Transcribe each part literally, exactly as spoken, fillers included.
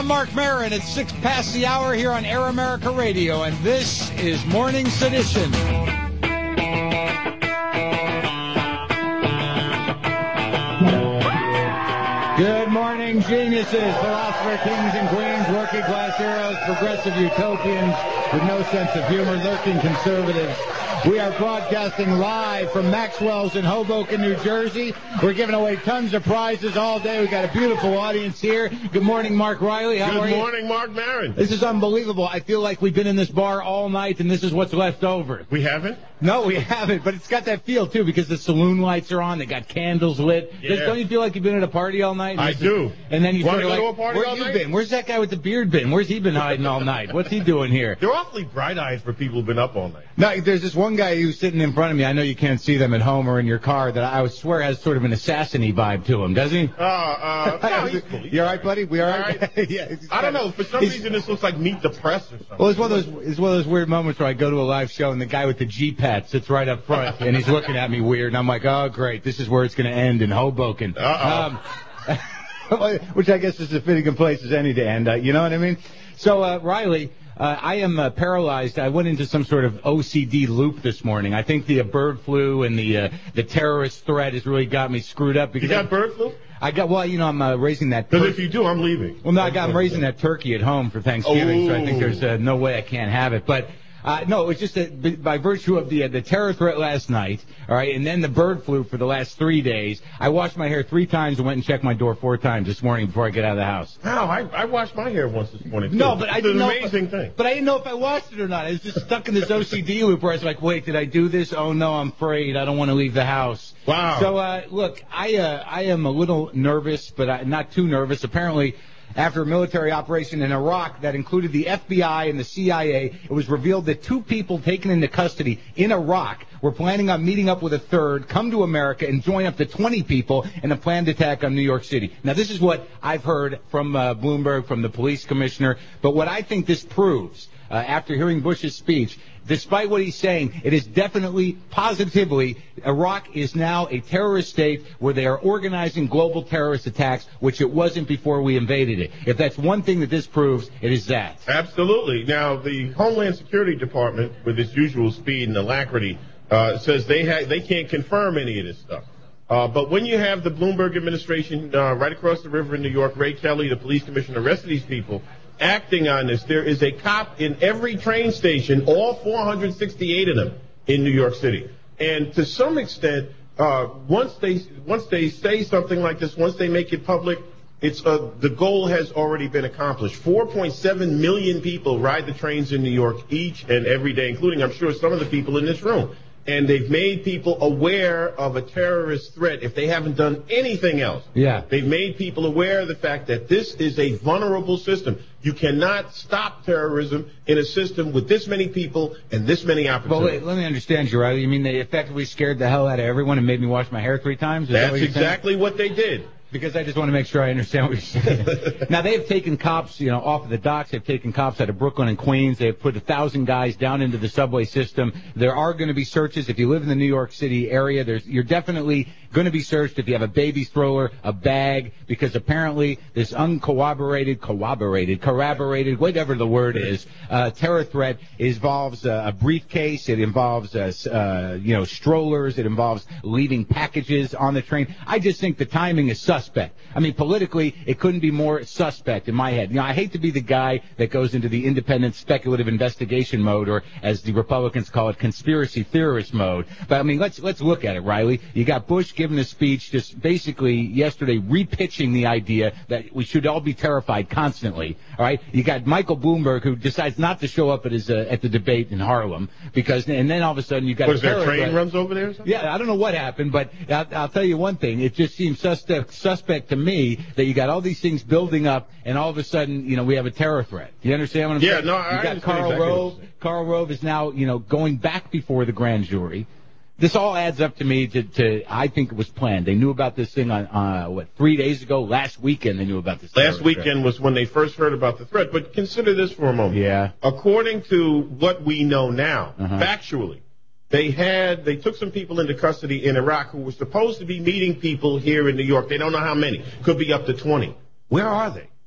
I'm Mark Maron. It's six past the hour here on Air America Radio, and this is Morning Sedition. Good morning, geniuses, philosopher kings and queens, working class heroes, progressive utopians with no sense of humor, lurking conservatives. We are broadcasting live from Maxwell's in Hoboken, New Jersey. We're giving away tons of prizes all day. We've got a beautiful audience here. Good morning, Mark Riley. How Good are you? Good morning, Mark Maron. This is unbelievable. I feel like we've been in this bar all night, and this is what's left over. We haven't? No, we haven't, but it's got that feel, too, because the saloon lights are on. They got candles lit. Yeah. Don't you feel like you've been at a party all night? I do. And then you Want sort to of go like, to a party where all you night? been? Where's that guy with the beard been? Where's he been hiding all night? What's he doing here? They're awfully bright-eyed for people who've been up all night. No, there's this one guy who's sitting in front of me. I know you can't see them at home or in your car, that I would swear has sort of an assassin-y vibe to him, doesn't he? Uh, uh, no, he's cool. You all right, buddy? We all right? All right. Yeah, I don't know. For some reason, this looks like Meet the Press or something. Well, it's one of those it's one of those weird moments where I go to a live show and the guy with the G-pad sits right up front and he's looking at me weird, and I'm like, oh, great, this is where it's going to end in Hoboken. Uh-oh. Um, which I guess is as fitting a place as any to end. Uh, you know what I mean? So, uh, Riley, uh, I am uh, paralyzed. I went into some sort of O C D loop this morning. I think the uh, bird flu and the uh, the terrorist threat has really got me screwed up. Because You got I, bird flu? I got, well, you know, I'm uh, raising that. Because tur- if you do, I'm leaving. Well, no, I got, I'm raising that turkey at home for Thanksgiving, so I think Oh. there's uh, no way I can't have it. But Uh, no, it was just that b- by virtue of the uh, the terror threat last night, all right, and then the bird flu for the last three days. I washed my hair three times and went and checked my door four times this morning before I get out of the house. How? I, I washed my hair once this morning, too. No, but I it's didn't an know. amazing if, thing. But I didn't know if I washed it or not. I was just stuck in this O C D loop where I was like, wait, did I do this? Oh no, I'm afraid. I don't want to leave the house. Wow. So uh, look, I uh, I am a little nervous, but I, not too nervous. Apparently, after a military operation in Iraq that included the F B I and the C I A, it was revealed that two people taken into custody in Iraq were planning on meeting up with a third, come to America, and join up to twenty people in a planned attack on New York City. Now, this is what I've heard from uh, Bloomberg, from the police commissioner, but what I think this proves, uh, after hearing Bush's speech, despite what he's saying, it is definitely, positively, Iraq is now a terrorist state where they are organizing global terrorist attacks, which it wasn't before we invaded it. If that's one thing that this proves, it is that. Absolutely. Now, the Homeland Security Department, with its usual speed and alacrity, uh, says they ha- they can't confirm any of this stuff. Uh, but when you have the Bloomberg administration uh, right across the river in New York, Ray Kelly, the police commissioner, arrested these people, acting on this, there is a cop in every train station, all four hundred sixty-eight of them in New York City. And to some extent, uh, once they once they say something like this, once they make it public, it's uh, the goal has already been accomplished. four point seven million people ride the trains in New York each and every day, including, I'm sure, some of the people in this room. And they've made people aware of a terrorist threat if they haven't done anything else. Yeah. They've made people aware of the fact that this is a vulnerable system. You cannot stop terrorism in a system with this many people and this many opportunities. Well, wait, let me understand you, Riley. You mean they effectively scared the hell out of everyone and made me wash my hair three times? Is that That's what you're exactly saying? what they did. Because I just want to make sure I understand what you're saying. Now, they have taken cops, you know, off of the docks. They've taken cops out of Brooklyn and Queens. They've put a thousand guys down into the subway system. There are going to be searches. If you live in the New York City area, there's, you're definitely going to be searched if you have a baby stroller, a bag, because apparently this uncorroborated, corroborated, corroborated, whatever the word is, uh, terror threat involves uh, a briefcase. It involves, uh, uh, you know, strollers. It involves leaving packages on the train. I just think the timing is suspect. I mean, politically, it couldn't be more suspect in my head. You know, I hate to be the guy that goes into the independent speculative investigation mode, or as the Republicans call it, conspiracy theorist mode. But I mean, let's let's look at it, Riley. You got Bush giving a speech just basically yesterday repitching the idea that we should all be terrified constantly. All right. You got Michael Bloomberg, who decides not to show up at his uh, at the debate in Harlem because, and then all of a sudden you got Was a there a train threat. runs over there or something? Yeah, I don't know what happened, but I'll, I'll tell you one thing. It just seems suspect, suspect to me that you got all these things building up, and all of a sudden, you know, we have a terror threat. You understand what I'm Yeah, saying? no, I You got understand Karl exactly what Rove. you're saying. Karl Rove is now, you know, going back before the grand jury. This all adds up to me to, to I think it was planned. They knew about this thing on, uh, what, three days ago? Last weekend they knew about this. Last weekend was when they first heard about the threat. But consider this for a moment. Yeah. According to what we know now, Uh-huh. factually, they had they took some people into custody in Iraq who were supposed to be meeting people here in New York. They don't know how many. Could be up to twenty. Where are they?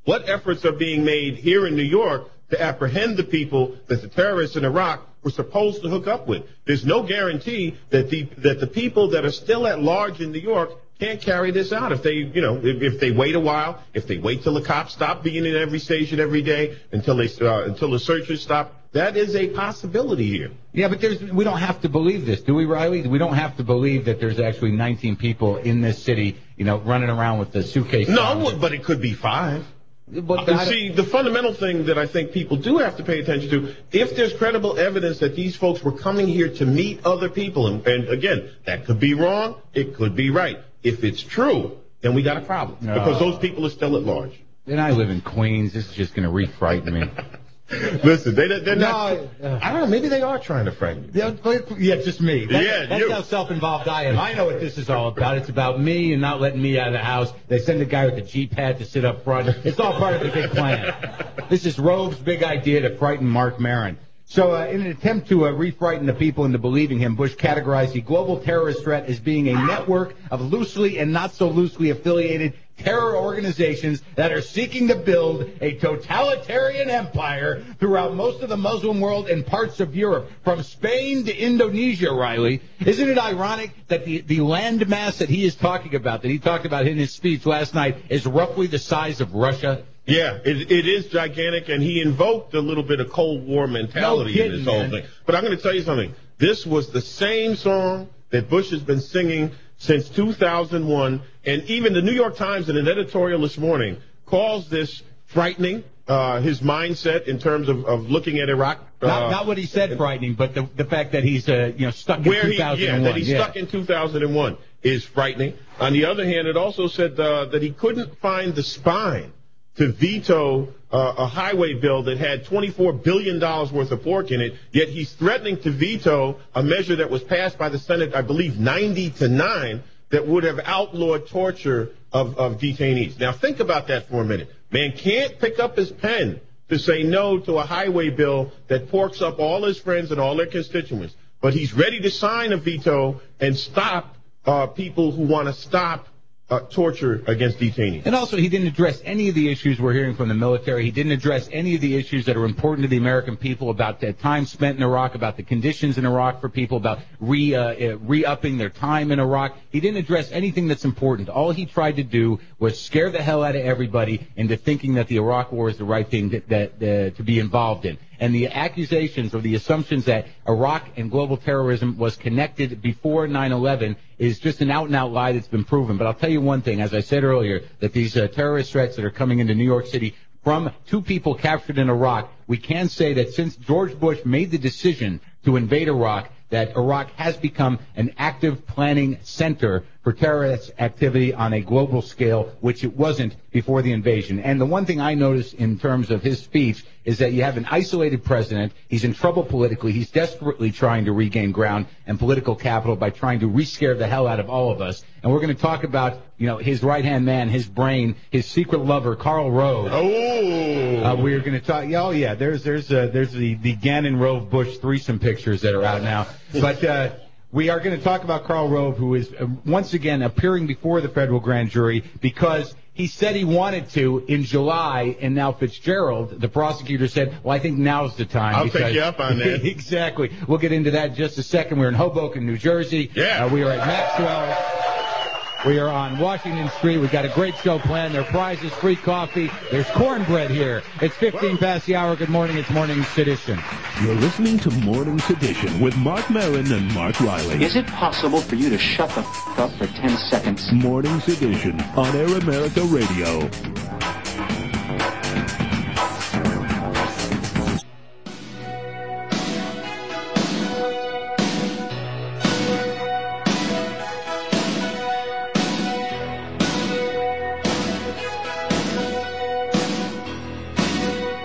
What efforts are being made here in New York to apprehend the people that the terrorists in Iraq were supposed to hook up with? There's no guarantee that the that the people that are still at large in New York can't carry this out if they, you know, if, if they wait a while, if they wait till the cops stop being in every station every day, until they uh, until the searches stop. That is a possibility here. Yeah, but there's we don't have to believe this, do we, Riley? We don't have to believe that there's actually nineteen people in this city, you know, running around with the suitcase. No, but it could be five. But uh, see, the fundamental thing that I think people do have to pay attention to, if there's credible evidence that these folks were coming here to meet other people, and, and again, that could be wrong, it could be right. If it's true, then we got a problem, no. because those people are still at large. And I live in Queens. This is just going to re-frighten me. Listen, they, they're not. No, uh, I don't know. Maybe they are trying to frighten you. Yeah, yeah just me. That's, yeah, that's you. how self-involved I am. I know what this is all about. It's about me and not letting me out of the house. They send a guy with a G-pad to sit up front. It's all part of the big plan. This is Rove's big idea to frighten Mark Maron. So uh, in an attempt to uh, re-frighten the people into believing him, Bush categorized the global terrorist threat as being a network of loosely and not so loosely affiliated terror organizations that are seeking to build a totalitarian empire throughout most of the Muslim world and parts of Europe, from Spain to Indonesia, Riley. Isn't it ironic that the, the landmass that he is talking about, that he talked about in his speech last night, is roughly the size of Russia? Yeah, it, it is gigantic, and he invoked a little bit of Cold War mentality no in this whole man. thing. But I'm going to tell you something. This was the same song that Bush has been singing since two thousand one, and even the New York Times in an editorial this morning calls this frightening, uh, his mindset in terms of, of looking at Iraq. Uh, not, not what he said frightening, but the, the fact that he's uh, you know stuck in where two thousand one. He, yeah, that he's yeah. stuck in two thousand one is frightening. On the other hand, it also said uh, that he couldn't find the spine to veto uh, a highway bill that had twenty-four billion dollars worth of pork in it, yet he's threatening to veto a measure that was passed by the Senate, I believe, ninety to nine, that would have outlawed torture of, of detainees. Now, think about that for a minute. Man can't pick up his pen to say no to a highway bill that porks up all his friends and all their constituents, but he's ready to sign a veto and stop uh, people who want to stop Uh, torture against detainees. And also, he didn't address any of the issues we're hearing from the military. He didn't address any of the issues that are important to the American people about the time spent in Iraq, about the conditions in Iraq for people, about re, uh, re-upping their time in Iraq. He didn't address anything that's important. All he tried to do was scare the hell out of everybody into thinking that the Iraq war is the right thing that, that uh, to be involved in. And the accusations or the assumptions that Iraq and global terrorism was connected before nine eleven is just an out-and-out lie that's been proven. But I'll tell you one thing, as I said earlier, that these uh, terrorist threats that are coming into New York City from two people captured in Iraq, we can say that since George Bush made the decision to invade Iraq, that Iraq has become an active planning center for terrorist activity on a global scale, which it wasn't before the invasion. And the one thing I noticed in terms of his speech is that you have an isolated president. He's in trouble politically. He's desperately trying to regain ground and political capital by trying to re-scare the hell out of all of us. And we're going to talk about, you know, his right-hand man, his brain, his secret lover, Karl Rove. Oh, uh, we're going to talk. Oh, yeah. There's there's uh, there's the the Gannon Rove Bush threesome pictures that are out now. But uh, we are going to talk about Karl Rove, who is uh, once again appearing before the federal grand jury because he said he wanted to in July, and now Fitzgerald, the prosecutor, said, well, I think now's the time. I'll because, take you up on that. Exactly. We'll get into that in just a second. We're in Hoboken, New Jersey. Yeah. Uh, we are at Maxwell. We are on Washington Street. We've got a great show planned. There are prizes, free coffee. There's cornbread here. It's fifteen past the hour. Good morning. It's Morning Sedition. You're listening to Morning Sedition with Mark Maron and Mark Riley. Is it possible for you to shut the f*** up for ten seconds? Morning Sedition on Air America Radio.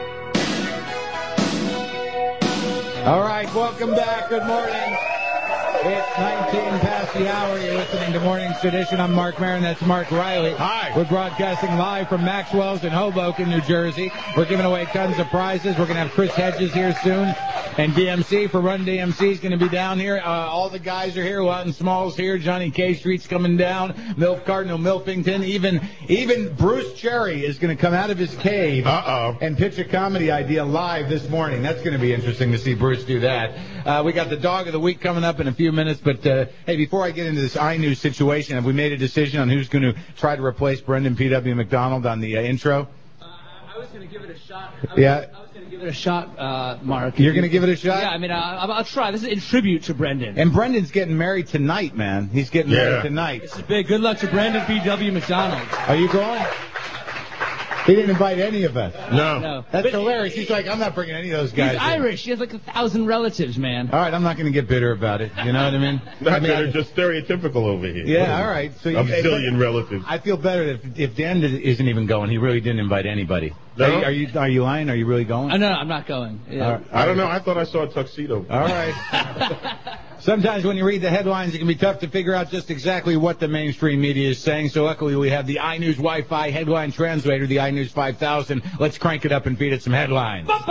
All right, welcome back. Good morning. It's nineteen past the hour. You're listening to Morning's Edition. I'm Mark Maron. That's Mark Riley. Hi. We're broadcasting live from Maxwell's in Hoboken, New Jersey. We're giving away tons of prizes. We're going to have Chris Hedges here soon. And D M C for Run D M C is going to be down here. Uh, all the guys are here. Lawton Small's here. Johnny K. Street's coming down. Milf Cardinal Milfington. Even even Bruce Cherry is going to come out of his cave Uh-oh. and pitch a comedy idea live this morning. That's going to be interesting to see Bruce do that. Uh, we got the Dog of the Week coming up in a few minutes. But, uh, hey, before I get into this iNews situation, have we made a decision on who's going to try to replace Brendan P W. McDonald on the uh, intro? Uh, I was going to give it a shot. I was, Yeah. I was going to give it a shot, uh, Mark. You're going to give it a shot? Yeah, I mean, uh, I'll, I'll try. This is in tribute to Brendan. And Brendan's getting married tonight, man. He's getting Yeah. married tonight. This is big. Good luck to Brendan P W. McDonald. Are you going? He didn't invite any of us. No. No. That's But hilarious. He's like, I'm not bringing any of those guys. He's in. Irish. He has like a thousand relatives, man. All right, I'm not going to get bitter about it. You know what I mean? Not I mean, that I- they're just stereotypical over here. Yeah, all right. So you, A zillion relatives. I feel better if, if Dan isn't even going. He really didn't invite anybody. No? Are, you, are you are you lying? Are you really going? Oh, no, no, I'm not going. Yeah. All right. I don't know. I thought I saw a tuxedo. All right. Sometimes when you read the headlines, it can be tough to figure out just exactly what the mainstream media is saying. So luckily we have the iNews Wi-Fi headline translator, the iNews five thousand. Let's crank it up and feed it some headlines. Wait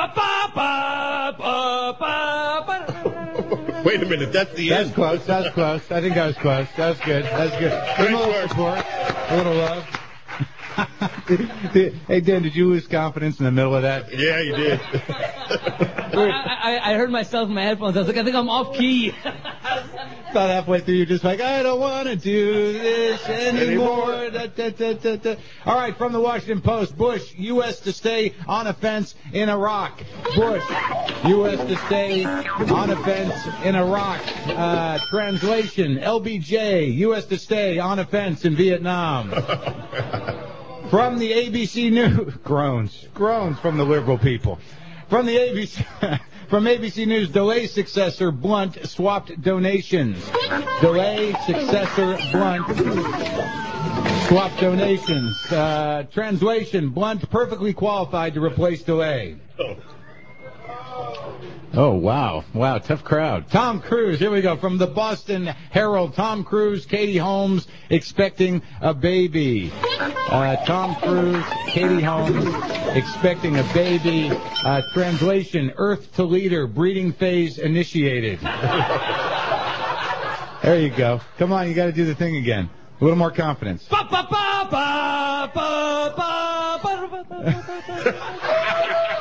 a minute. That's the That's end. close. That's close. I think that was close. That was good. That was good. Give him a little work. support. A little love. Hey, Dan, did you lose confidence in the middle of that? Yeah, you did. I, I, I heard myself in my headphones. I was like, I think I'm off key. About halfway through, you're just like, I don't want to do this anymore. Da, da, da, da, da. All right, from the Washington Post, Bush, U S to stay on offense in Iraq. Bush, U S to stay on offense in Iraq. Uh, translation, L B J, U S to stay on offense in Vietnam. From the A B C News, groans, groans from the liberal people. From the A B C, from A B C News, delay successor Blunt swapped donations. Delay successor Blunt swapped donations. Uh, translation, Blunt perfectly qualified to replace delay. Oh, wow. Wow, tough crowd. Tom Cruise, here we go. From the Boston Herald, Tom Cruise, Katie Holmes expecting a baby. Uh, Tom Cruise, Katie Holmes expecting a baby. Uh, translation, Earth to leader, breeding phase initiated. There you go. Come on, you got to do the thing again. A little more confidence. Ba, ba, ba, ba, ba, ba, ba, ba, ba.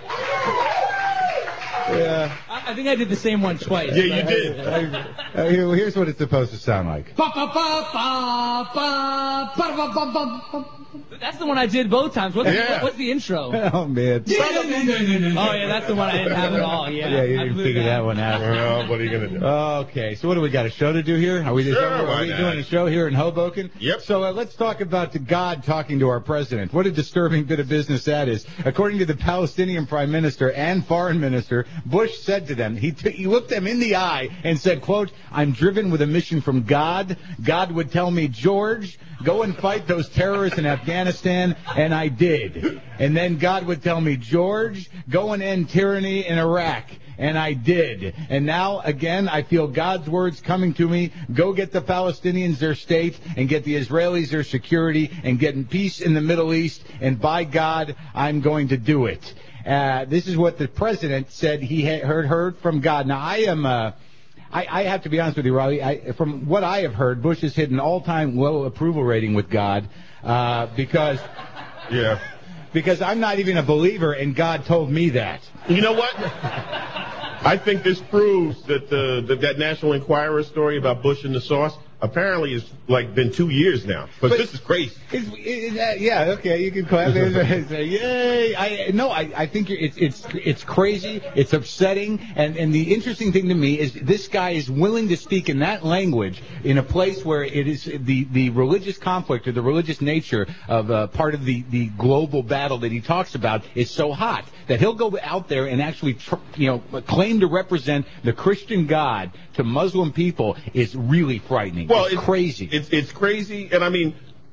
Yeah. I, I think I did the same one twice. Yeah, you did. Uh, here, here's what it's supposed to sound like. Ba, ba, ba, ba, ba, ba, ba, ba, ba. That's the one I did both times. What's, Yeah. the, what's the intro? Oh, man. Oh, yeah, that's the one I didn't have at all. Yeah, Yeah, you I didn't blew figure that one out. Well, what are you going to do? Okay, so what do we got? A show to do here? Are we, Sure, are why we not? doing a show here in Hoboken? Yep. So uh, let's talk about the God talking to our president. What a disturbing bit of business that is. According to the Palestinian prime minister and foreign minister, Bush said to them, he, t- he looked them in the eye and said, quote, I'm driven with a mission from God. God would tell me, George, go and fight those terrorists in Afghanistan, and I did. And then God would tell me, George, go and end tyranny in Iraq. And I did. And now, again, I feel God's words coming to me. Go get the Palestinians their state and get the Israelis their security and get peace in the Middle East. And by God, I'm going to do it. Uh, this is what the president said he had heard, heard from God. Now, I am... Uh, I, I have to be honest with you, Riley. I, from what I have heard, Bush has hit an all-time low approval rating with God uh, because... Yeah. Because I'm not even a believer, and God told me that. You know what? I think this proves that the, the that National Enquirer story about Bush and the sauce apparently is like been two years now. Because this is crazy. It's, it, it, yeah, okay, you can clap. Yay! I no, I, I think you're, it's it's it's crazy. It's upsetting, and and the interesting thing to me is this guy is willing to speak in that language in a place where it is the the religious conflict or the religious nature of uh, part of the the global battle that he talks about is so hot that he'll go out there and actually tr- you know claim to represent the Christian God to Muslim people is really frightening. Well, it's, it's crazy. It's it's crazy, and I mean,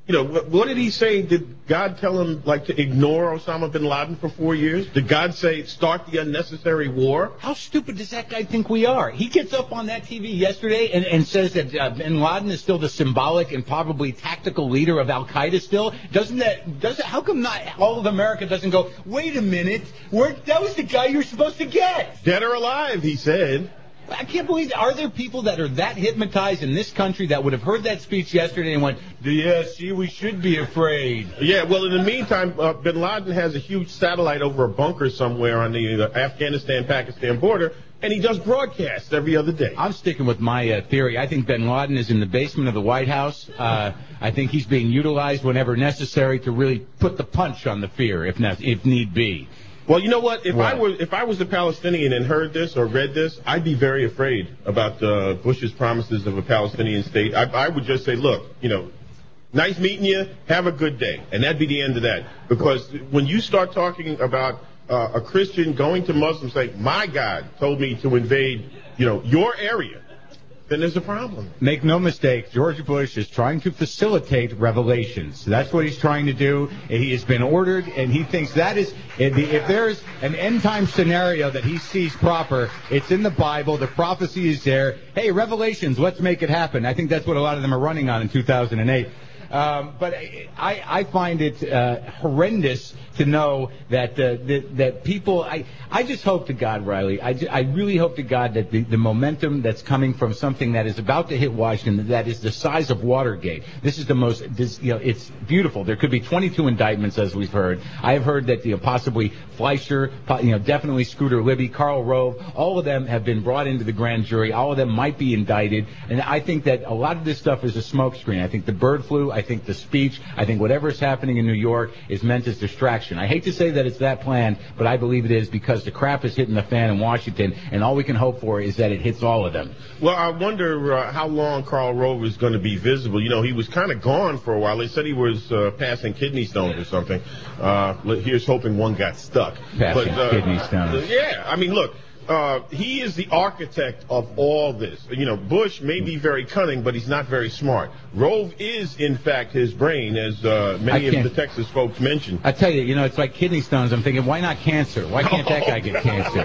You know, what, what did he say? Did God tell him, like, to ignore Osama bin Laden for four years? Did God say, start the unnecessary war? How stupid does that guy think we are? He gets up on that T V yesterday and, and says that uh, bin Laden is still the symbolic and probably tactical leader of Al-Qaeda still. Doesn't that, does it, how come not all of America doesn't go, wait a minute, where, that was the guy you're supposed to get? Dead or alive, he said. I can't believe, are there people that are that hypnotized in this country that would have heard that speech yesterday and went, yeah, see, we should be afraid? Yeah, well, in the meantime, uh, bin Laden has a huge satellite over a bunker somewhere on the uh, Afghanistan-Pakistan border, and he does broadcasts every other day. I'm sticking with my uh, theory. I think bin Laden is in the basement of the White House. Uh, I think he's being utilized whenever necessary to really put the punch on the fear, if ne- if need be. Well, you know what? If what? I was if I was a Palestinian and heard this or read this, I'd be very afraid about uh, Bush's promises of a Palestinian state. I, I would just say, look, you know, nice meeting you. Have a good day, and that'd be the end of that. Because when you start talking about uh, a Christian going to Muslims saying, "My God told me to invade, you know, your area," then there's a problem. Make no mistake, George Bush is trying to facilitate revelations. That's what he's trying to do. He has been ordered, and he thinks that is, if there's an end-time scenario that he sees proper, it's in the Bible. The prophecy is there. Hey, revelations, let's make it happen. I think that's what a lot of them are running on in two thousand eight. Um, but I, I find it uh, horrendous to know that, uh, that that people. I I just hope to God, Riley. I, I really hope to God that the, the momentum that's coming from something that is about to hit Washington, that is the size of Watergate. This is the most. This, you know, it's beautiful. There could be twenty-two indictments, as we've heard. I have heard that you know, possibly Fleischer, you know, definitely Scooter Libby, Karl Rove, all of them have been brought into the grand jury. All of them might be indicted, and I think that a lot of this stuff is a smokescreen. I think the bird flu. I I think the speech, I think whatever is happening in New York is meant as distraction. I hate to say that it's that plan, but I believe it is because the crap is hitting the fan in Washington, and all we can hope for is that it hits all of them. Well, I wonder uh, how long Karl Rove is going to be visible. You know, he was kind of gone for a while. They said he was uh, passing kidney stones or something. Uh, here's hoping one got stuck. Passing but, uh, kidney stones. Yeah, I mean, look. Uh, he is the architect of all this. You know, Bush may be very cunning, but he's not very smart. Rove is, in fact, his brain, as uh, many of the Texas folks mentioned. I tell you, you know, it's like kidney stones. I'm thinking, why not cancer? Why can't that guy get cancer?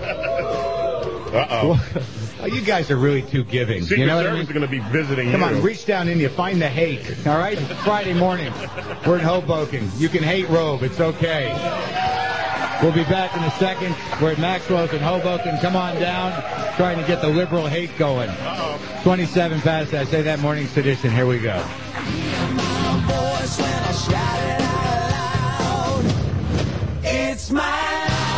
Uh-oh. Oh, you guys are really too giving. Secret you know Service what I mean? are going to be visiting Come you. on, reach down in you, find the hate. All right? It's Friday morning. We're in Hoboken. You can hate Rove. It's okay. We'll be back in a second. We're at Maxwell's in Hoboken. Come on down. Trying to get the liberal hate going. Uh-oh. twenty-seven past. I say that morning sedition. Here we go. It's my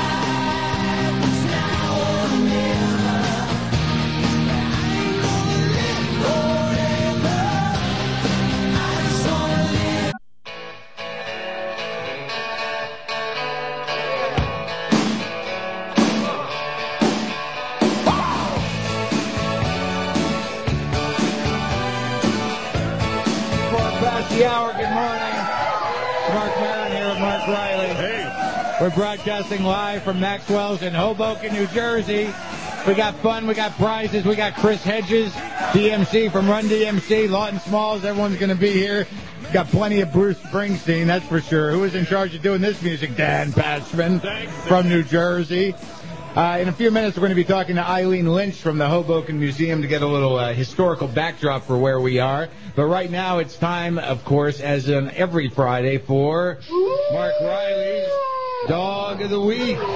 The hour. Good morning. Mark Maron here with Mark Riley. Hey. We're broadcasting live from Maxwell's in Hoboken, New Jersey. We got fun. We got prizes. We got Chris Hedges, D M C from Run D M C, Lawton Smalls. Everyone's going to be here. Got plenty of Bruce Springsteen, that's for sure. Who is in charge of doing this music? Dan Passman from New Jersey. Uh, in a few minutes, we're going to be talking to Eileen Lynch from the Hoboken Museum to get a little uh, historical backdrop for where we are. But right now, it's time, of course, as in every Friday, for Mark Riley's Dog of the Week. All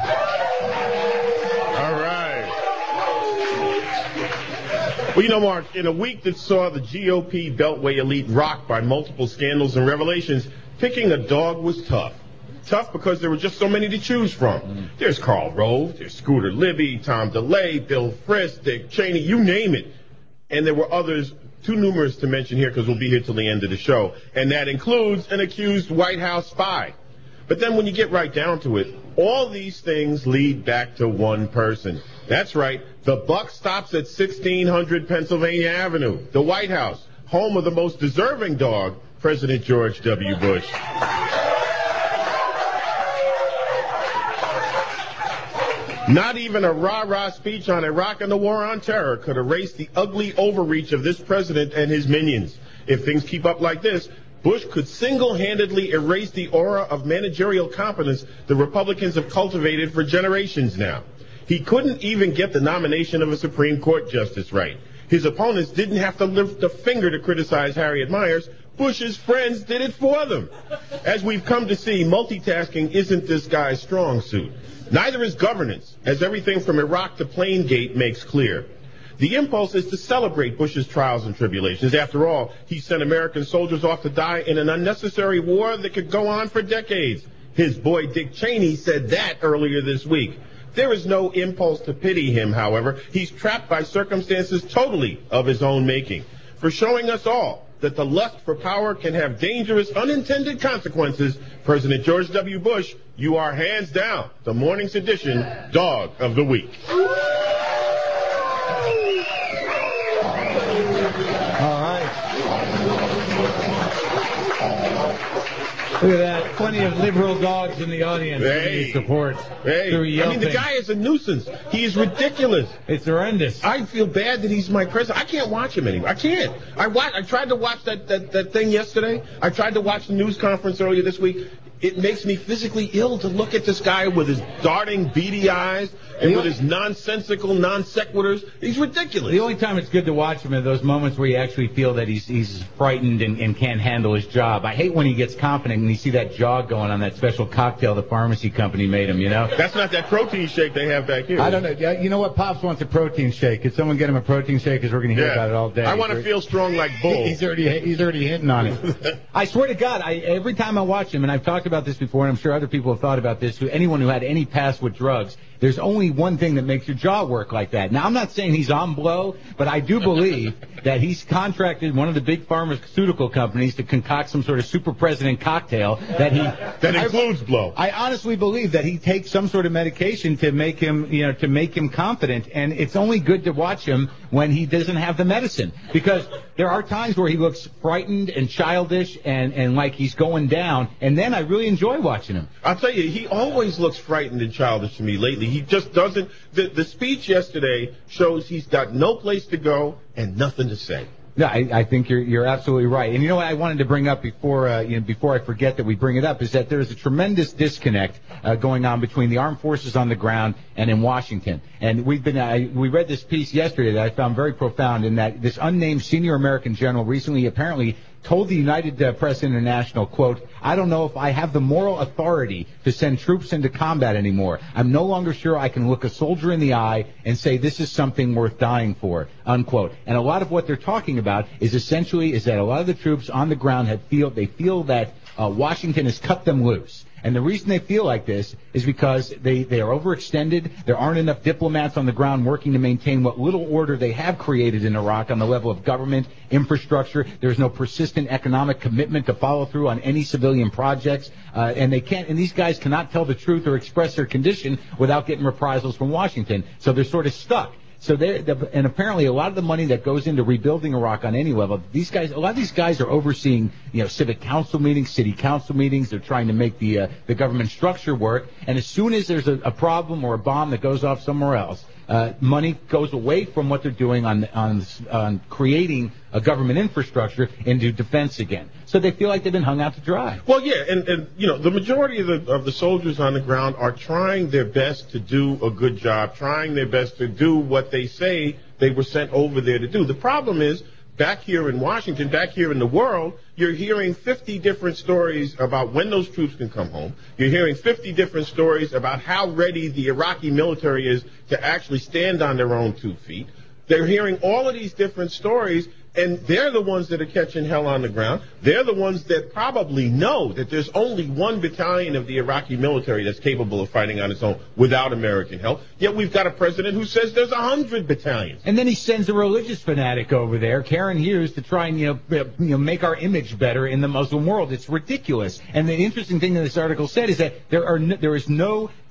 right. Well, you know, Mark, in a week that saw the G O P Beltway elite rocked by multiple scandals and revelations, picking a dog was tough. Tough because there were just so many to choose from. Mm. There's Karl Rove, there's Scooter Libby, Tom DeLay, Bill Frist, Dick Cheney, you name it. And there were others too numerous to mention here because we'll be here till the end of the show. And that includes an accused White House spy. But then when you get right down to it, all these things lead back to one person. That's right. The buck stops at sixteen hundred Pennsylvania Avenue, the White House, home of the most deserving dog, President George W. Bush. Not even a rah-rah speech on Iraq and the war on terror could erase the ugly overreach of this president and his minions. If things keep up like this, Bush could single-handedly erase the aura of managerial competence the Republicans have cultivated for generations now. He couldn't even get the nomination of a Supreme Court justice right. His opponents didn't have to lift a finger to criticize Harriet Miers. Bush's friends did it for them. As we've come to see, multitasking isn't this guy's strong suit. Neither is governance, as everything from Iraq to Planegate makes clear. The impulse is to celebrate Bush's trials and tribulations. After all, he sent American soldiers off to die in an unnecessary war that could go on for decades. His boy Dick Cheney said that earlier this week. There is no impulse to pity him, however. He's trapped by circumstances totally of his own making. For showing us all that the lust for power can have dangerous unintended consequences, President George W. Bush, you are hands down the morning's edition Dog of the Week. All right. Look at that. Plenty of liberal dogs in the audience. Hey. Support. Hey. I mean, the guy is a nuisance. He is ridiculous. It's horrendous. I feel bad that he's my president. I can't watch him anymore. I can't. I watch, I tried to watch that, that, that thing yesterday. I tried to watch the news conference earlier this week. It makes me physically ill to look at this guy with his darting, beady eyes and with his nonsensical non sequiturs. He's ridiculous. The only time it's good to watch him are those moments where you actually feel that he's he's frightened and, and can't handle his job. I hate when he gets confident and you see that jaw going on that special cocktail the pharmacy company made him, you know? That's not that protein shake they have back here. I don't know. You know what? Pops wants a protein shake. Could someone get him a protein shake? Because we're going to hear yeah. about it all day. I want to feel strong like Bull. He's already he's already hitting on it. I swear to God, I every time I watch him, and I've talked about this before, and I'm sure other people have thought about this, to anyone who had any past with drugs, there's only one thing that makes your jaw work like that. Now, I'm not saying he's on blow, but I do believe that he's contracted one of the big pharmaceutical companies to concoct some sort of super president cocktail that he... That includes I, blow. I honestly believe that he takes some sort of medication to make him, you know, to make him confident, and it's only good to watch him when he doesn't have the medicine, because there are times where he looks frightened and childish and, and like he's going down, and then I really enjoy watching him. I'll tell you, he always looks frightened and childish to me lately. He just doesn't. The, the speech yesterday shows he's got no place to go and nothing to say. Yeah, I, I think you're you're absolutely right. And you know what I wanted to bring up before uh, you know, before I forget that we bring it up is that there is a tremendous disconnect uh, going on between the armed forces on the ground and in Washington. And we've been uh, we read this piece yesterday that I found very profound, in that this unnamed senior American general recently apparently told the United uh, Press International, quote, "I don't know if I have the moral authority to send troops into combat anymore. I'm no longer sure I can look a soldier in the eye and say this is something worth dying for," unquote. And a lot of what they're talking about is essentially is that a lot of the troops on the ground have feel they feel that uh, Washington has cut them loose. And the reason they feel like this is because they, they are overextended. There aren't enough diplomats on the ground working to maintain what little order they have created in Iraq on the level of government, infrastructure. There's no persistent economic commitment to follow through on any civilian projects. Uh, and they can't, and these guys cannot tell the truth or express their condition without getting reprisals from Washington. So they're sort of stuck. So they're, and apparently a lot of the money that goes into rebuilding Iraq on any level, these guys, a lot of these guys are overseeing, you know, civic council meetings, city council meetings. They're trying to make the uh, the government structure work. And as soon as there's a, a problem or a bomb that goes off somewhere else, uh, money goes away from what they're doing on on on creating a government infrastructure into defense again. So they feel like they've been hung out to dry. Well, yeah, and, and you know, the majority of the of the soldiers on the ground are trying their best to do a good job, trying their best to do what they say they were sent over there to do. The problem is, back here in Washington, back here in the world, you're hearing fifty different stories about when those troops can come home. You're hearing fifty different stories about how ready the Iraqi military is to actually stand on their own two feet. They're hearing all of these different stories, and they're the ones that are catching hell on the ground. They're the ones that probably know that there's only one battalion of the Iraqi military that's capable of fighting on its own without American help. Yet we've got a president who says there's a hundred battalions. And then he sends a religious fanatic over there, Karen Hughes, to try and you know, you know make our image better in the Muslim world. It's ridiculous. And the interesting thing that this article said is that there are no, there is no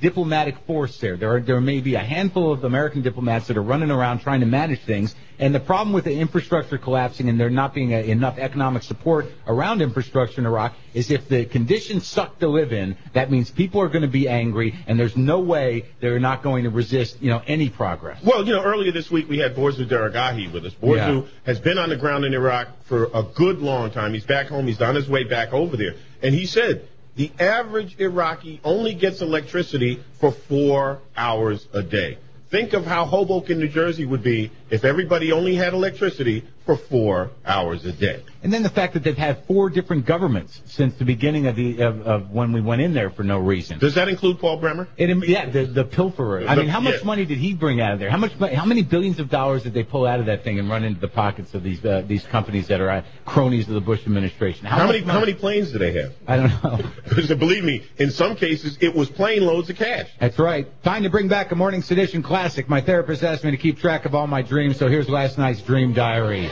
diplomatic force there. There are, there may be a handful of American diplomats that are running around trying to manage things. And the problem with the infrastructure collapsing and there not being a, enough economic support around infrastructure in Iraq is if the conditions suck to live in, that means people are going to be angry, and there's no way they're not going to resist, you know, any progress. Well, you know, earlier this week we had Borzu Daragahi with us. Borzu yeah. has been on the ground in Iraq for a good long time. He's back home. He's on his way back over there. And he said the average Iraqi only gets electricity for four hours a day. Think of how Hoboken, New Jersey would be if everybody only had electricity for four hours a day. And then the fact that they've had four different governments since the beginning of the of, of when we went in there for no reason. Does that include Paul Bremer? It, yeah, the the pilferer. I The- mean, how much yeah. money did he bring out of there? How much? How many billions of dollars did they pull out of that thing and run into the pockets of these uh, these companies that are uh, cronies of the Bush administration? How, much many money? how many planes do they have? I don't know. Because believe me, in some cases it was plane loads of cash. That's right. Time to bring back a Morning Sedition classic. My therapist asked me to keep track of all my dreams, so here's last night's dream diary.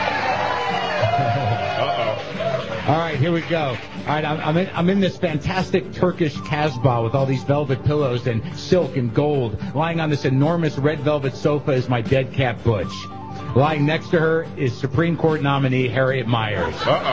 Uh-oh. All right, here we go. All right, I'm, I'm, in, I'm in this fantastic Turkish Casbah with all these velvet pillows and silk and gold. Lying on this enormous red velvet sofa is my dead cat Butch. Lying next to her is Supreme Court nominee Harriet Miers.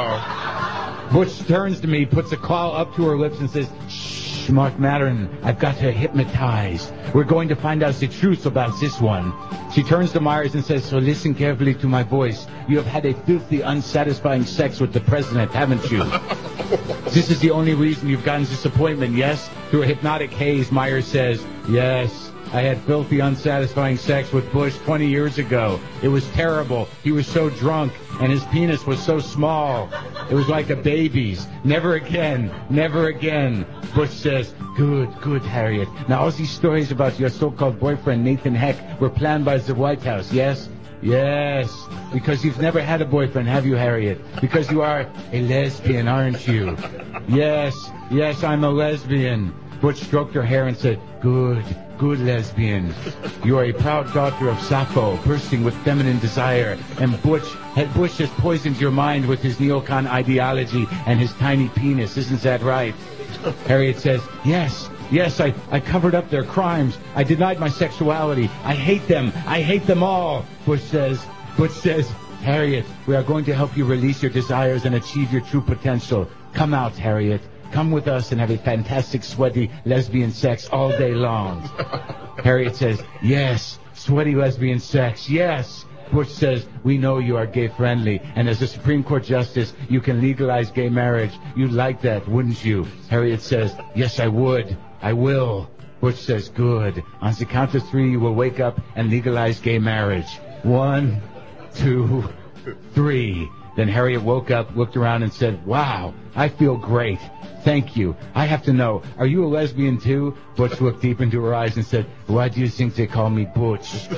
Uh-oh. Butch turns to me, puts a claw up to her lips and says, "Shh, Mark Maron, I've got her hypnotized. We're going to find out the truth about this one." She turns to Myers and says, "So listen carefully to my voice. You have had a filthy, unsatisfying sex with the president, haven't you? This is the only reason you've gotten this appointment, yes?" Through a hypnotic haze, Myers says, "Yes. I had filthy, unsatisfying sex with Bush twenty years ago. It was terrible. He was so drunk, and his penis was so small. It was like a baby's. Never again. Never again." Bush says, "Good, good, Harriet. Now, all these stories about your so-called boyfriend, Nathan Heck, were planned by the White House, yes?" "Yes. Because you've never had a boyfriend, have you, Harriet? Because you are a lesbian, aren't you?" "Yes, yes, I'm a lesbian." Butch stroked her hair and said, "Good, good lesbian. You are a proud daughter of Sappho, bursting with feminine desire. And Butch, Bush has poisoned your mind with his neocon ideology and his tiny penis. Isn't that right?" Harriet says, "Yes, yes, I, I covered up their crimes. I denied my sexuality. I hate them. I hate them all." Bush says, Butch says, "Harriet, we are going to help you release your desires and achieve your true potential. Come out, Harriet. Come with us and have a fantastic, sweaty lesbian sex all day long." Harriet says, "Yes, sweaty lesbian sex, yes." Bush says, "We know you are gay-friendly, and as a Supreme Court justice, you can legalize gay marriage. You'd like that, wouldn't you?" Harriet says, "Yes, I would. I will." Bush says, "Good. On the count of three, you will wake up and legalize gay marriage. One, two, three." Then Harriet woke up, looked around, and said, "Wow, I feel great. Thank you. I have to know, are you a lesbian too?" Butch looked deep into her eyes and said, "Why do you think they call me Butch?"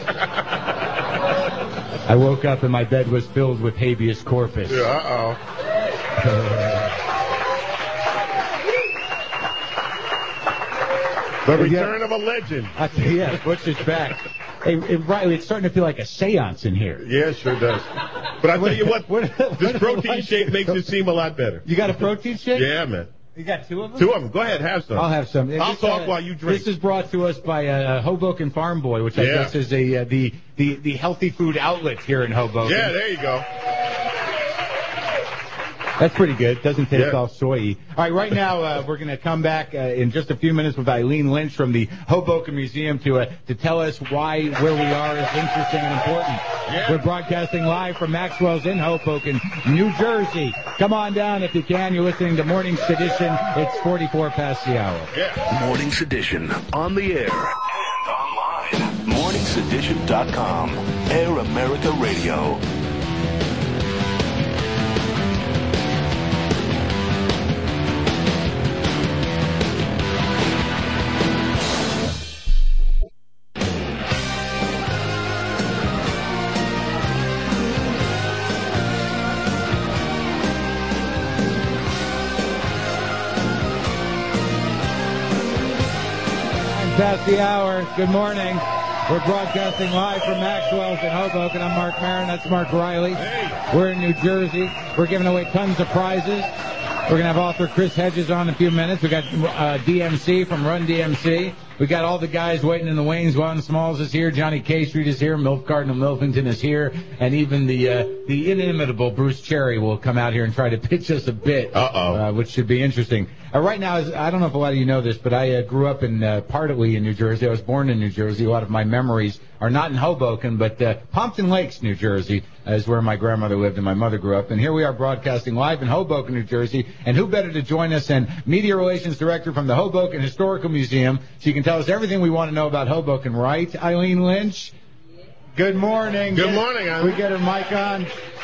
I woke up and my bed was filled with habeas corpus. Yeah, uh-oh. The return of a legend. I tell you, yeah, Butch is back. Hey, it, Riley, it's starting to feel like a seance in here. Yeah, it sure does. But I tell you what, What- what- this what- protein what- shake makes it seem a lot better. You got a protein shake? Yeah, man. You got two of them? Two of them. Go ahead, have some. I'll have some. I'll This, talk uh, while you drink. This is brought to us by uh, Hoboken Farm Boy, which I Yeah. guess is a uh, the, the the healthy food outlet here in Hoboken. Yeah, there you go. That's pretty good. Doesn't taste Yeah. all soy-y. All right, right now uh, we're going to come back uh, in just a few minutes with Eileen Lynch from the Hoboken Museum to uh, to tell us why where we are is interesting and important. Yeah. We're broadcasting live from Maxwell's in Hoboken, New Jersey. Come on down if you can. You're listening to Morning Sedition. It's forty-four past the hour. Yeah. Morning Sedition, on the air and online. morning sedition dot com. Air America Radio. Past the hour. Good morning. We're broadcasting live from Maxwell's in Hoboken. I'm Mark Maron. That's Mark Riley. Hey. We're in New Jersey. We're giving away tons of prizes. We're going to have author Chris Hedges on in a few minutes. We got uh, D M C from Run D M C. We got all the guys waiting in the wings. Juan Smalls is here. Johnny K Street is here. Milf Cardinal Milfington is here. And even the uh, the inimitable Bruce Cherry will come out here and try to pitch us a bit. Uh-oh. Uh, which should be interesting. Uh, right now, I don't know if a lot of you know this, but I uh, grew up in uh, Partowee in New Jersey. I was born in New Jersey. A lot of my memories are not in Hoboken, but uh, Pompton Lakes, New Jersey, is where my grandmother lived and my mother grew up. And here we are broadcasting live in Hoboken, New Jersey. And who better to join us than Media Relations Director from the Hoboken Historical Museum. She can tell us everything we want to know about Hoboken, right, Eileen Lynch? Good morning. Good morning, Eileen. We get her mic on.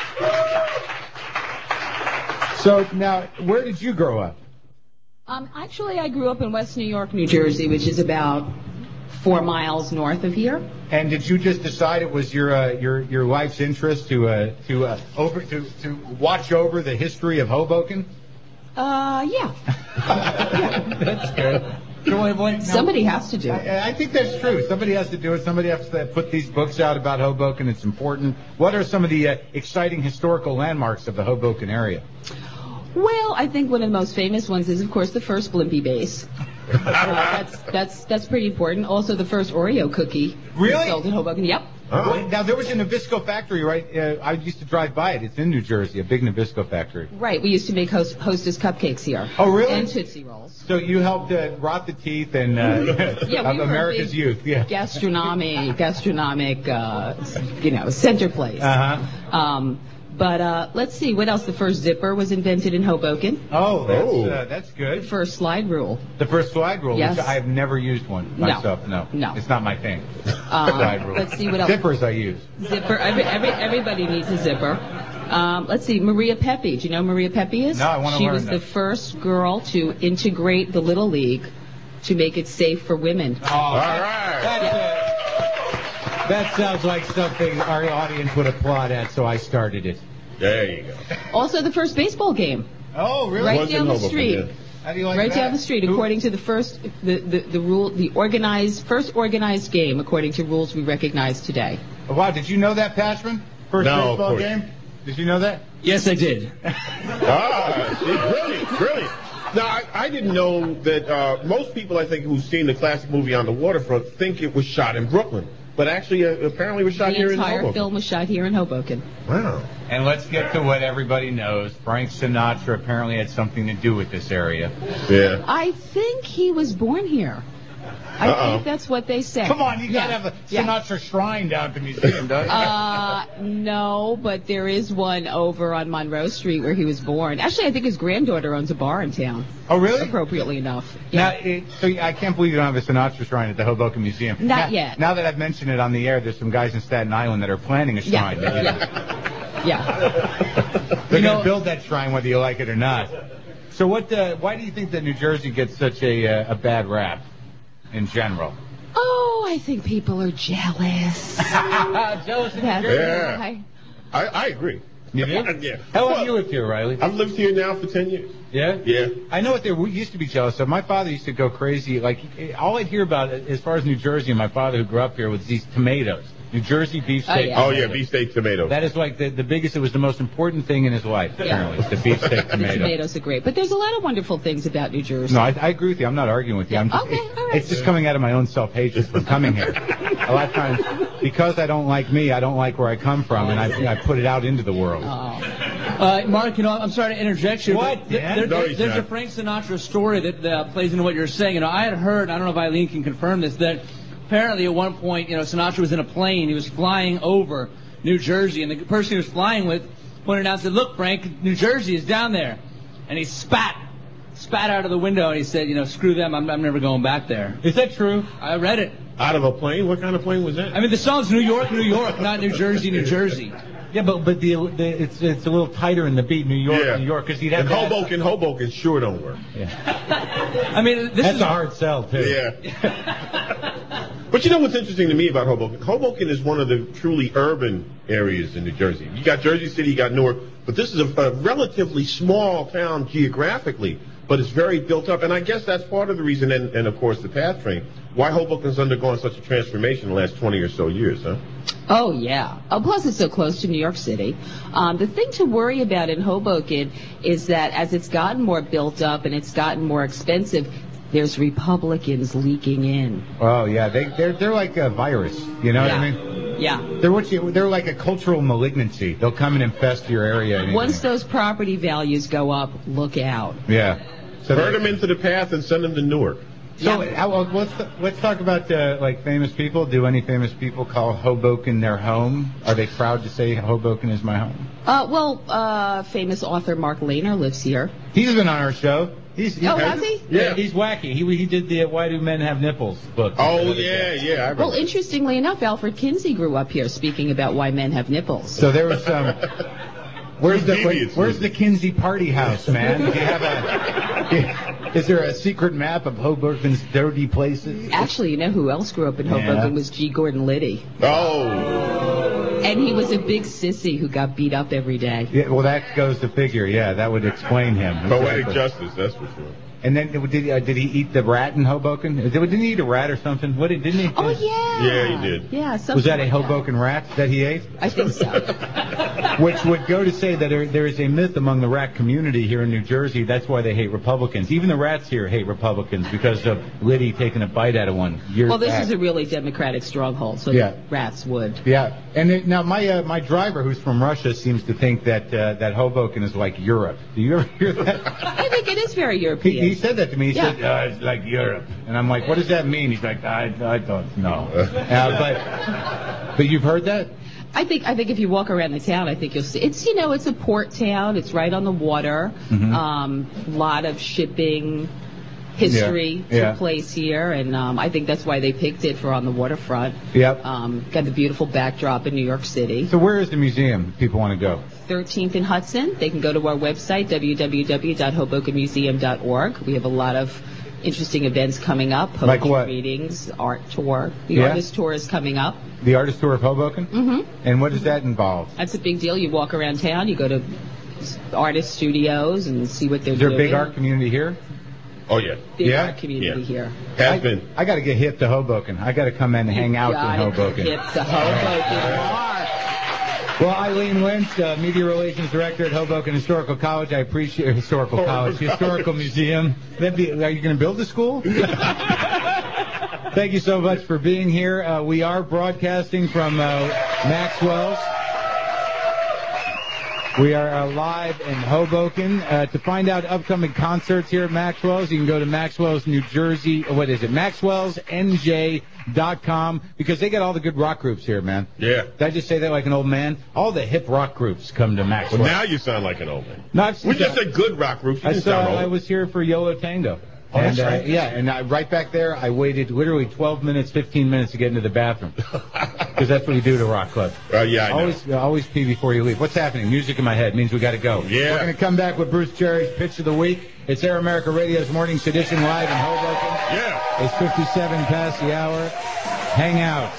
So now, where did you grow up? Um, actually, I grew up in West New York, New Jersey, which is about four miles north of here. And did you just decide it was your uh, your your life's interest to uh, to uh, over to to watch over the history of Hoboken? Uh, yeah. yeah. That's good. So, wait, wait, no, Somebody has to do it. I, I think that's true. Somebody has to do it. Somebody has to put these books out about Hoboken. It's important. What are some of the uh, exciting historical landmarks of the Hoboken area? Well, I think one of the most famous ones is, of course, the first Blimpie base. uh, that's that's that's pretty important. Also, the first Oreo cookie really sold in Hoboken. Yep. Oh. Well, now there was a Nabisco factory, right? Uh, I used to drive by it. It's in New Jersey, a big Nabisco factory. Right. We used to make host, Hostess cupcakes here. Oh, really? And Tootsie Rolls. So you helped uh, rot the teeth and uh, yeah, of we America's big youth. Yeah. Gastronomic, gastronomic, uh, you know, center place. Uh huh. Um, But uh, let's see, what else? The first zipper was invented in Hoboken. Oh, that's, Oh. uh, that's good. The first slide rule. The first slide rule, Yes. which I have never used one No. myself. No. No. It's not my thing. Um, Slide rule. let's see what else. Zippers I use. Zipper. Every, every, everybody needs a zipper. Um, let's see, Maria Pepe. Do you know who Maria Pepe is? No, I wanna She learn was that. the first girl to integrate the Little League to make it safe for women. Oh, All that, right. That's, uh, that sounds like something our audience would applaud at, so I started it. There you go. Also, the first baseball game. Oh, really? Right Was in down the Hoboken, street. yeah. How do you like Right that? down the street, Who- according to the first, the, the, the rule, the organized, first organized game, according to rules we recognize today. Oh, wow, did you know that, Pashman? First No, of baseball course. game? Did you know that? Yes, I did. Ah, see, brilliant, brilliant. Now, I, I didn't know that uh, most people, I think, who've seen the classic movie On the Waterfront think it was shot in Brooklyn. But actually, uh, apparently it was shot The here in entire Hoboken. film was shot here in Hoboken. Wow. And let's get to what everybody knows. Frank Sinatra apparently had something to do with this area. Yeah. I think he was born here. I Uh-oh. think that's what they say. Come on, you Yeah. gotta have a Yeah. Sinatra shrine down at the museum, don't you? Uh, no, but there is one over on Monroe Street where he was born. Actually, I think his granddaughter owns a bar in town. Oh, really? Appropriately enough. Now, it, so I can't believe you don't have a Sinatra shrine at the Hoboken Museum. Not now, yet. Now that I've mentioned it on the air, there's some guys in Staten Island that are planning a Yeah. shrine. Yeah. Yeah. They're You going know- to build that shrine whether you like it or not. So what? Uh, why do you think that New Jersey gets such a, uh, a bad rap in general? Oh, I think people are jealous. Jealous of New That's Jersey? Yeah. why. I, I agree. You do? Yeah. How long Well, have you lived here, Riley? I've lived here now for ten years. Yeah? Yeah. I know what they we used to be jealous of. My father used to go crazy. Like, all I'd hear about as far as New Jersey and my father who grew up here was these tomatoes. New Jersey beefsteak. yeah. Oh, yeah, beefsteak tomatoes. That is like the, the biggest, it was the most important thing in his life, apparently, the beefsteak The tomato. tomatoes are great. But there's a lot of wonderful things about New Jersey. No, I, I agree with you. I'm not arguing with you. I'm just, Okay, it- all right. It's just coming out of my own self-hatred from coming here. A lot of times, because I don't like me, I don't like where I come from, and I, I put it out into the world. Oh. Uh, Mark, you know, I'm sorry to interject you. What, but th- Dan? there- No, there- he's there's not. a Frank Sinatra story that uh, plays into what you're saying. You know, I had heard, I don't know if Eileen can confirm this, that apparently at one point, you know, Sinatra was in a plane. He was flying over New Jersey, and the person he was flying with pointed out and said, "Look, Frank, New Jersey is down there." And he spat, spat out of the window, and he said, "You know, screw them. I'm, I'm never going back there." Is that true? I read it. Out of a plane? What kind of plane was that? I mean, the song's New York, New York, not New Jersey, New Jersey. Yeah, but but the, the it's it's a little tighter in the beat, New York, yeah. New York, because he'd have And that- Hoboken, Hoboken sure don't work. I mean, this That's is a hard sell too. Yeah. But you know what's interesting to me about Hoboken? Hoboken is one of the truly urban areas in New Jersey. You got Jersey City, you got Newark, but this is a, a relatively small town geographically, but it's very built up. And I guess that's part of the reason, and, and of course the PATH train, why Hoboken's undergone such a transformation in the last twenty or so years, huh? Oh, yeah. Oh, plus it's so close to New York City. Um, the thing to worry about in Hoboken is that as it's gotten more built up and it's gotten more expensive, there's Republicans leaking in. Oh, yeah. They, they're, they're like a virus. You know yeah. what I mean? Yeah. They're what you, they're like a cultural malignancy. They'll come and infest your area. And Once those property values go up, look out. Yeah. So Herd them into the path and send them to Newark. So Yeah. how, well, let's let's talk about uh, like famous people. Do any famous people call Hoboken their home? Are they proud to say Hoboken is my home? Uh, well, uh, famous author Mark Lehner lives here. He's been on our show. He's, he's Oh, has he? Yeah, he's wacky. He he did the Why Do Men Have Nipples book. Oh, yeah, yeah. I remember. Well, interestingly enough, Alfred Kinsey grew up here speaking about why men have nipples. So there was some. Where's the Devious, Where's dude. the Kinsey party house, man? Do you have a? Is there a secret map of Hoboken's dirty places? Actually, you know who else grew up in Hoboken Yeah. was G. Gordon Liddy. Oh. And he was a big sissy who got beat up every day. Yeah, well, that goes to figure. Yeah, that would explain him. Poetic Exactly. justice, that's for sure. And then did uh, did he eat the rat in Hoboken? Didn't he eat a rat or something? What did, didn't he? Oh, yeah. Yeah, he did. Yeah, something Was that a like Hoboken rat that he ate? I think so. Which would go to say that there, there is a myth among the rat community here in New Jersey. That's why they hate Republicans. Even the rats here hate Republicans because of Liddy taking a bite out of one years Well, this back. is a really Democratic stronghold, so Yeah. the rats would. Yeah, and it, now my uh, my driver, who's from Russia, seems to think that uh, that Hoboken is like Europe. Do you ever hear that? I think it is very He, European. he said that to me. He Yeah. said, uh, it's like Europe. And I'm like, what does that mean? He's like, I, I don't know. uh, but but you've heard that? I think I think if you walk around the town, I think you'll see it's you know it's a port town. It's right on the water. Mhm. Um, lot of shipping history Yeah, yeah. took place here, and um, I think that's why they picked it for on the waterfront. Yep. Um, got the beautiful backdrop in New York City. So where is the museum if people want to go? thirteenth and Hudson. They can go to our website, w w w dot hoboken museum dot org. We have a lot of interesting events coming up. Poetry Like what? readings, art tour. The Yeah? artist tour is coming up. The Artist Tour of Hoboken? Mm-hmm. And what does that involve? That's a big deal. You walk around town, you go to artist studios and see what they're Is there a doing. big art community here? Oh, yeah. Big Yeah? art community Yeah. here. Has I, been. I got to get hip to Hoboken. I got to come in and hang out Got in it. Hoboken. Hip to Hoboken. Mark. Well, Eileen Lynch, uh, Media Relations Director at Hoboken Historical College. I appreciate Historical College, Historical Museum. That'd be, are you going to build a school? Thank you so much for being here. Uh, we are broadcasting from uh, Maxwell's. We are uh, live in Hoboken. Uh, to find out upcoming concerts here at Maxwell's, you can go to Maxwell's New Jersey. What is it? Maxwell's N J dot com, because they got all the good rock groups here, man. Yeah. Did I just say that like an old man? All the hip rock groups come to Maxwell. Well, now you sound like an old man. No, I've seen We just that. said good rock groups. You I didn't saw. sound old. I was here for Yolo Tango. Oh, and, that's uh, right. yeah, and I, right back there, I waited literally twelve minutes, fifteen minutes to get into the bathroom. Because that's what you do at a rock club. Uh, yeah, I know. Always, uh, always pee before you leave. What's happening? Music in my head means we got to go. Yeah. We're going to come back with Bruce Cherry's Pitch of the Week. It's Air America Radio's Morning Sedition live in Hoboken. Yeah. It's fifty-seven past the hour. Hangouts.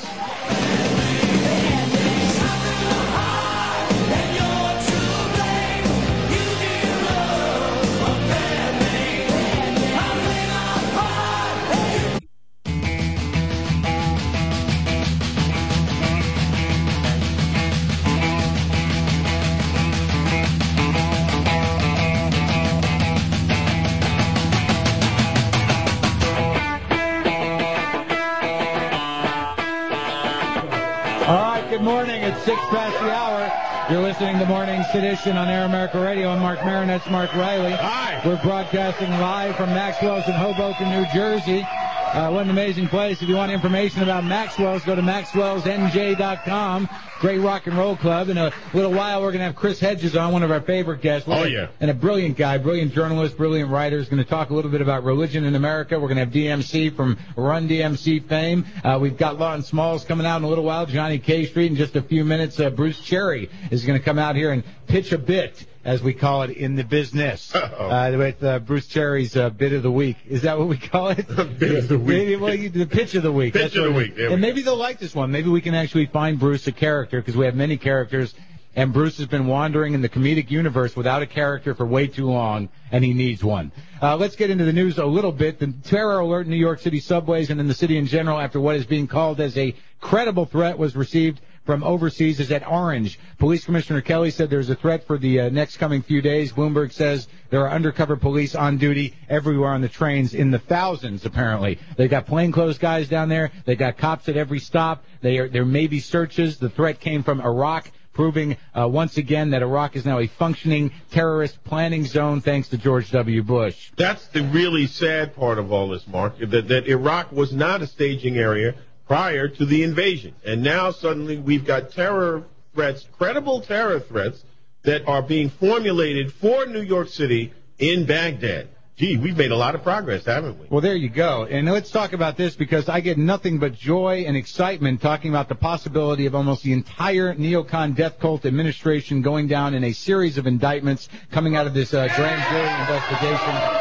All right, good morning. It's six past the hour. You're listening to Morning Sedition on Air America Radio. I'm Mark Maron. That's Mark Riley. Hi. We're broadcasting live from Maxwell's in Hoboken, New Jersey. Uh, what an amazing place. If you want information about Maxwell's, go to maxwells n j dot com. Great rock and roll club. In a little while, we're going to have Chris Hedges on, one of our favorite guests. We're Oh, gonna- yeah. And a brilliant guy, brilliant journalist, brilliant writer. Is going to talk a little bit about religion in America. We're going to have D M C from Run D M C fame. Uh, we've got Lawton Smalls coming out in a little while. Johnny K Street in just a few minutes. Uh, Bruce Cherry is going to come out here and pitch a bit, as we call it in the business, uh, with uh, Bruce Cherry's uh, bit of the week. Is that what we call it? Bit of the week. Maybe, well, you- the pitch of the week. Pitch That's of the what it week. is. There we And go. maybe they'll like this one. Maybe we can actually find Bruce a character, because we have many characters. And Bruce has been wandering in the comedic universe without a character for way too long, and he needs one. Uh, let's get into the news a little bit. The terror alert in New York City subways and in the city in general after what is being called as a credible threat was received from overseas is at Orange. Police Commissioner Kelly said there's a threat for the uh, next coming few days. Bloomberg says there are undercover police on duty everywhere on the trains, in the thousands, apparently. They got plainclothes guys down there. They got cops at every stop. They are, there may be searches. The threat came from Iraq, proving uh, once again that Iraq is now a functioning terrorist planning zone thanks to George W. Bush. That's the really sad part of all this, Mark, that, that Iraq was not a staging area prior to the invasion. And now suddenly we've got terror threats, credible terror threats, that are being formulated for New York City in Baghdad. Gee, we've made a lot of progress, haven't we? Well, there you go. And let's talk about this, because I get nothing but joy and excitement talking about the possibility of almost the entire neocon death cult administration going down in a series of indictments coming out of this uh, grand jury investigation.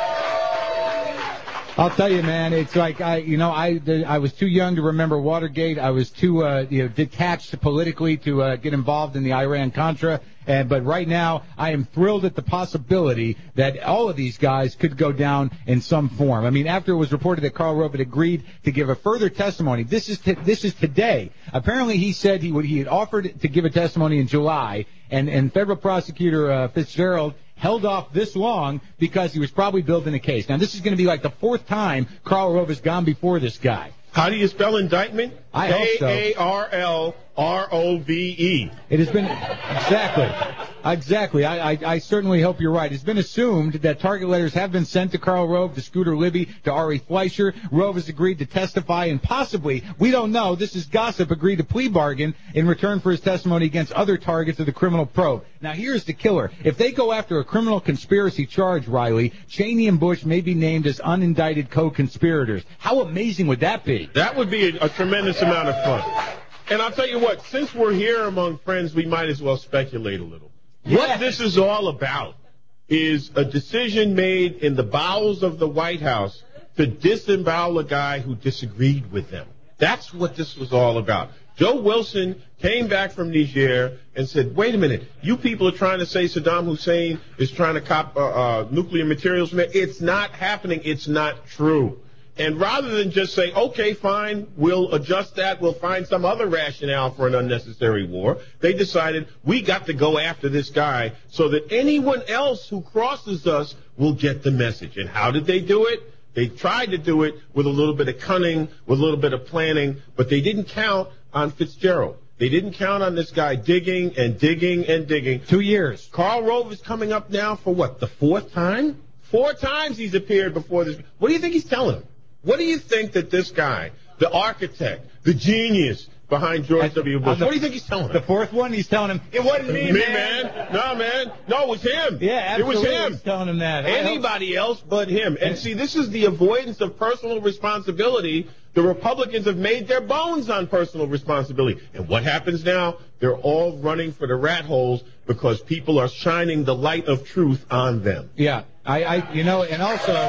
I'll tell you, man, it's like, I, you know, I I was too young to remember Watergate. I was too, uh, you know, detached politically to uh, get involved in the Iran-Contra. And, but right now, I am thrilled at the possibility that all of these guys could go down in some form. I mean, after it was reported that Karl Rove had agreed to give a further testimony, this is t- this is today. Apparently, he said he would he had offered to give a testimony in July, and and federal prosecutor uh, Fitzgerald held off this long because he was probably building a case. Now, this is going to be like the fourth time Karl Rove has gone before this guy. How do you spell indictment? I hope so. A A R L R O V E. It has been, exactly, exactly. I, I, I certainly hope you're right. It's been assumed that target letters have been sent to Karl Rove, to Scooter Libby, to Ari Fleischer. Rove has agreed to testify, and possibly, we don't know, this is gossip, agreed to plea bargain in return for his testimony against other targets of the criminal probe. Now, here's the killer. If they go after a criminal conspiracy charge, Riley, Cheney and Bush may be named as unindicted co-conspirators. How amazing would that be? That would be a, a tremendous amount of fun. And I'll tell you what, since we're here among friends, we might as well speculate a little. Yeah. What this is all about is a decision made in the bowels of the White House to disembowel a guy who disagreed with them. That's what this was all about. Joe Wilson came back from Niger and said, wait a minute, you people are trying to say Saddam Hussein is trying to cop uh, uh, nuclear materials from it. It's not happening. It's not true. And rather than just say, okay, fine, we'll adjust that, we'll find some other rationale for an unnecessary war, they decided we got to go after this guy so that anyone else who crosses us will get the message. And how did they do it? They tried to do it with a little bit of cunning, with a little bit of planning, but they didn't count on Fitzgerald. They didn't count on this guy digging and digging and digging. Two years. Karl Rove is coming up now for what, the fourth time? Four times he's appeared before this. What do you think he's telling him? What do you think that this guy, the architect, the genius behind George At, W. Bush, the, what do you think he's telling him? The fourth one, he's telling him, it wasn't me, me man. man. No, man. No, it was him. Yeah, absolutely. It was him. He's telling him that. Anybody else but him. And see, this is the avoidance of personal responsibility. The Republicans have made their bones on personal responsibility. And what happens now? They're all running for the rat holes because people are shining the light of truth on them. Yeah, I, I you know, and also,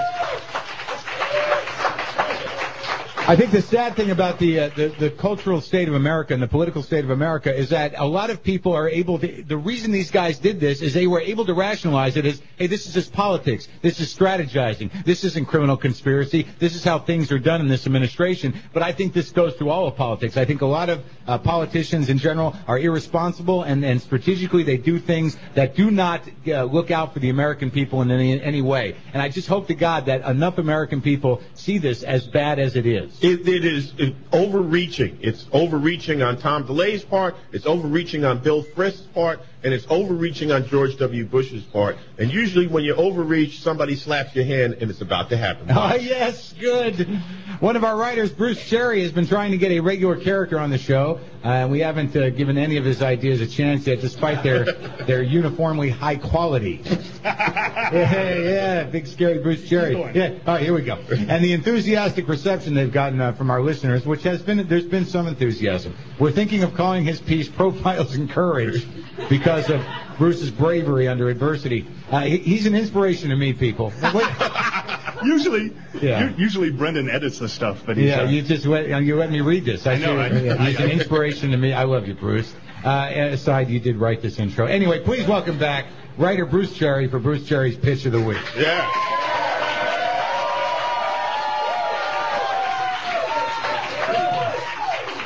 I think the sad thing about the, uh, the the cultural state of America and the political state of America is that a lot of people are able to, the reason these guys did this is they were able to rationalize it as, hey, this is just politics, this is strategizing, this isn't criminal conspiracy, this is how things are done in this administration. But I think this goes through all of politics. I think a lot of uh, politicians in general are irresponsible, and, and strategically they do things that do not uh, look out for the American people in any, any way. And I just hope to God that enough American people see this as bad as it is. It, it is it, overreaching. It's overreaching on Tom DeLay's part. It's overreaching on Bill Frist's part. And it's overreaching on George W. Bush's part. And usually when you overreach, somebody slaps your hand, and it's about to happen. Oh, yes, good. One of our writers, Bruce Cherry, has been trying to get a regular character on the show. Uh, and we haven't uh, given any of his ideas a chance yet, despite their their uniformly high quality. yeah, yeah, big scary Bruce Cherry. Yeah, all right, here we go. And the enthusiastic reception they've gotten uh, from our listeners, which has been, there's been some enthusiasm. We're thinking of calling his piece Profiles in Courage because of Bruce's bravery under adversity. Uh, he, he's an inspiration to me, people. Usually, Yeah. u- usually Brendan edits the stuff, but he's, Yeah, uh, you just let, you let me read this. I know, should- I- yeah, he's I- an I- inspiration to me. I love you, Bruce. Uh, and aside, you did write this intro. Anyway, please welcome back writer Bruce Cherry for Bruce Cherry's Pitch of the Week. Yeah.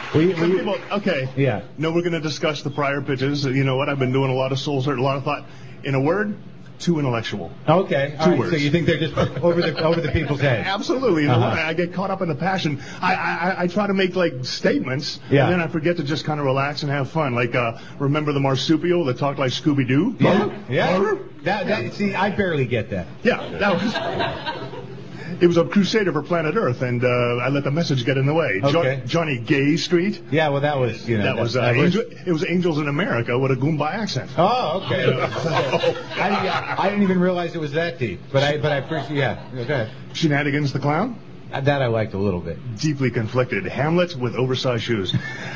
We, Some we, people, okay. Yeah. No, we're going to discuss the prior pitches. You know what? I've been doing a lot of soul search, a lot of thought. In a word, too intellectual. Okay. All Two right, words. So you think they're just over the over the people's heads? Absolutely. You know Uh-huh. what? I get caught up in the passion. I, I I try to make like statements, Yeah. and then I forget to just kind of relax and have fun. Like, uh, remember the marsupial that talked like Scooby Doo? Yeah. Yeah. That, that, see, I barely get that. Yeah, that was. It was a crusader for planet Earth, and uh, I let the message get in the way. Jo- Okay. Johnny Gay Street. Yeah. Well, that was you know That was uh, that was- Angel, it was Angels in America with a Goomba accent. Oh, okay. I, didn't- I didn't even realize it was that deep, but I but I appreciate. Yeah. Okay. Shenanigans the Clown. That I liked a little bit. Deeply conflicted. Hamlet with oversized shoes.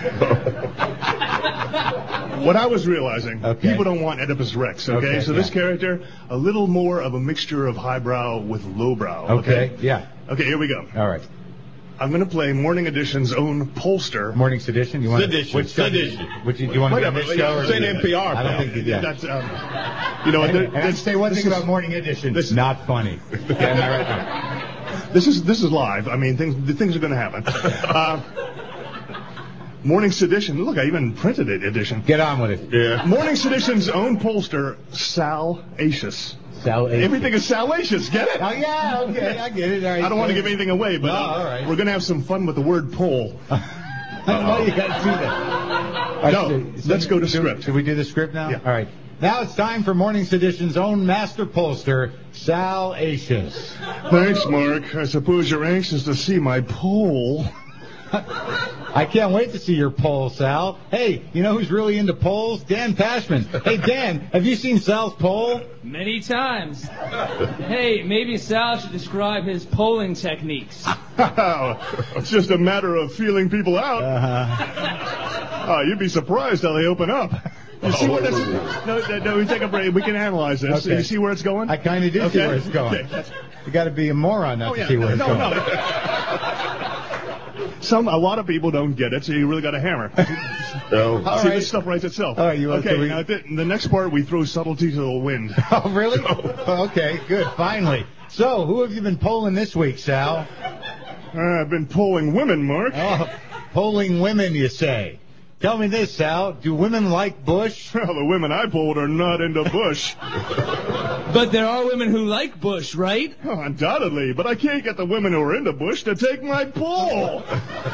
What I was realizing, Okay. people don't want Oedipus Rex, okay? Okay, so this yeah. character, a little more of a mixture of highbrow with lowbrow. Okay. Yeah. Okay, here we go. All right. I'm going to play Morning Edition's own pollster. Morning Sedition. You want Sedition, Which show do you- Sedition. Which do you want to be on Whatever, this show? or Say do an you- N P R, I don't pal. think. you- Yeah. That's, um, you know, And, th- and I have to this, say one this thing is, about Morning Edition. this- It's not funny. Okay, am I right? this is this is live. I mean, things the things are going to happen. Uh, Morning Sedition. Look, I even printed it. Edition. Get on with it. Yeah. Morning Sedition's own pollster, Sal Acious. Sal Acious. Everything is salacious. Get it? Oh yeah. Okay. I get it. All right. I don't want to give anything away, but No, uh, all right. we're going to have some fun with the word poll. Why you got to do that? All right, No, let's go to should- script. Should we do the script now? Yeah. All right. Now it's time for Morning Sedition's own master pollster, Sal Acious. Thanks, Mark. I suppose you're anxious to see my poll. I can't wait to see your poll, Sal. Hey, you know who's really into polls? Dan Pashman. Hey, Dan, have you seen Sal's poll? Many times. Hey, maybe Sal should describe his polling techniques. It's just a matter of feeling people out. Uh-huh. Uh, you'd be surprised how they open up. You see where this? No, no, no, we take a break. We can analyze this. Okay. You see where it's going? I kind of do see Okay. where it's going. Okay. You got to be a moron not Oh, to yeah. see where it's no, going. no. Some, a lot of people don't get it, so you really got to hammer. No. All See, right. this stuff writes itself. All right, you want okay, to read- now th- the next part, we throw subtlety to the wind. Oh, really? Oh, okay, good. Finally. So, who have you been polling this week, Sal? Uh, I've been polling women, Mark. Oh, polling women, you say. Tell me this, Sal. Do women like Bush? Well, the women I polled are not into Bush. But there are women who like Bush, right? Oh, undoubtedly, but I can't get the women who are into Bush to take my poll.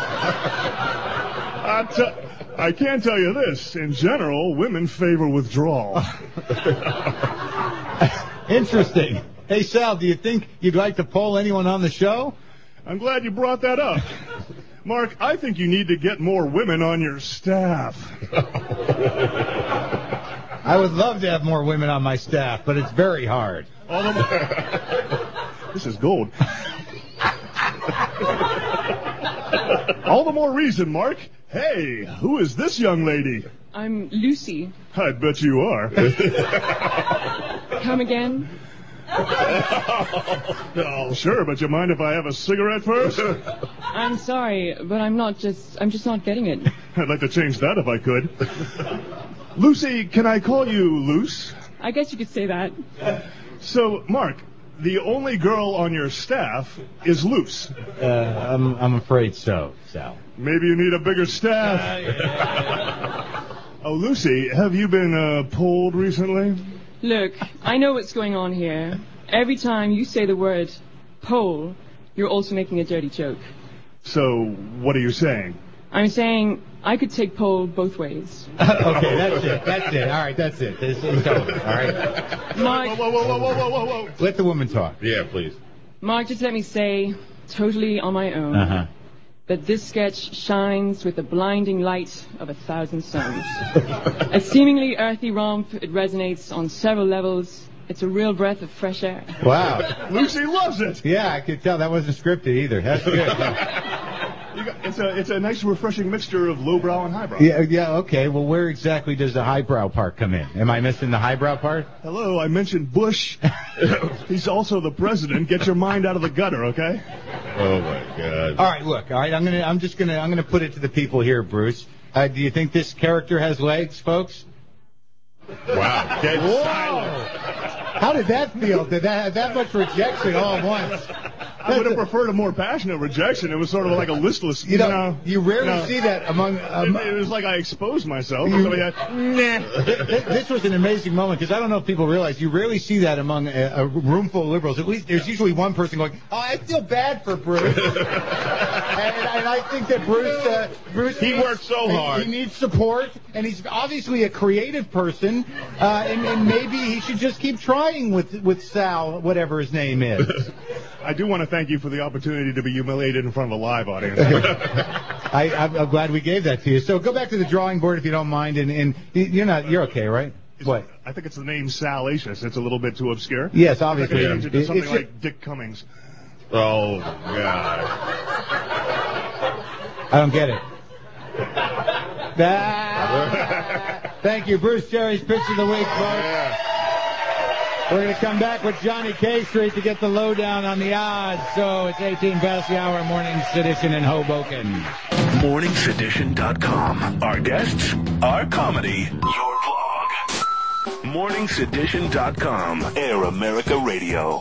I, t- I can tell you this. In general, women favor withdrawal. Interesting. Hey, Sal, do you think you'd like to poll anyone on the show? I'm glad you brought that up. Mark, I think you need to get more women on your staff. I would love to have more women on my staff, but it's very hard. All the more... This is gold. All the more reason, Mark. Hey, who is this young lady? I'm Lucy. I bet you are. Come again? Oh, sure, but you mind if I have a cigarette first? I'm sorry, but I'm not just, I'm just not getting it. I'd like to change that if I could. Lucy, can I call you Luce? I guess you could say that. So, Mark, the only girl on your staff is Luce. Uh, I'm, I'm afraid so, Sal. Maybe you need a bigger staff. Oh, Lucy, have you been uh, polled recently? Look, I know what's going on here. Every time you say the word poll, you're also making a dirty joke. So, what are you saying? I'm saying I could take poll both ways. Okay, that's it. That's it. All right, that's it. This is over. All right. Mark, Whoa, whoa, whoa, whoa, whoa, whoa, whoa. Let the woman talk. Yeah, please. Mark, just let me say, totally on my own, Uh-huh. that this sketch shines with the blinding light of a thousand suns. A seemingly earthy romp, it resonates on several levels. It's a real breath of fresh air. Wow. Lucy loves it. Yeah, I could tell that wasn't scripted either. That's good. You got, it's a it's a nice refreshing mixture of lowbrow and highbrow. Yeah, yeah, okay. Well, where exactly does the highbrow part come in? Am I missing the highbrow part? Hello, I mentioned Bush. He's also the president. Get your mind out of the gutter, okay? Oh my God. All right, look. All right, I'm gonna. I'm just gonna. I'm gonna put it to the people here, Bruce. Uh, do you think this character has legs, folks? Wow. Dead Whoa! silent. How did that feel? Did that have that much rejection all at once? I would have preferred a more passionate rejection. It was sort of like a listless, you, You know, know. you rarely you know, see that among. Um, it, it was like I exposed myself. You- So yeah, Nah. Th- This was an amazing moment because I don't know if people realize you rarely see that among a, a room full of liberals. At least there's usually one person going, "Oh, I feel bad for Bruce," and, and I think that Bruce, uh, Bruce, He needs- worked so he- hard. He needs support, and he's obviously a creative person, uh, and, and maybe he should just keep trying with with Sal, whatever his name is. I do want to thank you for the opportunity to be humiliated in front of a live audience. I, I'm, I'm glad we gave that to you. So go back to the drawing board if you don't mind, and, and you're not, you're okay, right? What? I think it's the name Salacious. It's a little bit too obscure. Yes, I obviously. could change it to It- something it's- like Dick Cummings. Oh, God. I don't get it. Ah, thank you, Bruce Cherry's Pitch of the Week, folks. We're going to come back with Johnny K Street to get the lowdown on the odds. So it's eighteen past the hour, Morning Sedition in Hoboken. morning sedition dot com. Our guests, our comedy, your vlog. morning sedition dot com. Air America Radio.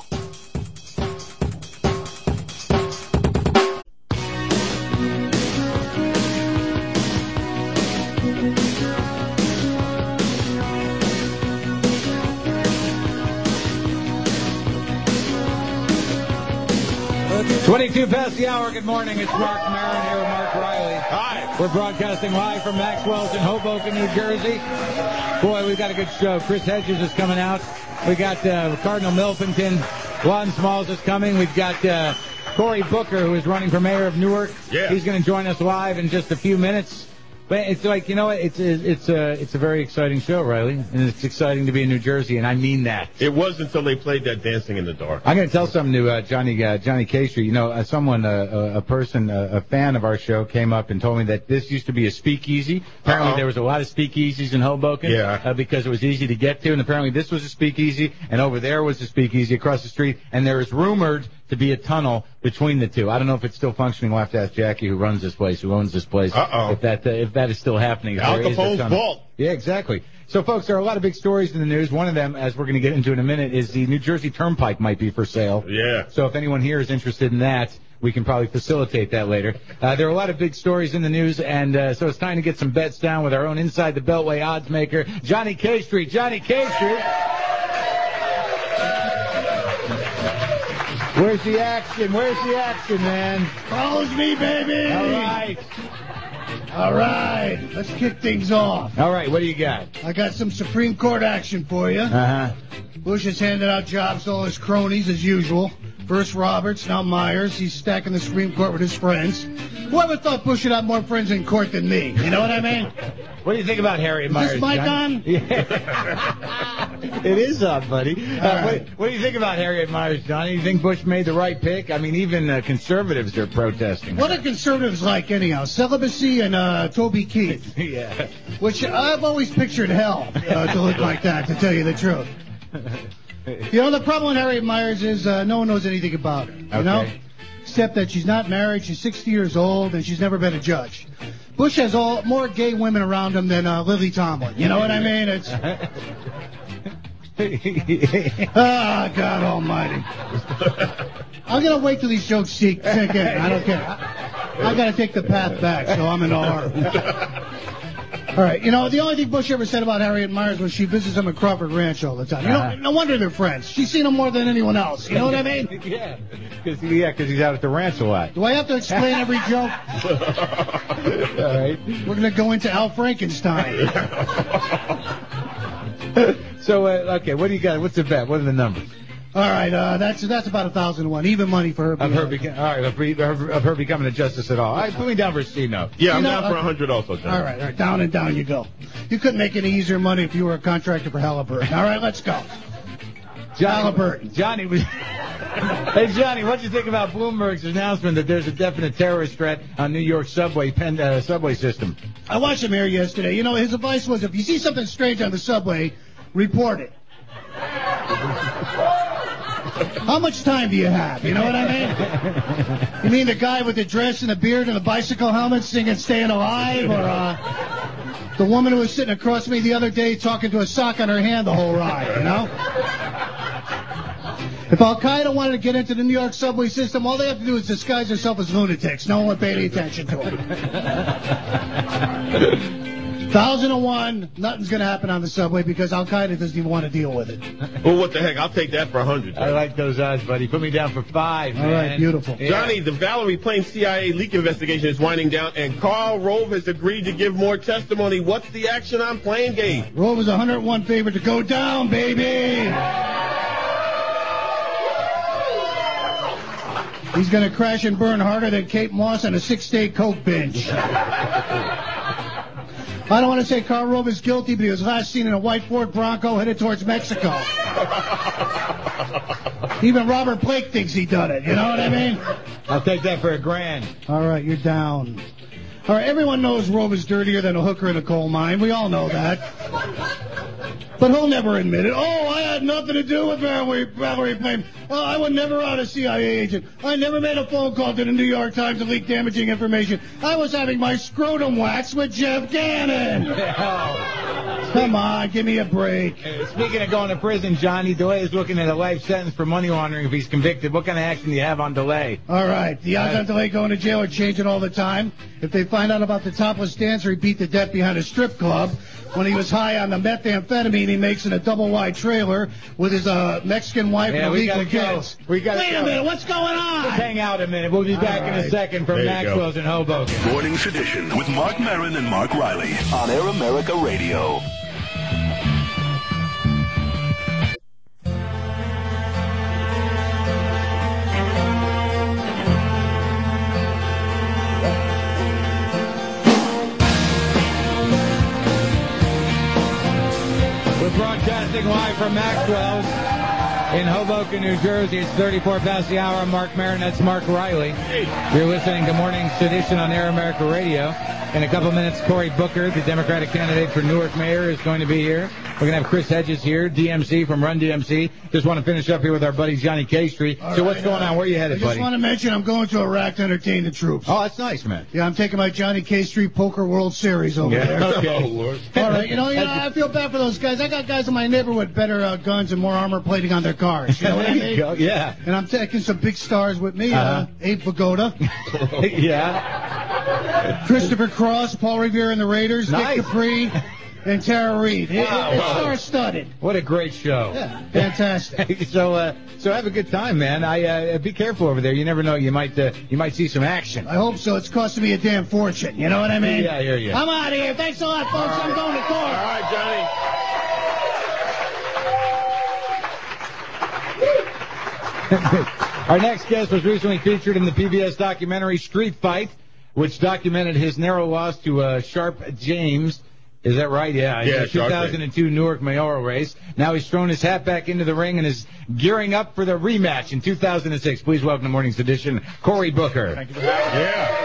twenty-two past the hour. Good morning. It's Mark Maron here with Mark Riley. Hi. We're broadcasting live from Maxwell's in Hoboken, New Jersey. Boy, we've got a good show. Chris Hedges is coming out. We got uh, Cardinal Milpington. Lon Smalls is coming. We've got uh, Cory Booker, who is running for mayor of Newark. Yeah. He's going to join us live in just a few minutes. But it's like, you know what, it's a, it's a, it's a very exciting show, Riley. And it's exciting to be in New Jersey, and I mean that. It was until they played that Dancing in the Dark. I'm going to tell something to uh, Johnny uh, Johnny K Street. You know, uh, someone, uh, a, a person, uh, a fan of our show came up and told me that this used to be a speakeasy. Apparently Uh-oh. there was a lot of speakeasies in Hoboken Yeah. uh, because it was easy to get to. And apparently this was a speakeasy, and over there was a speakeasy across the street. And there is rumored to be a tunnel between the two. I don't know if it's still functioning. We'll have to ask Jackie, who runs this place, who owns this place, Uh-oh. if that uh, if that is still happening. If Al there is a Capone's tunnel. vault. Yeah, exactly. So, folks, there are a lot of big stories in the news. One of them, as we're going to get into in a minute, is the New Jersey Turnpike might be for sale. Yeah. So if anyone here is interested in that, we can probably facilitate that later. Uh, there are a lot of big stories in the news, and uh, so it's time to get some bets down with our own Inside the Beltway odds maker, Johnny K Street. Johnny K Street. Where's the action? Where's the action, man? Follows me, baby. All right. All right. Let's kick things off. All right, what do you got? I got some Supreme Court action for you. Uh-huh. Bush has handed out jobs to all his cronies as usual. First Roberts, now Myers. He's stacking the Supreme Court with his friends. Whoever thought Bush would have more friends in court than me? You know what I mean? What do you think about Harriet Is Myers? this mic John? on? Yeah. It is on, buddy. Uh, All what, right. what do you think about Harriet Myers, Johnny? You think Bush made the right pick? I mean, even uh, conservatives are protesting. What are conservatives like anyhow? Celibacy and uh, Toby Keith. Yeah. Which I've always pictured hell uh, to look like that, to tell you the truth. You know, the problem with Harriet Myers is uh, no one knows anything about her. You Okay. know? Except that she's not married, she's sixty years old, and she's never been a judge. Bush has all more gay women around him than uh, Lily Tomlin. You know what I mean? It's ah, God Almighty. I'm gonna wait till these jokes sink sink in. I don't care. I, I gotta take the path back, so I'm in R. All right, you know, the only thing Bush ever said about Harriet Myers was she visits him at Crawford Ranch all the time. You know, Uh-huh. no wonder they're friends. She's seen him more than anyone else. You know what I mean? Yeah. Because yeah, 'cause he's out at the ranch a lot. Do I have to explain every joke? All right. We're going to go into Al Frankenstein. So, uh, okay, what do you got? What's the bet? What are the numbers? All right, uh, that's that's about a thousand to one. Even money for her. Of her, beca- all right, of her, of her becoming a justice at all. All right, put me down for a C note. Yeah, I'm You know, down for uh, a hundred also, John. All right, all right, down and down you go. You couldn't make any easier money if you were a contractor for Halliburton. All right, let's go. Johnny, Halliburton. Johnny was. Hey, Johnny, what do you think about Bloomberg's announcement that there's a definite terrorist threat on New York subway pen, uh, subway system? I watched him here yesterday. You know, his advice was if you see something strange on the subway, report it. How much time do you have? You know what I mean? You mean the guy with the dress and the beard and the bicycle helmet singing Staying Alive? Or uh, the woman who was sitting across from me the other day talking to a sock on her hand the whole ride, you know? If Al Qaeda wanted to get into the New York subway system, all they have to do is disguise themselves as lunatics. No one would pay any attention to them. Thousand and one, nothing's going to happen on the subway because Al Qaeda doesn't even want to deal with it. Well, what the heck? I'll take that for a hundred. I like those odds, buddy. Put me down for five, man. All right, beautiful. Yeah. Johnny, the Valerie Plame C I A leak investigation is winding down, and Karl Rove has agreed to give more testimony. What's the action on Plame Gate? Rove is a one hundred one favorite to go down, baby. He's going to crash and burn harder than Kate Moss on a six-day coke binge. I don't want to say Karl Rove is guilty, but he was last seen in a white Ford Bronco headed towards Mexico. Even Robert Blake thinks he done it. You know what I mean? I'll take that for a grand. All right, you're down. All right, everyone knows Rove is dirtier than a hooker in a coal mine. We all know that. But he'll never admit it. Oh, I had nothing to do with Valerie, Valerie Plame. Oh, I would never out a C I A agent. I never made a phone call to the New York Times to leak damaging information. I was having my scrotum waxed with Jeff Gannon. Oh. Come on, give me a break. Uh, speaking of going to prison, Johnny, DeLay is looking at a life sentence for money laundering if he's convicted. What kind of action do you have on DeLay? All right, the odds on DeLay going to jail are changing all the time. If they find out about the topless dancer he beat to death behind a strip club when he was high on the methamphetamine he makes in a double-wide trailer with his uh, Mexican wife Yeah, and we illegal gotta kids. go. We gotta Wait go. a minute, what's going on? Just hang out a minute. We'll be back All in a right. second from There you Maxwell's go. in Hoboken. Morning Sedition with Mark Maron and Mark Riley on Air America Radio. We're broadcasting live from Maxwell's in Hoboken, New Jersey. It's thirty-four past the hour. I'm Mark Maron. That's Mark Riley. You're listening to Morning Sedition on Air America Radio. In a couple minutes, Cory Booker, the Democratic candidate for Newark mayor, is going to be here. We're going to have Chris Hedges here, D M C from Run D M C. Just want to finish up here with our buddy Johnny K Street. All so right, what's going uh, on? Where are you I headed, just buddy? want to mention I'm going to Iraq to entertain the troops. Oh, that's nice, man. Yeah, I'm taking my Johnny K Street Poker World Series over Yeah, there. okay. Oh, Lord. All right, you know, you know, I feel bad for those guys. I got guys in my neighborhood with better uh, guns and more armor plating on their cars. You know what I There you mean? go, yeah. And I'm taking some big stars with me. Uh, Uh-huh. Abe Vigoda, yeah. Christopher Cross, Paul Revere and the Raiders, Nice. Dick Capri, and Tara Reid. It, Wow. it, it's star-studded. What a great show. Yeah, fantastic. so, uh, so have a good time, man. I uh, be careful over there. You never know. You might, uh, you might see some action. I hope so. It's costing me a damn fortune. You know what I mean? Yeah, I hear you. I'm out of here. Thanks a lot, folks. I'm going to court. All right, Johnny. Our next guest was recently featured in the P B S documentary Street Fight, which documented his narrow loss to uh, Sharp James. Is that right? Yeah. Yeah, the two thousand two Newark mayoral race. Now he's thrown his hat back into the ring and is gearing up for the rematch in two thousand six. Please welcome to Morning's Edition, Cory Booker. Thank you for having me. Yeah.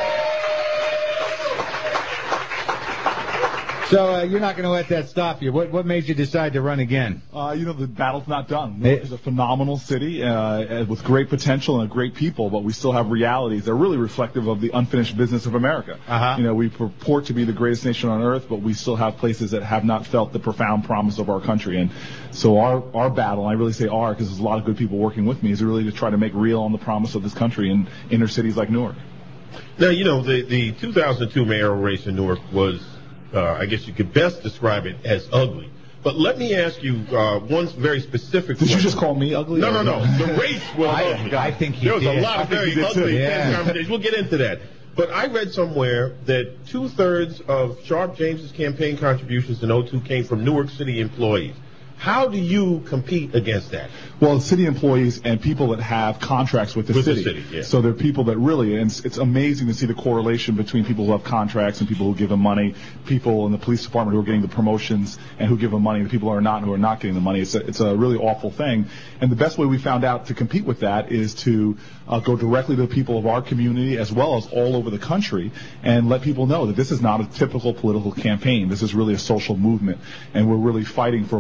So uh, you're not going to let that stop you. What what made you decide to run again? Uh, you know, the battle's not done. Newark is a phenomenal city uh, with great potential and great people, but we still have realities that are really reflective of the unfinished business of America. Uh-huh. You know, we purport to be the greatest nation on earth, but we still have places that have not felt the profound promise of our country. And so our, our battle, and I really say our because there's a lot of good people working with me, is really to try to make real on the promise of this country in inner cities like Newark. Now, you know, the, the two thousand two mayoral race in Newark was, uh, I guess you could best describe it as ugly. But let me ask you uh, one very specific Did question. you just call me ugly? No, no, no. The race was I- ugly. I think he There was did. a lot I of think he very did too. ugly Yeah. conversations. We'll get into that. But I read somewhere that two-thirds of Sharp James's campaign contributions in oh two came from Newark City employees. How do you compete against that? Well, city employees and people that have contracts with the With the city. city, yeah. So they're people that really, and it's, it's amazing to see the correlation between people who have contracts and people who give them money, people in the police department who are getting the promotions and who give them money, the people who are not, who are not getting the money. It's a, it's a really awful thing. And the best way we found out to compete with that is to uh, go directly to the people of our community as well as all over the country and let people know that this is not a typical political campaign. This is really a social movement, and we're really fighting for larger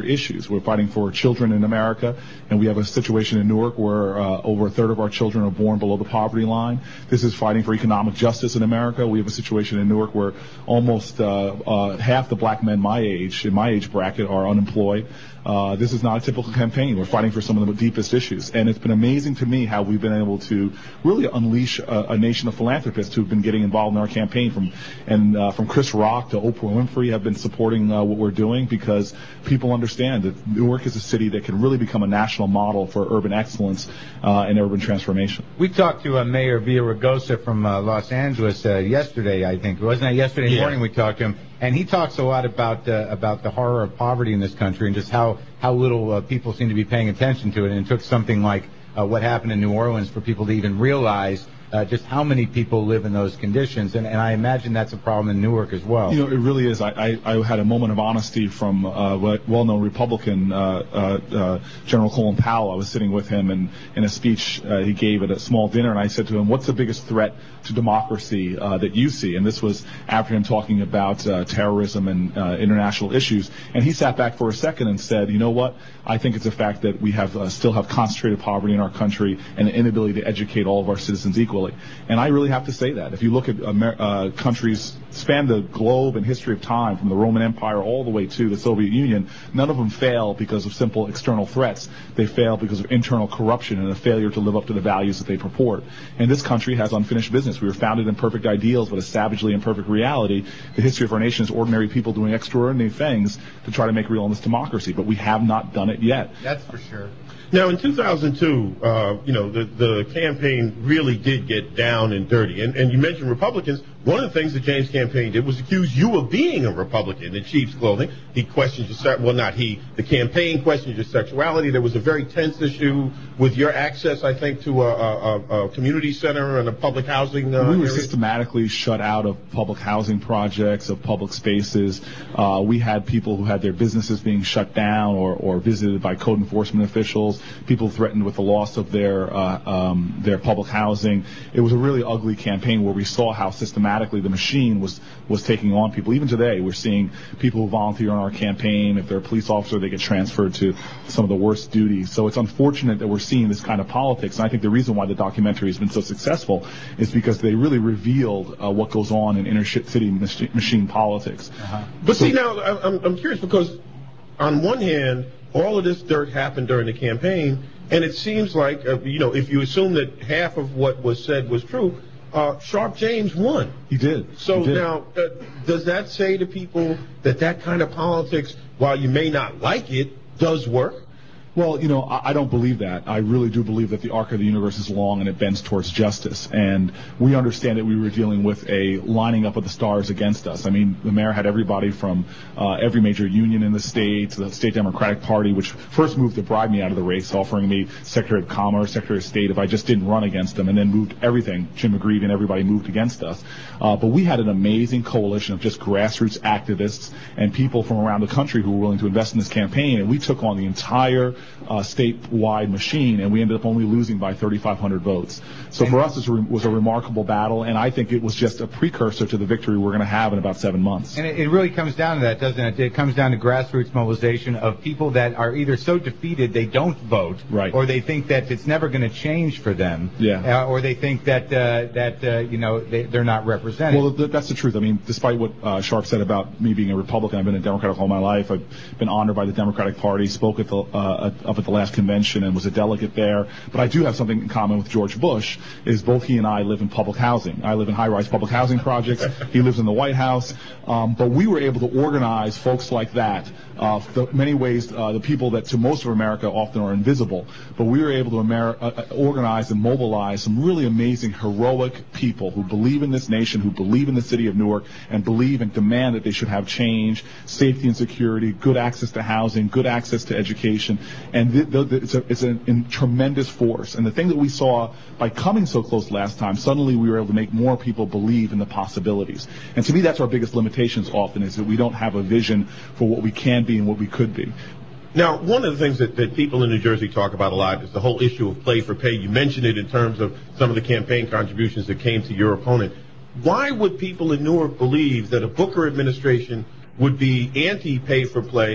issues. We're fighting for children in America, and we have a situation in Newark where uh, over a third of our children are born below the poverty line. This is fighting for economic justice in America. We have a situation in Newark where almost uh, uh, half the black men my age, in my age bracket, are unemployed. Uh, this is not a typical campaign. We're fighting for some of the deepest issues. And it's been amazing to me how we've been able to really unleash a, a nation of philanthropists who've been getting involved in our campaign. From and uh, from Chris Rock to Oprah Winfrey have been supporting uh, what we're doing, because people understand that Newark is a city that can really become a national model for urban excellence uh, and urban transformation. We talked to uh, Mayor Villaraigosa from uh, Los Angeles uh, yesterday, I think. Wasn't it yesterday Yeah. morning we talked to him? And he talks a lot about uh, about the horror of poverty in this country and just how, how little uh, people seem to be paying attention to it. And it took something like uh, what happened in New Orleans for people to even realize uh, just how many people live in those conditions. And, and I imagine that's a problem in Newark as well. You know, it really is. I, I, I had a moment of honesty from uh, well-known Republican uh, uh, uh, General Colin Powell. I was sitting with him and in a speech uh, he gave at a small dinner, and I said to him, what's the biggest threat to democracy uh, that you see? And this was after him talking about uh, terrorism and uh, international issues. And he sat back for a second and said, you know what? I think it's the fact that we have uh, still have concentrated poverty in our country and an inability to educate all of our citizens equally. And I really have to say that. If you look at Amer- uh, countries span the globe and history of time, from the Roman Empire all the way to the Soviet Union, none of them fail because of simple external threats. They fail because of internal corruption and a failure to live up to the values that they purport. And this country has unfinished business. We were founded in perfect ideals, but a savagely imperfect reality. The history of our nation is ordinary people doing extraordinary things to try to make real in this democracy, but we have not done it yet. That's for sure. Now, in two thousand two, uh, you know, the, the campaign really did get down and dirty. And, and you mentioned Republicans. One of the things that James' campaign did was accuse you of being a Republican in sheep's clothing. He questioned your, se- well, not he, the campaign questioned your sexuality. There was a very tense issue with your access, I think, to a, a, a community center and a public housing uh, We were area. systematically shut out of public housing projects, of public spaces. Uh, we had people who had their businesses being shut down or, or visited by code enforcement officials, people threatened with the loss of their uh, um, their public housing. It was a really ugly campaign where we saw how systematically the machine was, was taking on people. Even today, we're seeing people who volunteer on our campaign. If they're a police officer, they get transferred to some of the worst duties. So it's unfortunate that we're seeing this kind of politics. And I think the reason why the documentary has been so successful is because they really revealed uh, what goes on in inner city mach- machine politics. Uh-huh. But see, now, I'm, I'm curious because on one hand, all of this dirt happened during the campaign, and it seems like, uh, you know, if you assume that half of what was said was true, uh, Sharp James won. He did. So he did. now, uh, does that say to people that that kind of politics, while you may not like it, does work? Well, you know, I, I don't believe that. I really do believe that the arc of the universe is long and it bends towards justice. And we understand that we were dealing with a lining up of the stars against us. I mean, the mayor had everybody from uh, every major union in the state, the state Democratic Party, which first moved to bribe me out of the race, offering me Secretary of Commerce, Secretary of State if I just didn't run against them, and then moved everything. Jim McGreevey and everybody moved against us. Uh, but we had an amazing coalition of just grassroots activists and people from around the country who were willing to invest in this campaign, and we took on the entire Uh, statewide machine, and we ended up only losing by thirty-five hundred votes. So for us, it was a remarkable battle, and I think it was just a precursor to the victory we're going to have in about seven months. And it, it really comes down to that, doesn't it? It comes down to grassroots mobilization of people that are either so defeated they don't vote, right, or they think that it's never going to change for them, yeah, uh, or they think that uh, that uh, you know they, they're not represented. Well, th- that's the truth. I mean, despite what uh, Sharp said about me being a Republican, I've been a Democrat all my life. I've been honored by the Democratic Party, spoke at the uh, up at the last convention and was a delegate there. But I do have something in common with George Bush, is both he and I live in public housing. I live in high-rise public housing projects. He lives in the White House. Um, but we were able to organize folks like that. Uh, the many ways, uh, the people that to most of America often are invisible. But we were able to Amer- uh, organize and mobilize some really amazing, heroic people who believe in this nation, who believe in the city of Newark, and believe and demand that they should have change, safety and security, good access to housing, good access to education. And th- th- th- it's a, it's a in tremendous force. And the thing that we saw by coming so close last time, suddenly we were able to make more people believe in the possibilities. And to me, that's our biggest limitations often, is that we don't have a vision for what we can be and what we could be. Now, one of the things that, that people in New Jersey talk about a lot is the whole issue of play for pay. You mentioned it in terms of some of the campaign contributions that came to your opponent. Why would people in Newark believe that a Booker administration would be anti-pay for play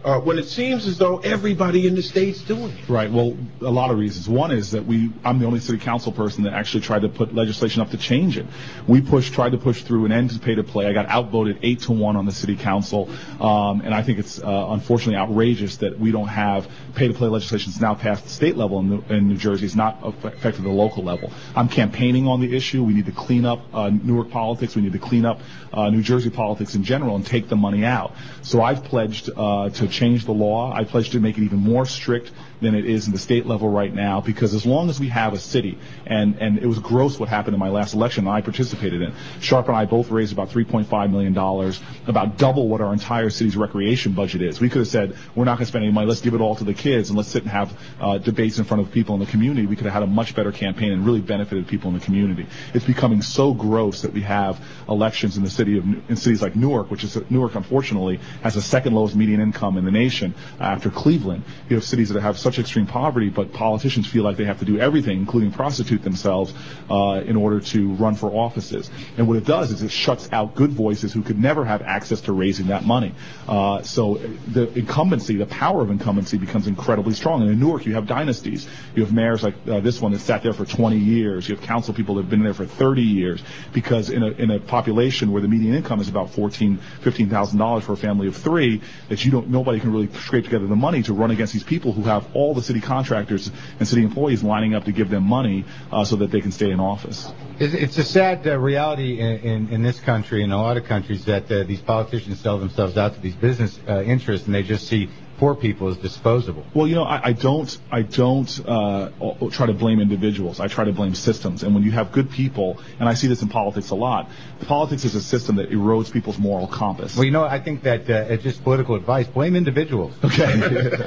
uh, when it seems as though everybody in the state's doing it? Right. Well, a lot of reasons. One is that we, I'm the only city council person that actually tried to put legislation up to change it. We pushed, tried to push through an end to pay to play. I got outvoted eight to one on the city council, um, and I think it's uh, unfortunately outrageous that we don't have pay to play legislation that's now passed the state level in New, in New Jersey. It's not affected the local level. I'm campaigning on the issue. We need to clean up uh, Newark politics. We need to clean up uh, New Jersey politics in general and take the money out. So I've pledged uh, to change the law. I pledged to make it even more strict than it is in the state level right now, because as long as we have a city, and, and it was gross what happened in my last election, and I participated in. Sharp and I both raised about three point five million dollars, about double what our entire city's recreation budget is. We could have said, we're not going to spend any money, let's give it all to the kids, and let's sit and have uh, debates in front of people in the community. We could have had a much better campaign and really benefited people in the community. It's becoming so gross that we have elections in the city of, in cities like Newark, which is, Newark unfortunately has the second lowest median income in the nation after Cleveland. You have cities that have such extreme poverty, but politicians feel like they have to do everything, including prostitute themselves, uh, in order to run for offices. And what it does is it shuts out good voices who could never have access to raising that money. Uh, so the incumbency, the power of incumbency becomes incredibly strong. And in Newark, you have dynasties. You have mayors like uh, this one that sat there for twenty years. You have council people that have been there for thirty years, because in a, in a population where the median income is about fourteen, fifteen thousand dollars for a family of three, that you don't, nobody can really scrape together the money to run against these people who have all the city contractors and city employees lining up to give them money uh, so that they can stay in office. It's a sad uh, reality in, in, in this country and a lot of countries that uh, these politicians sell themselves out to these business uh, interests, and they just see poor people as disposable. Well, you know, I, I don't, I don't uh, try to blame individuals. I try to blame systems. And when you have good people, and I see this in politics a lot, politics is a system that erodes people's moral compass. Well, you know, I think that uh, it's just political advice. Blame individuals. Okay.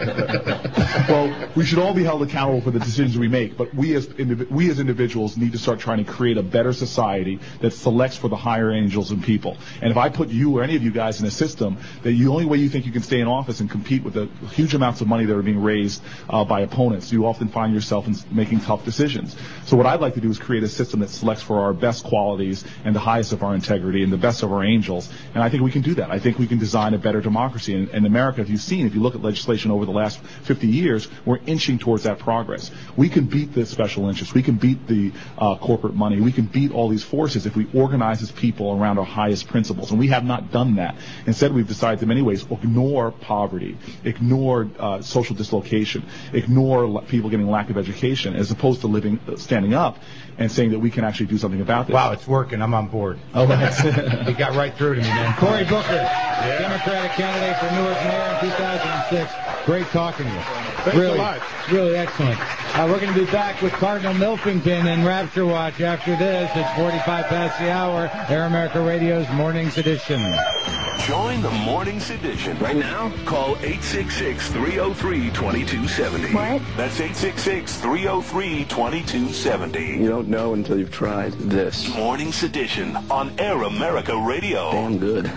Well, we should all be held accountable for the decisions we make, but we as indiv- we as individuals need to start trying to create a better society that selects for the higher angels and people. And if I put you or any of you guys in a system that the only way you think you can stay in office and compete with the huge amounts of money that are being raised uh, by opponents, you often find yourself in making tough decisions. So what I'd like to do is create a system that selects for our best qualities and the highest of our integrity and the best of our angels. And I think we can do that. I think we can design a better democracy. And in America, if you've seen, if you look at legislation over the last fifty years, we're inching towards that progress. We can beat the special interests. We can beat the uh, corporate money. We can beat all these forces if we organize as people around our highest principles. And we have not done that. Instead, we've decided in many ways ignore poverty, ignore uh, social dislocation, ignore people getting lack of education, as opposed to living, uh, standing up and saying that we can actually do something about this. Wow, it's working. I'm on board. Oh, that's he got right through to me, man. Cory Booker, yeah. Democratic candidate for Newark Mayor in two thousand six. Great talking to you. Thanks really, a lot. Really excellent. Uh, we're going to be back with Cardinal Milfington and Rapture Watch after this. It's forty-five past the hour. Air America Radio's Morning's Edition. Join the Morning's Edition. Right now, call eight six six, three oh three, two two seven oh. What? That's eight six six, three oh three, two two seven oh. You don't know until you've tried this. Morning's Edition on Air America Radio. Damn good.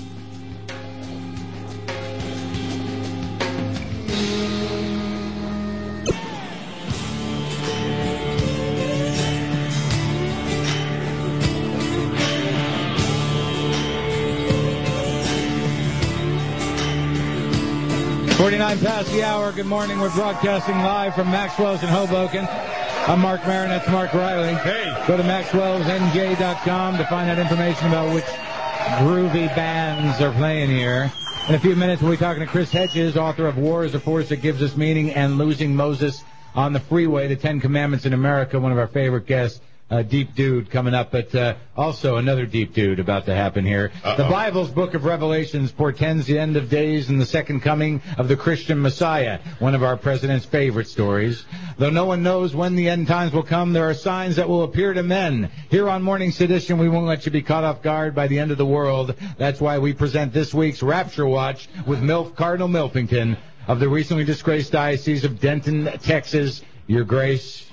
forty-nine past the hour. Good morning. We're broadcasting live from Maxwell's in Hoboken. I'm Mark Maron. That's Mark Riley. Hey. Go to maxwells n j dot com to find out information about which groovy bands are playing here. In a few minutes, we'll be talking to Chris Hedges, author of War is a Force That Gives Us Meaning and Losing Moses on the Freeway, the Ten Commandments in America, one of our favorite guests. A deep dude coming up, but uh, also another deep dude about to happen here. Uh-oh. The Bible's book of Revelations portends the end of days and the second coming of the Christian Messiah, one of our president's favorite stories. Though no one knows when the end times will come, there are signs that will appear to men. Here on Morning Sedition, we won't let you be caught off guard by the end of the world. That's why we present this week's Rapture Watch with Milf Cardinal Milfington of the recently disgraced Diocese of Denton, Texas. Your Grace.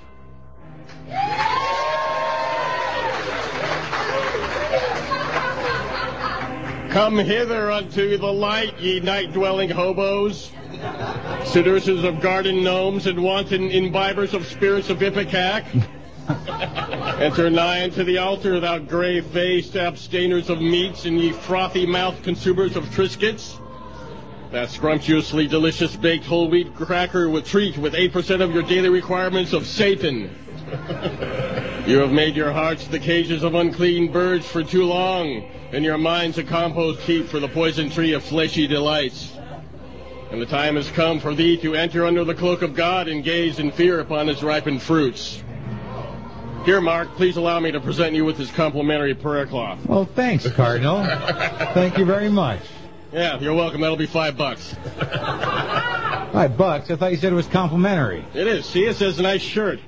Come hither unto the light, ye night-dwelling hobos, seducers of garden gnomes and wanton imbibers of spirits of ipecac. Enter nigh unto the altar, thou gray-faced abstainers of meats and ye frothy-mouthed consumers of Triscuits. That scrumptiously delicious baked whole wheat cracker with treat with eight percent of your daily requirements of Satan. You have made your hearts the cages of unclean birds for too long, and your minds a compost heap for the poison tree of fleshy delights. And the time has come for thee to enter under the cloak of God and gaze in fear upon his ripened fruits. Here, Mark, please allow me to present you with this complimentary prayer cloth. Well, thanks, Cardinal. Thank you very much. Yeah, you're welcome. That'll be five bucks. Five bucks? I thought you said it was complimentary. It is. See, it says nice shirt.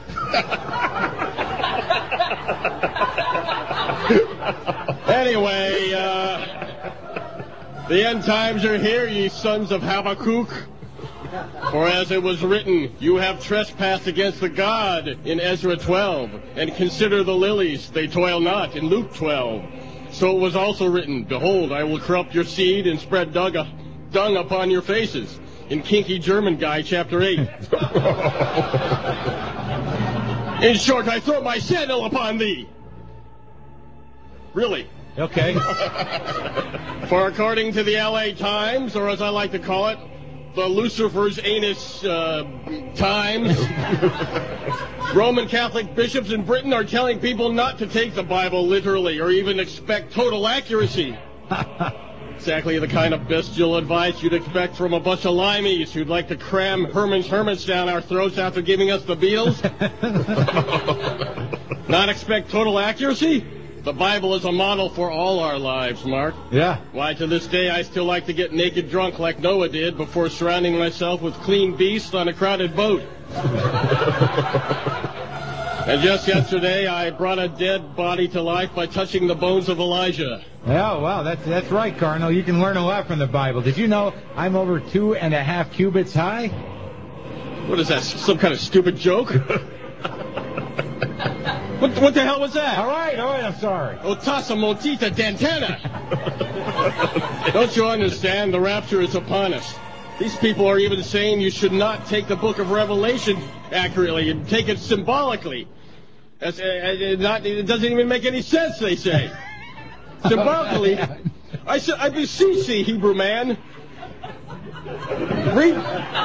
Anyway, uh, the end times are here, ye sons of Habakkuk. For as it was written, you have trespassed against the God in Ezra twelve, and consider the lilies, they toil not, in Luke twelve. So it was also written, behold, I will corrupt your seed and spread dung, dung upon your faces, in Kinky German Guy, chapter eight. In short, I throw my sandal upon thee. Really? Okay. For according to the L A Times, or as I like to call it, the Lucifer's Anus uh, Times, Roman Catholic bishops in Britain are telling people not to take the Bible literally or even expect total accuracy. Exactly the kind of bestial advice you'd expect from a bunch of limeys who'd like to cram Herman's Hermits down our throats after giving us the Beatles. Not expect total accuracy? The Bible is a model for all our lives, Mark. Yeah. Why, to this day, I still like to get naked drunk like Noah did before surrounding myself with clean beasts on a crowded boat. And just yesterday, I brought a dead body to life by touching the bones of Elijah. Yeah, wow, that's that's right, Cardinal. You can learn a lot from the Bible. Did you know I'm over two and a half cubits high? What is that, some kind of stupid joke? What, what the hell was that? All right, all right, I'm sorry. Otasa Motita Dantana. Don't you understand? The rapture is upon us. These people are even saying you should not take the book of Revelation accurately and take it symbolically. That's, uh, uh, not, it doesn't even make any sense, they say. Symbolically, I, say, I beseech thee, Hebrew man. Read.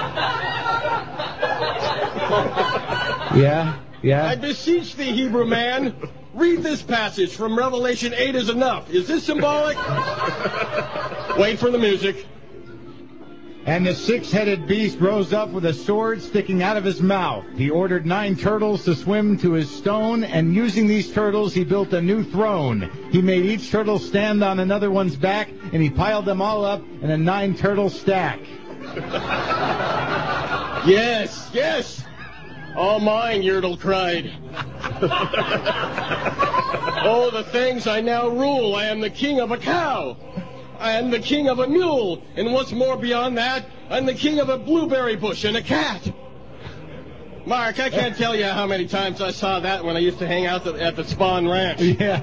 Yeah, yeah. I beseech thee, Hebrew man. Read this passage from Revelation eight is enough. Is this symbolic? Wait for the music. And the six-headed beast rose up with a sword sticking out of his mouth. He ordered nine turtles to swim to his stone, and using these turtles, he built a new throne. He made each turtle stand on another one's back, and he piled them all up in a nine-turtle stack. Yes, yes. All mine, Yertle cried. Oh, the things I now rule. I am the king of a cow. I am the king of a mule, and what's more beyond that, I'm the king of a blueberry bush and a cat. Mark, I can't tell you how many times I saw that when I used to hang out at the Spawn Ranch. Yeah.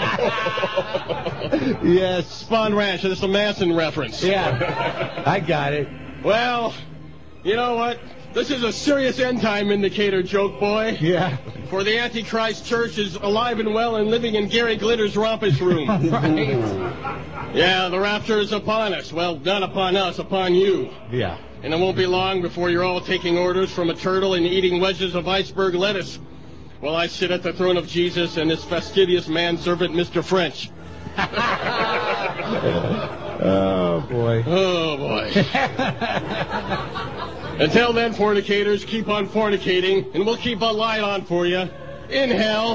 Yes. Spawn Ranch, that's a Manson reference. Yeah, I got it. Well, you know what? This is a serious end-time indicator, joke boy. Yeah. For the Antichrist Church is alive and well and living in Gary Glitter's rompus room. Right. Yeah, the rapture is upon us. Well, not upon us, upon you. Yeah. And it won't be long before you're all taking orders from a turtle and eating wedges of iceberg lettuce while I sit at the throne of Jesus and his fastidious manservant, Mister French. Oh, boy. Oh, boy. Until then, fornicators, keep on fornicating, and we'll keep a light on for you. In hell.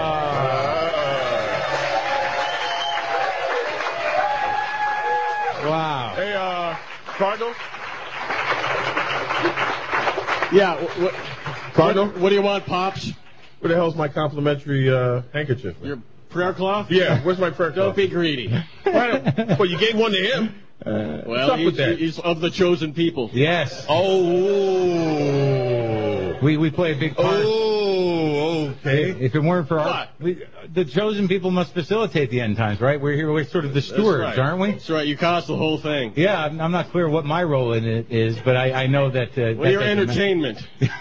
Wow. Hey, uh, Cardinal? Yeah, what, Cardinal? What, what do you want, Pops? Where the hell's my complimentary uh, handkerchief? Your prayer cloth? Yeah, where's my prayer cloth? Don't be greedy. Well, you gave one to him. Uh, well, he's, he's of the chosen people. Yes. Oh. We we play a big part. Oh, okay. If it weren't for our... We, the chosen people must facilitate the end times, right? We're here, we're sort of the stewards, right. aren't we? That's right, you caused the whole thing. Yeah, I'm, I'm not clear what my role in it is, but I, I know that... Uh, well, that you're entertainment.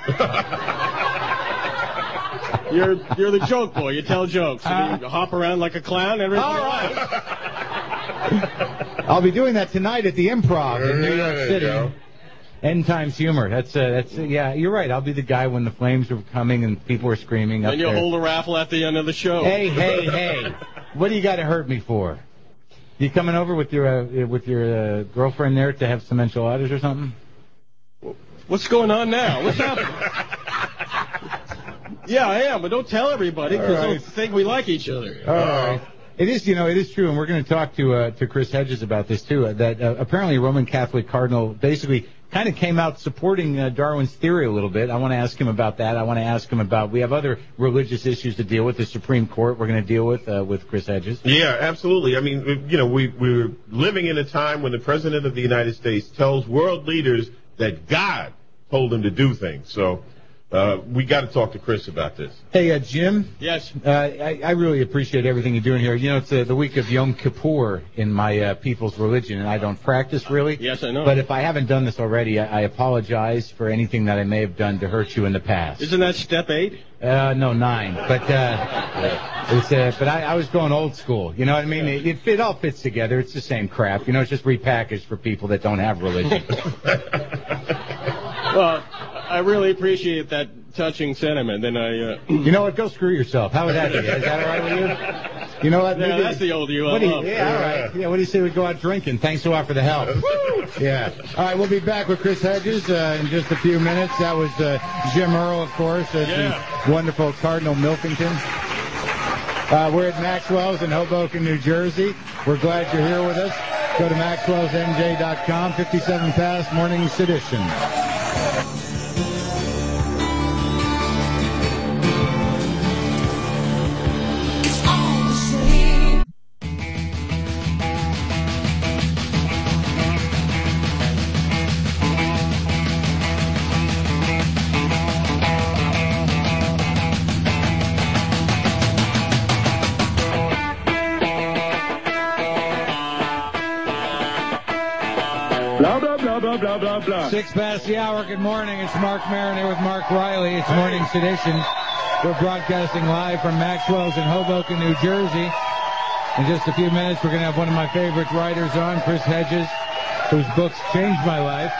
You're you're the joke boy. You tell jokes. Uh, you hop around like a clown. And all right. I'll be doing that tonight at the Improv in New York There you City. go. End times humor. That's uh, that's uh, yeah. You're right. I'll be the guy when the flames are coming and people are screaming. Up And you'll there. hold a raffle at the end of the show. Hey, hey, hey! What do you got to hurt me for? You coming over with your uh, with your uh, girlfriend there to have some enchiladas or something? What's going on now? What's happening? Yeah, I am, but don't tell everybody because All right. they'll think we like each other. All right. It is, you know, it is true, and we're going to talk to uh, to Chris Hedges about this too. Uh, that uh, apparently a Roman Catholic cardinal basically kind of came out supporting uh, Darwin's theory a little bit. I want to ask him about that. I want to ask him about. We have other religious issues to deal with. The Supreme Court we're going to deal with uh, with Chris Hedges. Yeah, absolutely. I mean, you know, we we're living in a time when the president of the United States tells world leaders that God told him to do things. So. Uh, we got to talk to Chris about this. Hey, uh, Jim. Yes. Uh, I, I really appreciate everything you're doing here. You know, it's uh, the week of Yom Kippur in my uh, people's religion, and I don't practice really. Yes, I know. But if I haven't done this already, I, I apologize for anything that I may have done to hurt you in the past. Isn't that step eight? Uh, no, nine. But uh, it's uh, but I, I was going old school. You know what I mean? It, it, it all fits together. It's the same crap. You know, it's just repackaged for people that don't have religion. Well, I really appreciate that touching sentiment, and I... Uh... You know what? Go screw yourself. How would that be? Is that all right with you? You know what? Yeah, Maybe- that's the old you I What do you- love. Yeah, all right. Yeah, what do you say we go out drinking? Thanks a lot for the help. Yeah. All right, we'll be back with Chris Hedges uh, in just a few minutes. That was uh, Jim Earl, of course, uh, Yeah. the wonderful Cardinal Milfington. Uh, we're at Maxwell's in Hoboken, New Jersey. We're glad you're here with us. Go to maxwells n j dot com, fifty-seven past Morning Sedition. Blah, blah, blah, blah, blah, blah, blah. Six past the hour. Good morning. It's Mark Maron here with Mark Riley. It's Morning Sedition. We're broadcasting live from Maxwell's in Hoboken, New Jersey. In just a few minutes, we're going to have one of my favorite writers on, Chris Hedges, whose books changed my life.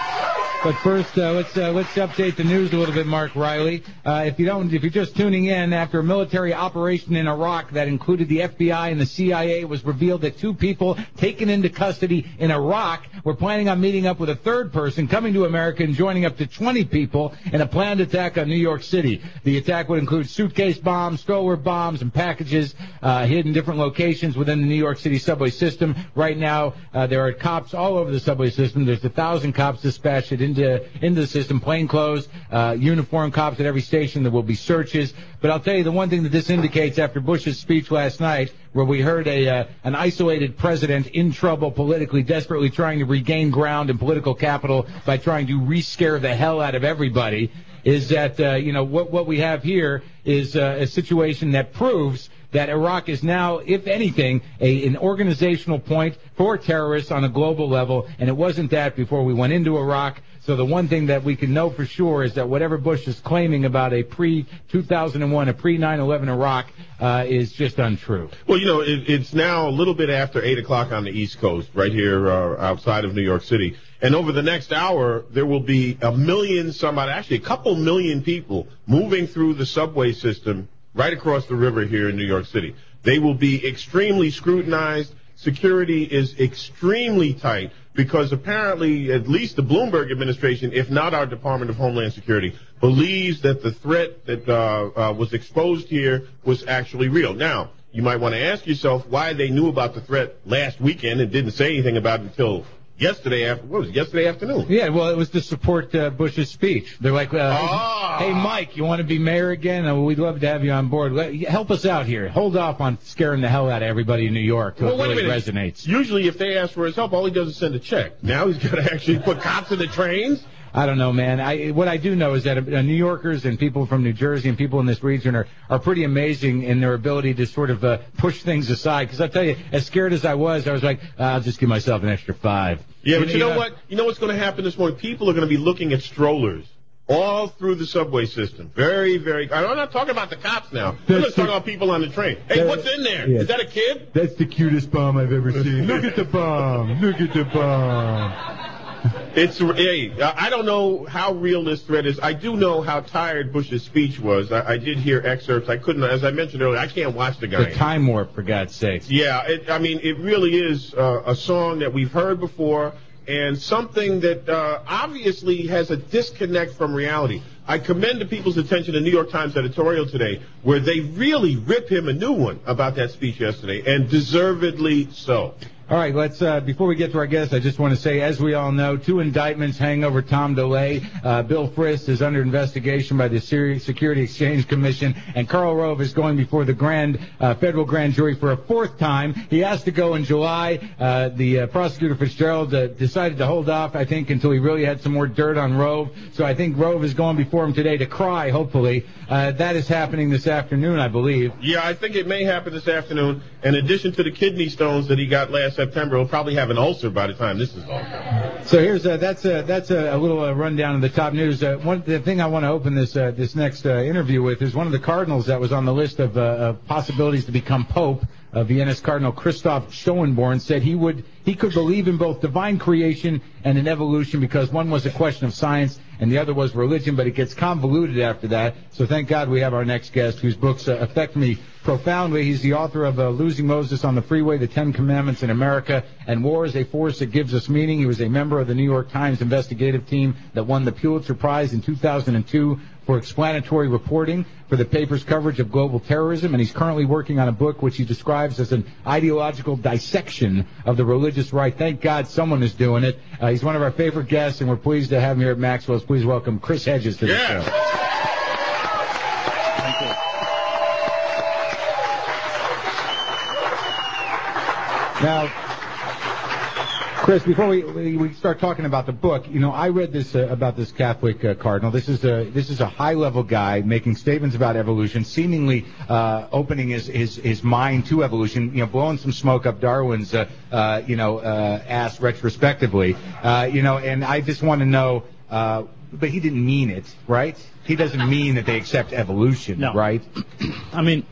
But first, uh, let's uh, let's update the news a little bit, Mark Riley. Uh, if you don't, if you're just tuning in, after a military operation in Iraq that included the F B I and the C I A, it was revealed that two people taken into custody in Iraq were planning on meeting up with a third person coming to America and joining up to twenty people in a planned attack on New York City. The attack would include suitcase bombs, stroller bombs, and packages uh, hid in different locations within the New York City subway system. Right now, uh, there are cops all over the subway system. There's a thousand cops dispatched into into the system, plainclothes, uh, uniformed cops at every station. There will be searches. But I'll tell you the one thing that this indicates after Bush's speech last night, where we heard a uh, an isolated president in trouble politically, desperately trying to regain ground in political capital by trying to re-scare the hell out of everybody, is that, uh, you know, what, what we have here is uh, a situation that proves that Iraq is now, if anything, a, an organizational point for terrorists on a global level, and it wasn't that before we went into Iraq. So the one thing that we can know for sure is that whatever Bush is claiming about a pre two thousand one, a pre nine eleven Iraq, uh, is just untrue. Well, you know, it, it's now a little bit after eight o'clock on the East Coast, right here uh, outside of New York City. And over the next hour, there will be a million, somebody, actually a couple million people moving through the subway system right across the river here in New York City. They will be extremely scrutinized. Security is extremely tight because apparently at least the Bloomberg administration, if not our Department of Homeland Security, believes that the threat that uh, uh, was exposed here was actually real. Now, you might want to ask yourself why they knew about the threat last weekend and didn't say anything about it until yesterday after, what was it, yesterday afternoon? Yeah, well, it was to support uh, Bush's speech. They're like, uh, Ah. hey, Mike, you want to be mayor again? Uh, we'd love to have you on board. Let, help us out here. Hold off on scaring the hell out of everybody in New York till Well, it wait a really minute. resonates. Usually if they ask for his help, all he does is send a check. Now he's got to actually put cops in the trains? I don't know, man. I, what I do know is that uh, New Yorkers and people from New Jersey and people in this region are, are pretty amazing in their ability to sort of uh, push things aside. Because I tell you, as scared as I was, I was like, I'll just give myself an extra five. Yeah, but you know what? You know what's going to happen this morning? People are going to be looking at strollers all through the subway system. Very, very. I'm not talking about the cops now. I'm just talking about people on the train. Hey, what's in there? Yeah. Is that a kid? That's the cutest bomb I've ever seen. Look at the bomb. Look at the bomb. It's, hey, I don't know how real this threat is. I do know how tired Bush's speech was. I, I did hear excerpts. I couldn't, as I mentioned earlier, I can't watch the guy. The time warp, for God's sake. Yeah, it, I mean, it really is uh, a song that we've heard before and something that uh, obviously has a disconnect from reality. I commend to people's attention the New York Times editorial today where they really rip him a new one about that speech yesterday, and deservedly so. All right, let's, uh, before we get to our guests, I just want to say, as we all know, two indictments hang over Tom DeLay. Uh, Bill Frist is under investigation by the Security Exchange Commission, and Karl Rove is going before the grand, uh, federal grand jury for a fourth time. He has to go in July. Uh, the uh, prosecutor Fitzgerald uh, decided to hold off, I think, until he really had some more dirt on Rove. So I think Rove is going before him today to cry, hopefully. Uh, that is happening this afternoon, I believe. Yeah, I think it may happen this afternoon. In addition to the kidney stones that he got last September, he'll probably have an ulcer by the time this is all done. So here's a, that's a, that's a, a little uh, rundown of the top news. Uh, one the thing I want to open this uh, this next uh, interview with is one of the cardinals that was on the list of, uh, of possibilities to become pope. Uh, Vienna's Cardinal Christoph Schoenborn said he would he could believe in both divine creation and in evolution because one was a question of science and the other was religion, but it gets convoluted after that. So thank God we have our next guest whose books uh, affect me profoundly. He's the author of uh, Losing Moses on the Freeway, The Ten Commandments in America, and War is a Force That Gives Us Meaning. He was a member of the New York Times investigative team that won the Pulitzer Prize in two thousand two for explanatory reporting for the paper's coverage of global terrorism, and he's currently working on a book which he describes as an ideological dissection of the religious right. Thank God someone is doing it. Uh, he's one of our favorite guests, and we're pleased to have him here at Maxwell's. Please welcome Chris Hedges to the yeah. show. Thank you. Now, Chris, before we, we we start talking about the book, you know, I read this uh, about this Catholic uh, cardinal. This is a this is a high-level guy making statements about evolution, seemingly uh, opening his, his his mind to evolution. You know, blowing some smoke up Darwin's uh, uh, you know uh, ass retrospectively. Uh, you know, and I just want to know. Uh, but he didn't mean it, right? He doesn't mean that they accept evolution, no. right? I mean,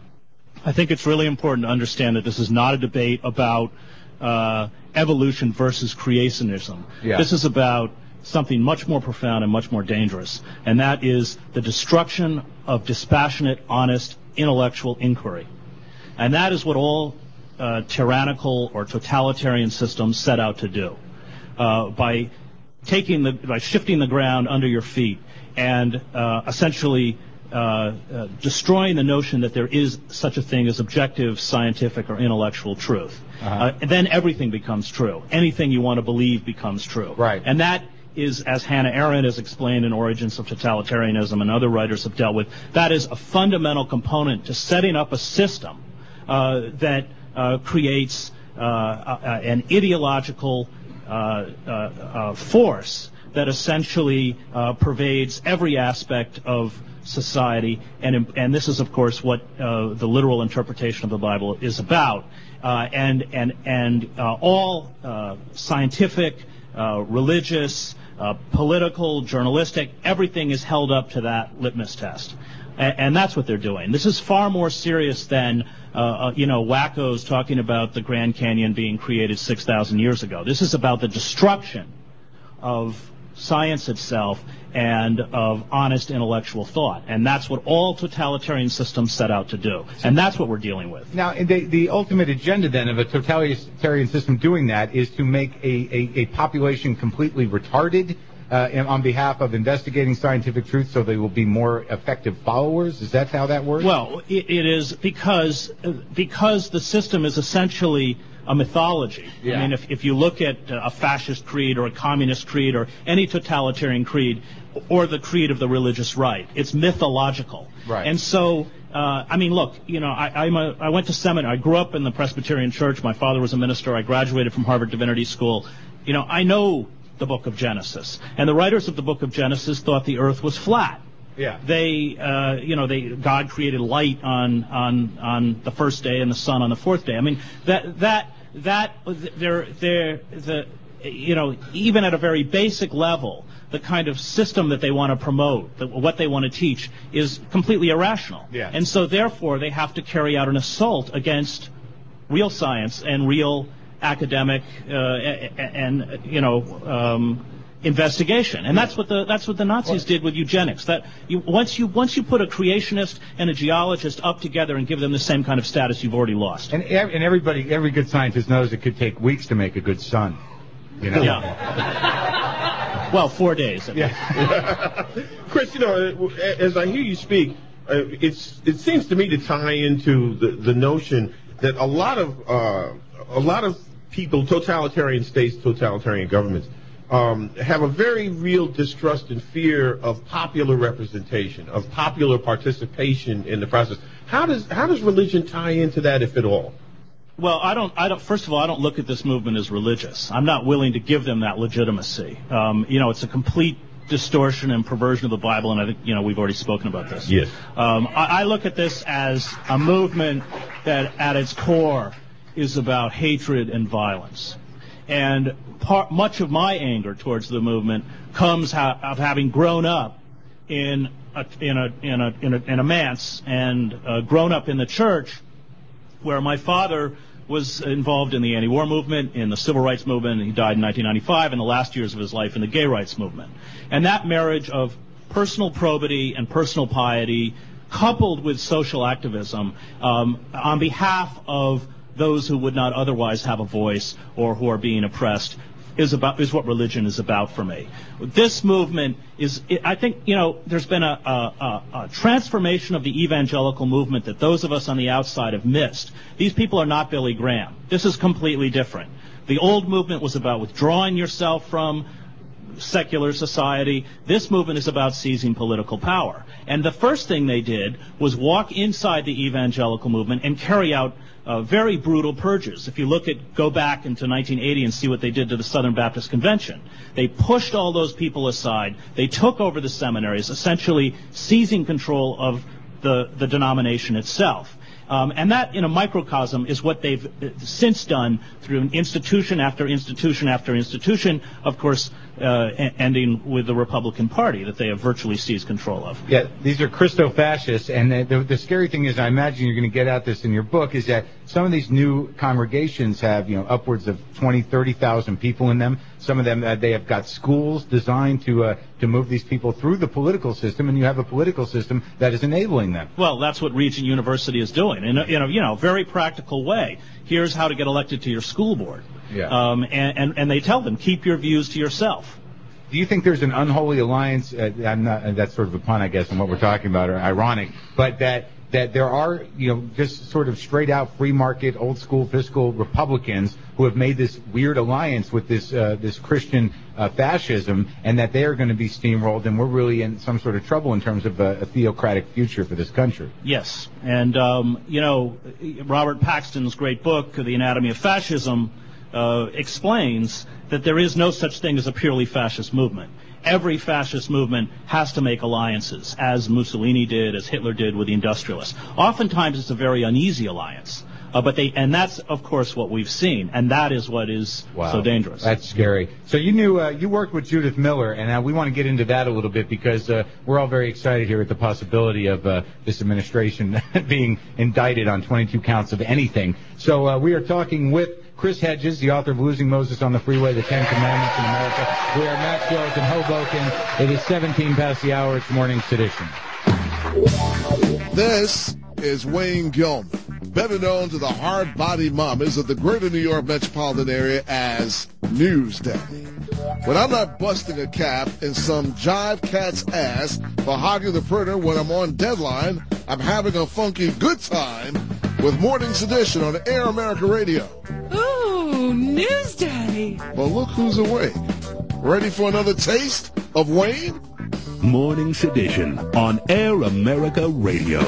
I think it's really important to understand that this is not a debate about uh, evolution versus creationism. Yeah. This is about something much more profound and much more dangerous, and that is the destruction of dispassionate, honest, intellectual inquiry. And that is what all uh, tyrannical or totalitarian systems set out to do. Uh, by taking the, by shifting the ground under your feet and uh, essentially uh, uh, destroying the notion that there is such a thing as objective, scientific, or intellectual truth. Uh-huh. Uh, and then everything becomes true. Anything you want to believe becomes true. Right. And that is, as Hannah Arendt has explained in Origins of Totalitarianism and other writers have dealt with, that is a fundamental component to setting up a system uh, that uh, creates uh, uh, an ideological uh, uh, uh, force that essentially uh, pervades every aspect of society, and and this is, of course, what uh, the literal interpretation of the Bible is about. Uh, and and and uh, all uh, scientific, uh, religious, uh, political, journalistic, everything is held up to that litmus test, and, and that's what they're doing. This is far more serious than uh, uh, you know wackos talking about the Grand Canyon being created six thousand years ago. This is about the destruction of science itself and of honest intellectual thought. And that's what all totalitarian systems set out to do. And that's what we're dealing with. Now, the, the ultimate agenda, then, of a totalitarian system doing that is to make a, a, a population completely retarded uh, on behalf of investigating scientific truth so they will be more effective followers? Is that how that works? Well, it, it is because, because the system is essentially a mythology. Yeah. I mean, if, if you look at uh, a fascist creed or a communist creed or any totalitarian creed or the creed of the religious right, it's mythological. Right. And so, uh, I mean, look, you know, I, I'm a, I went to seminary. I grew up in the Presbyterian Church. My father was a minister. I graduated from Harvard Divinity School. You know, I know the book of Genesis. And the writers of the book of Genesis thought the earth was flat. Yeah. They, uh, you know, they God created light on on on the first day and the sun on the fourth day. I mean, that that that they're they're the you know, even at a very basic level, the kind of system that they want to promote, the, what they want to teach, is completely irrational. Yeah. And so, therefore, they have to carry out an assault against real science and real academic uh, and, and, you know, um, investigation. And that's what the that's what the Nazis did with eugenics. That you, once you once you put a creationist and a geologist up together and give them the same kind of status, you've already lost. And ev- and everybody, every good scientist knows it could take weeks to make a good son. You know. Yeah. Well, four days. Yeah. Chris, you know, as I hear you speak, uh, it's it seems to me to tie into the the notion that a lot of uh, a lot of people, totalitarian states, totalitarian governments, Um, have a very real distrust and fear of popular representation, of popular participation in the process. How does how does religion tie into that, if at all? Well, I don't. I don't. First of all, I don't look at this movement as religious. I'm not willing to give them that legitimacy. Um, you know, it's a complete distortion and perversion of the Bible, and I think you know we've already spoken about this. Yes. Um, I, I look at this as a movement that, at its core, is about hatred and violence. And part, much of my anger towards the movement comes ha- of having grown up in a, in a in a in a in a manse and uh, grown up in the church, where my father was involved in the anti-war movement, in the civil rights movement. And he died in nineteen ninety-five, in the last years of his life in the gay rights movement. And that marriage of personal probity and personal piety, coupled with social activism, um, on behalf of those who would not otherwise have a voice or who are being oppressed, is about is what religion is about for me. This movement is, I think, you know, there's been a, a, a transformation of the evangelical movement that those of us on the outside have missed. These people are not Billy Graham. This is completely different. The old movement was about withdrawing yourself from secular society. This movement is about seizing political power. And the first thing they did was walk inside the evangelical movement and carry out uh, very brutal purges. If you look at, go back into nineteen eighty and see what they did to the Southern Baptist Convention. They pushed all those people aside. They took over the seminaries, essentially seizing control of the, the denomination itself. Um, and that, in a microcosm, is what they've since done through an institution after institution after institution, of course, uh, ending with the Republican Party that they have virtually seized control of. Yeah, these are Christo-fascists, and the, the, the scary thing is, I imagine you're going to get at this in your book, is that some of these new congregations have, you know, upwards of twenty, thirty thousand people in them. Some of them, uh, they have got schools designed to uh, to move these people through the political system, and you have a political system that is enabling them. Well, that's what Regent University is doing in a, in a you know, very practical way. Here's how to get elected to your school board. Yeah. Um, and, and, and they tell them, keep your views to yourself. Do you think there's an unholy alliance? Uh, I'm not, uh, that's sort of a pun, I guess, on what we're talking about, or ironic, but that that there are, you know, just sort of straight out free market, old school fiscal Republicans who have made this weird alliance with this uh, this Christian uh, fascism, and that they are going to be steamrolled, and we're really in some sort of trouble in terms of a, a theocratic future for this country. Yes, and um, you know, Robert Paxton's great book, The Anatomy of Fascism, uh, explains that there is no such thing as a purely fascist movement. Every fascist movement has to make alliances, as Mussolini did, as Hitler did with the industrialists. Oftentimes it's a very uneasy alliance, uh, but they, and that's, of course, what we've seen, and that is what is wow. so dangerous. That's scary. So you knew, uh, you worked with Judith Miller, and uh, we want to get into that a little bit because uh, we're all very excited here at the possibility of uh, this administration being indicted on twenty-two counts of anything. So uh, we are talking with Chris Hedges, the author of Losing Moses on the Freeway, The Ten Commandments in America. We are Maxwell's in Hoboken. It is seventeen past the hour. It's Morning Sedition. This is Wayne Gilman, better known to the hard-body mamas of the greater New York metropolitan area as Newsday. When I'm not busting a cap in some jive cat's ass for hogging the printer when I'm on deadline, I'm having a funky good time with Morning Sedition on Air America Radio. Ooh, Newsday. Well, look who's awake. Ready for another taste of Wayne? Morning Sedition on Air America Radio.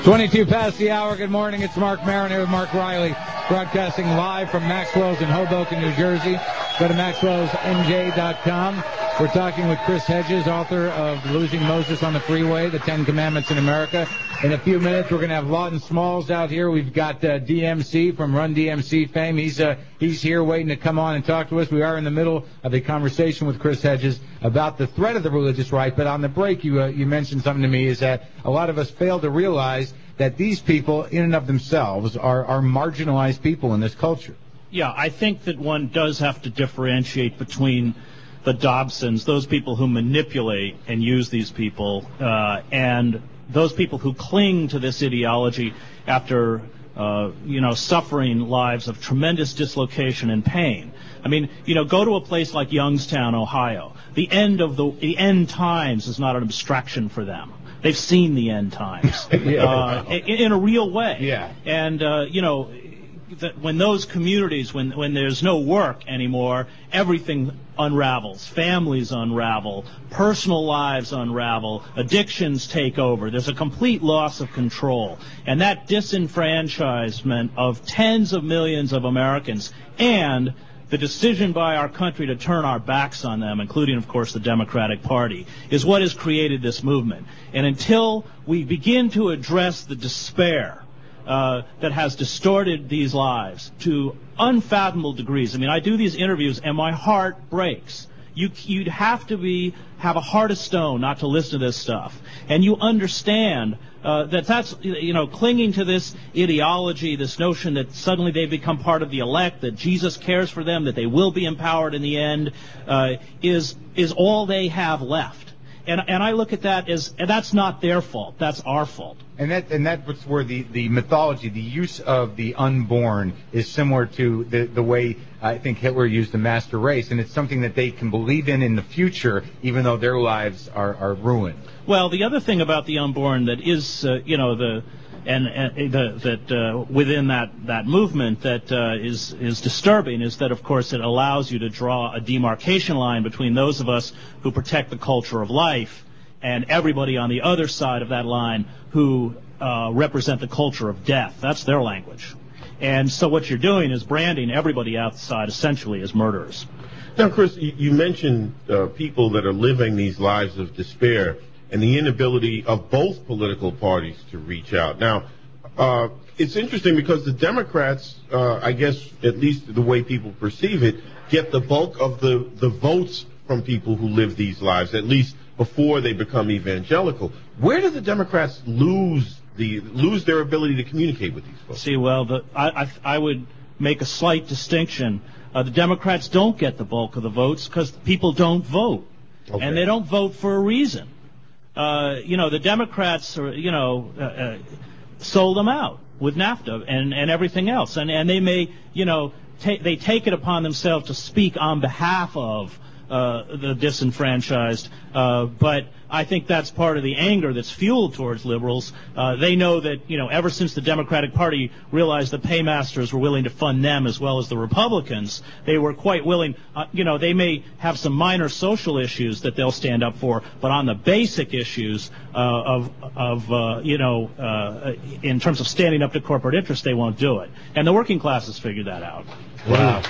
twenty-two past the hour. Good morning. It's Mark Maron here with Mark Riley, broadcasting live from Maxwell's in Hoboken, New Jersey. Go to maxwells n j dot com. We're talking with Chris Hedges, author of Losing Moses on the Freeway, The Ten Commandments in America. In a few minutes, we're going to have Lawton Smalls out here. We've got uh, D M C from Run D M C fame. He's uh, he's here waiting to come on and talk to us. We are in the middle of a conversation with Chris Hedges about the threat of the religious right. But on the break, you uh, you mentioned something to me, is that a lot of us fail to realize that these people, in and of themselves, are, are marginalized people in this culture. Yeah, I think that one does have to differentiate between the Dobsons, those people who manipulate and use these people, uh, and those people who cling to this ideology after, uh, you know, suffering lives of tremendous dislocation and pain. I mean, you know, go to a place like Youngstown, Ohio. The end of the, the end times is not an abstraction for them. They've seen the end times Yeah. uh, in, in a real way. Yeah. And, uh, you know, that when those communities, when when there's no work anymore, everything unravels. Families unravel. Personal lives unravel. Addictions take over. There's a complete loss of control. And that disenfranchisement of tens of millions of Americans and the decision by our country to turn our backs on them, including, of course, the Democratic Party, is what has created this movement. And until we begin to address the despair Uh, that has distorted these lives to unfathomable degrees. I mean, I do these interviews and my heart breaks. You, you'd have to be have a heart of stone not to listen to this stuff. And you understand uh, that that's, you know, clinging to this ideology, this notion that suddenly they become part of the elect, that Jesus cares for them, that they will be empowered in the end, uh, is is all they have left. And, and I look at that as, and that's not their fault. That's our fault. And that and that's where the, the mythology, the use of the unborn is similar to the, the way I think Hitler used the master race. And it's something that they can believe in in the future, even though their lives are, are ruined. Well, the other thing about the unborn that is, uh, you know, the and, and the, that uh, within that, that movement that uh, is is disturbing is that, of course, it allows you to draw a demarcation line between those of us who protect the culture of life and everybody on the other side of that line who uh, represent the culture of death. That's their language. And so what you're doing is branding everybody outside essentially as murderers. Now, Chris, you, you mentioned uh, people that are living these lives of despair and the inability of both political parties to reach out. Now, uh, it's interesting because the Democrats, uh, I guess, at least the way people perceive it, get the bulk of the, the votes from people who live these lives, at least before they become evangelical. Where do the Democrats lose the lose their ability to communicate with these folks? See, well, the, I, I, I would make a slight distinction. Uh, the Democrats don't get the bulk of the votes because people don't vote. Okay. And they don't vote for a reason. Uh, you know, the Democrats, are, you know, uh, uh, sold them out with NAFTA and, and everything else. And, and they may, you know, ta- they take it upon themselves to speak on behalf of uh, the disenfranchised. Uh, but I think that's part of the anger that's fueled towards liberals. Uh, they know that, you know, ever since the Democratic Party realized the paymasters were willing to fund them as well as the Republicans, they were quite willing, uh, you know, they may have some minor social issues that they'll stand up for, but on the basic issues uh, of, of uh, you know, uh, in terms of standing up to corporate interests, they won't do it. And the working classes figured that out. Wow.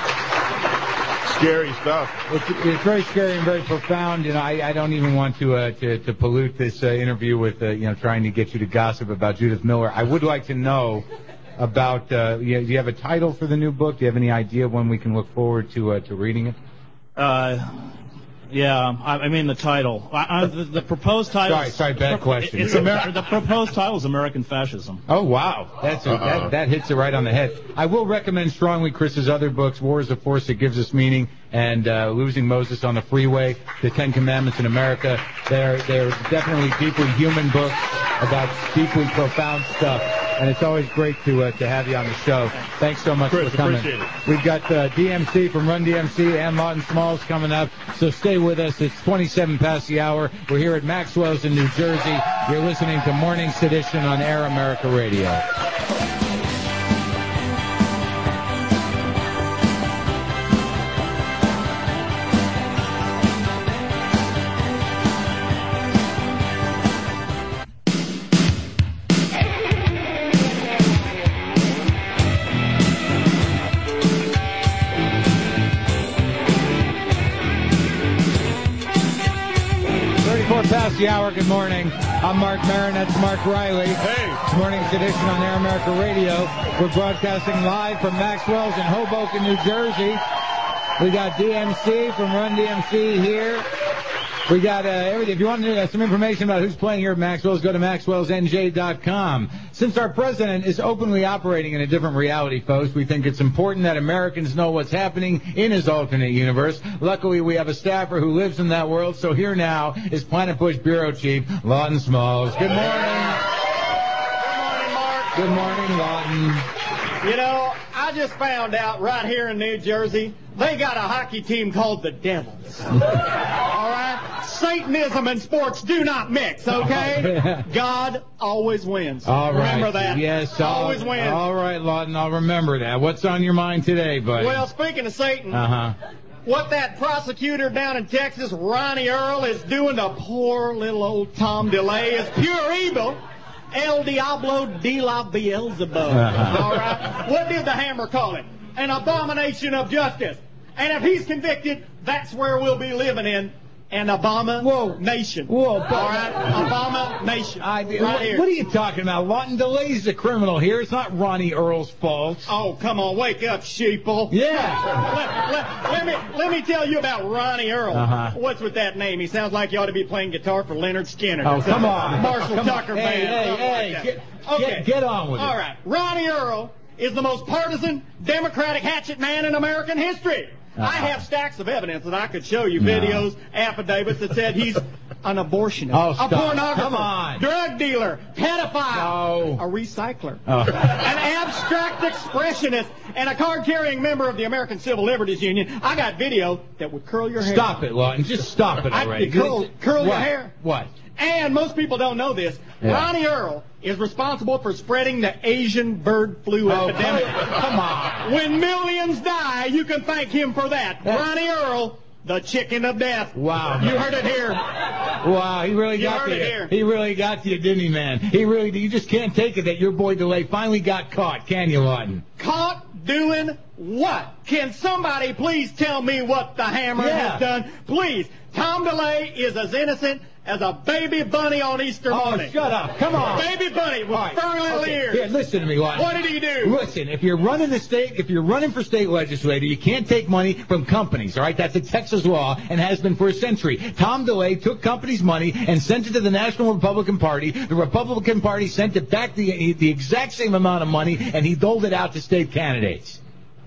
Scary stuff. It's, it's very scary and very profound. You know, I, I don't even want to uh, to, to pollute this uh, interview with uh, you know trying to get you to gossip about Judith Miller. I would like to know about. Uh, you, do you have a title for the new book? Do you have any idea when we can look forward to uh, to reading it? Uh, yeah, I, I mean the title. I, I, the, the proposed title. Sorry, sorry, bad question. It's Amer- the proposed title is American Fascism. Oh wow, that's a, that that hits it right on the head. I will recommend strongly Chris's other books: War is a Force That Gives Us Meaning and uh, Losing Moses on the Freeway, The Ten Commandments in America. They're they're definitely deeply human books about deeply profound stuff. And it's always great to uh, to have you on the show. Thanks so much Chris, for coming. appreciate it. We've got uh, D M C from Run D M C and Lawton Smalls coming up, so stay with us. It's twenty-seven past the hour. We're here at Maxwell's in New Jersey. You're listening to Morning Sedition on Air America Radio. Four past the hour. Good morning. I'm Mark Maron. That's Mark Riley. Hey. It's Morning's edition on Air America Radio. We're broadcasting live from Maxwell's in Hoboken, New Jersey. We got D M C from Run D M C here. We got uh, everything. If you want uh, some information about who's playing here at Maxwell's, go to maxwells n j dot com. Since our president is openly operating in a different reality, folks, we think it's important that Americans know what's happening in his alternate universe. Luckily, we have a staffer who lives in that world, so here now is Planet Push Bureau Chief Lawton Smalls. Good morning. Good morning, Mark. Good morning, Lawton. You know, I just found out right here in New Jersey, they got a hockey team called the Devils. All right? Satanism and sports do not mix, okay? God always wins. All right. Remember that. Yes, always I'll, wins. All right, Lawton, I'll remember that. What's on your mind today, buddy? Well, speaking of Satan, uh-huh. what that prosecutor down in Texas, Ronnie Earl, is doing to poor little old Tom DeLay is pure evil. El Diablo de la Beelzebub. Uh-huh. All right? What did the Hammer call it? An abomination of justice. And if he's convicted, that's where we'll be living in an Obama Whoa. nation. Whoa. All right? Obama nation. I, right what, here. what are you talking about? Lawton DeLay's the criminal here. It's not Ronnie Earl's fault. Oh, come on. Wake up, sheeple. Yeah. let, let, let, me, let me tell you about Ronnie Earl. Uh-huh. What's with that name? He sounds like he ought to be playing guitar for Leonard Skinner. Oh, come on. Marshall come Tucker on. band. Hey, hey, something hey. like that. Get, Okay. get, get on with it. All right. Ronnie Earl is the most partisan Democratic hatchet man in American history. Uh-huh. I have stacks of evidence that I could show you, No. videos, affidavits that said he's an abortionist, Oh, a stop. pornographer, Come on. drug dealer, pedophile, No. a recycler, Oh. an abstract expressionist, and a card-carrying member of the American Civil Liberties Union. I got video that would curl your hair. Stop it, Lawton. Just stop it I- already. curl- curl your What? hair. What? And most people don't know this. Yeah. Ronnie Earl is responsible for spreading the Asian bird flu Oh, epidemic. come on. When millions die, you can thank him for that. That's- Ronnie Earl, the chicken of death. Wow. You heard it here. Wow, he really You got heard to it you. here. He really got to you, didn't he, man? He really, you just can't take it that your boy DeLay finally got caught, can you, Lawton? Caught doing what? Can somebody please tell me what the Hammer Yeah. has done? Please. Tom DeLay is as innocent as a baby bunny on Easter Oh, morning. shut up. Come on. Baby bunny with All right. furry little Okay. ears. Here, listen to me, Lawton. What did he do? Listen, if you're running the state, if you're running for state legislator, you can't take money from companies, all right? That's a Texas law and has been for a century. Tom DeLay took companies' money and sent it to the National Republican Party. The Republican Party sent it back the, the exact same amount of money, and he doled it out to state candidates.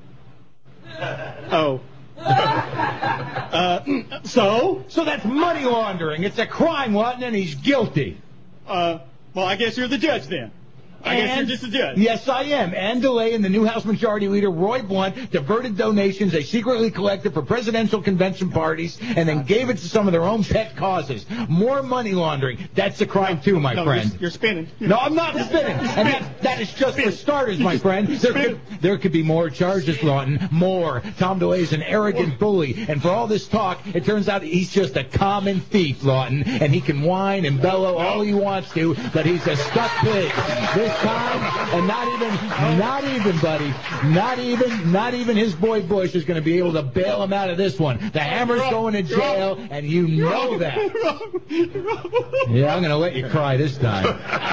Oh. uh, so? So that's money laundering. It's a crime, Lawton, and he's guilty. Uh, well, I guess you're the judge then. I guess you're just a judge. Yes, I am. And DeLay and the new House Majority Leader, Roy Blunt, diverted donations they secretly collected for presidential convention parties and then gave it to some of their own pet causes. More money laundering. That's a crime, too, my no, friend. You're, you're spinning. No, I'm not spinning. And that, that is just for starters, my friend. There could, there could be more charges, Lawton. More. Tom DeLay is an arrogant bully. And for all this talk, it turns out he's just a common thief, Lawton. And he can whine and bellow all he wants to, but he's a stuck pig. This time, and not even, not even, buddy, not even, not even his boy Bush is going to be able to bail him out of this one. The Hammer's going to jail, and you know that. Yeah, I'm going to let you cry this time.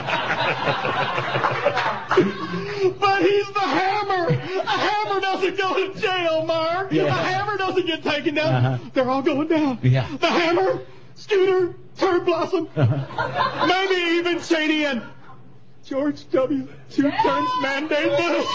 But he's the Hammer. A Hammer doesn't go to jail, Mark. Yeah. A Hammer doesn't get taken down. Uh-huh. They're all going down. Yeah. The Hammer, Scooter, Turd Blossom, Uh-huh. maybe even Cheney and George W. Two-terms mandate Bush.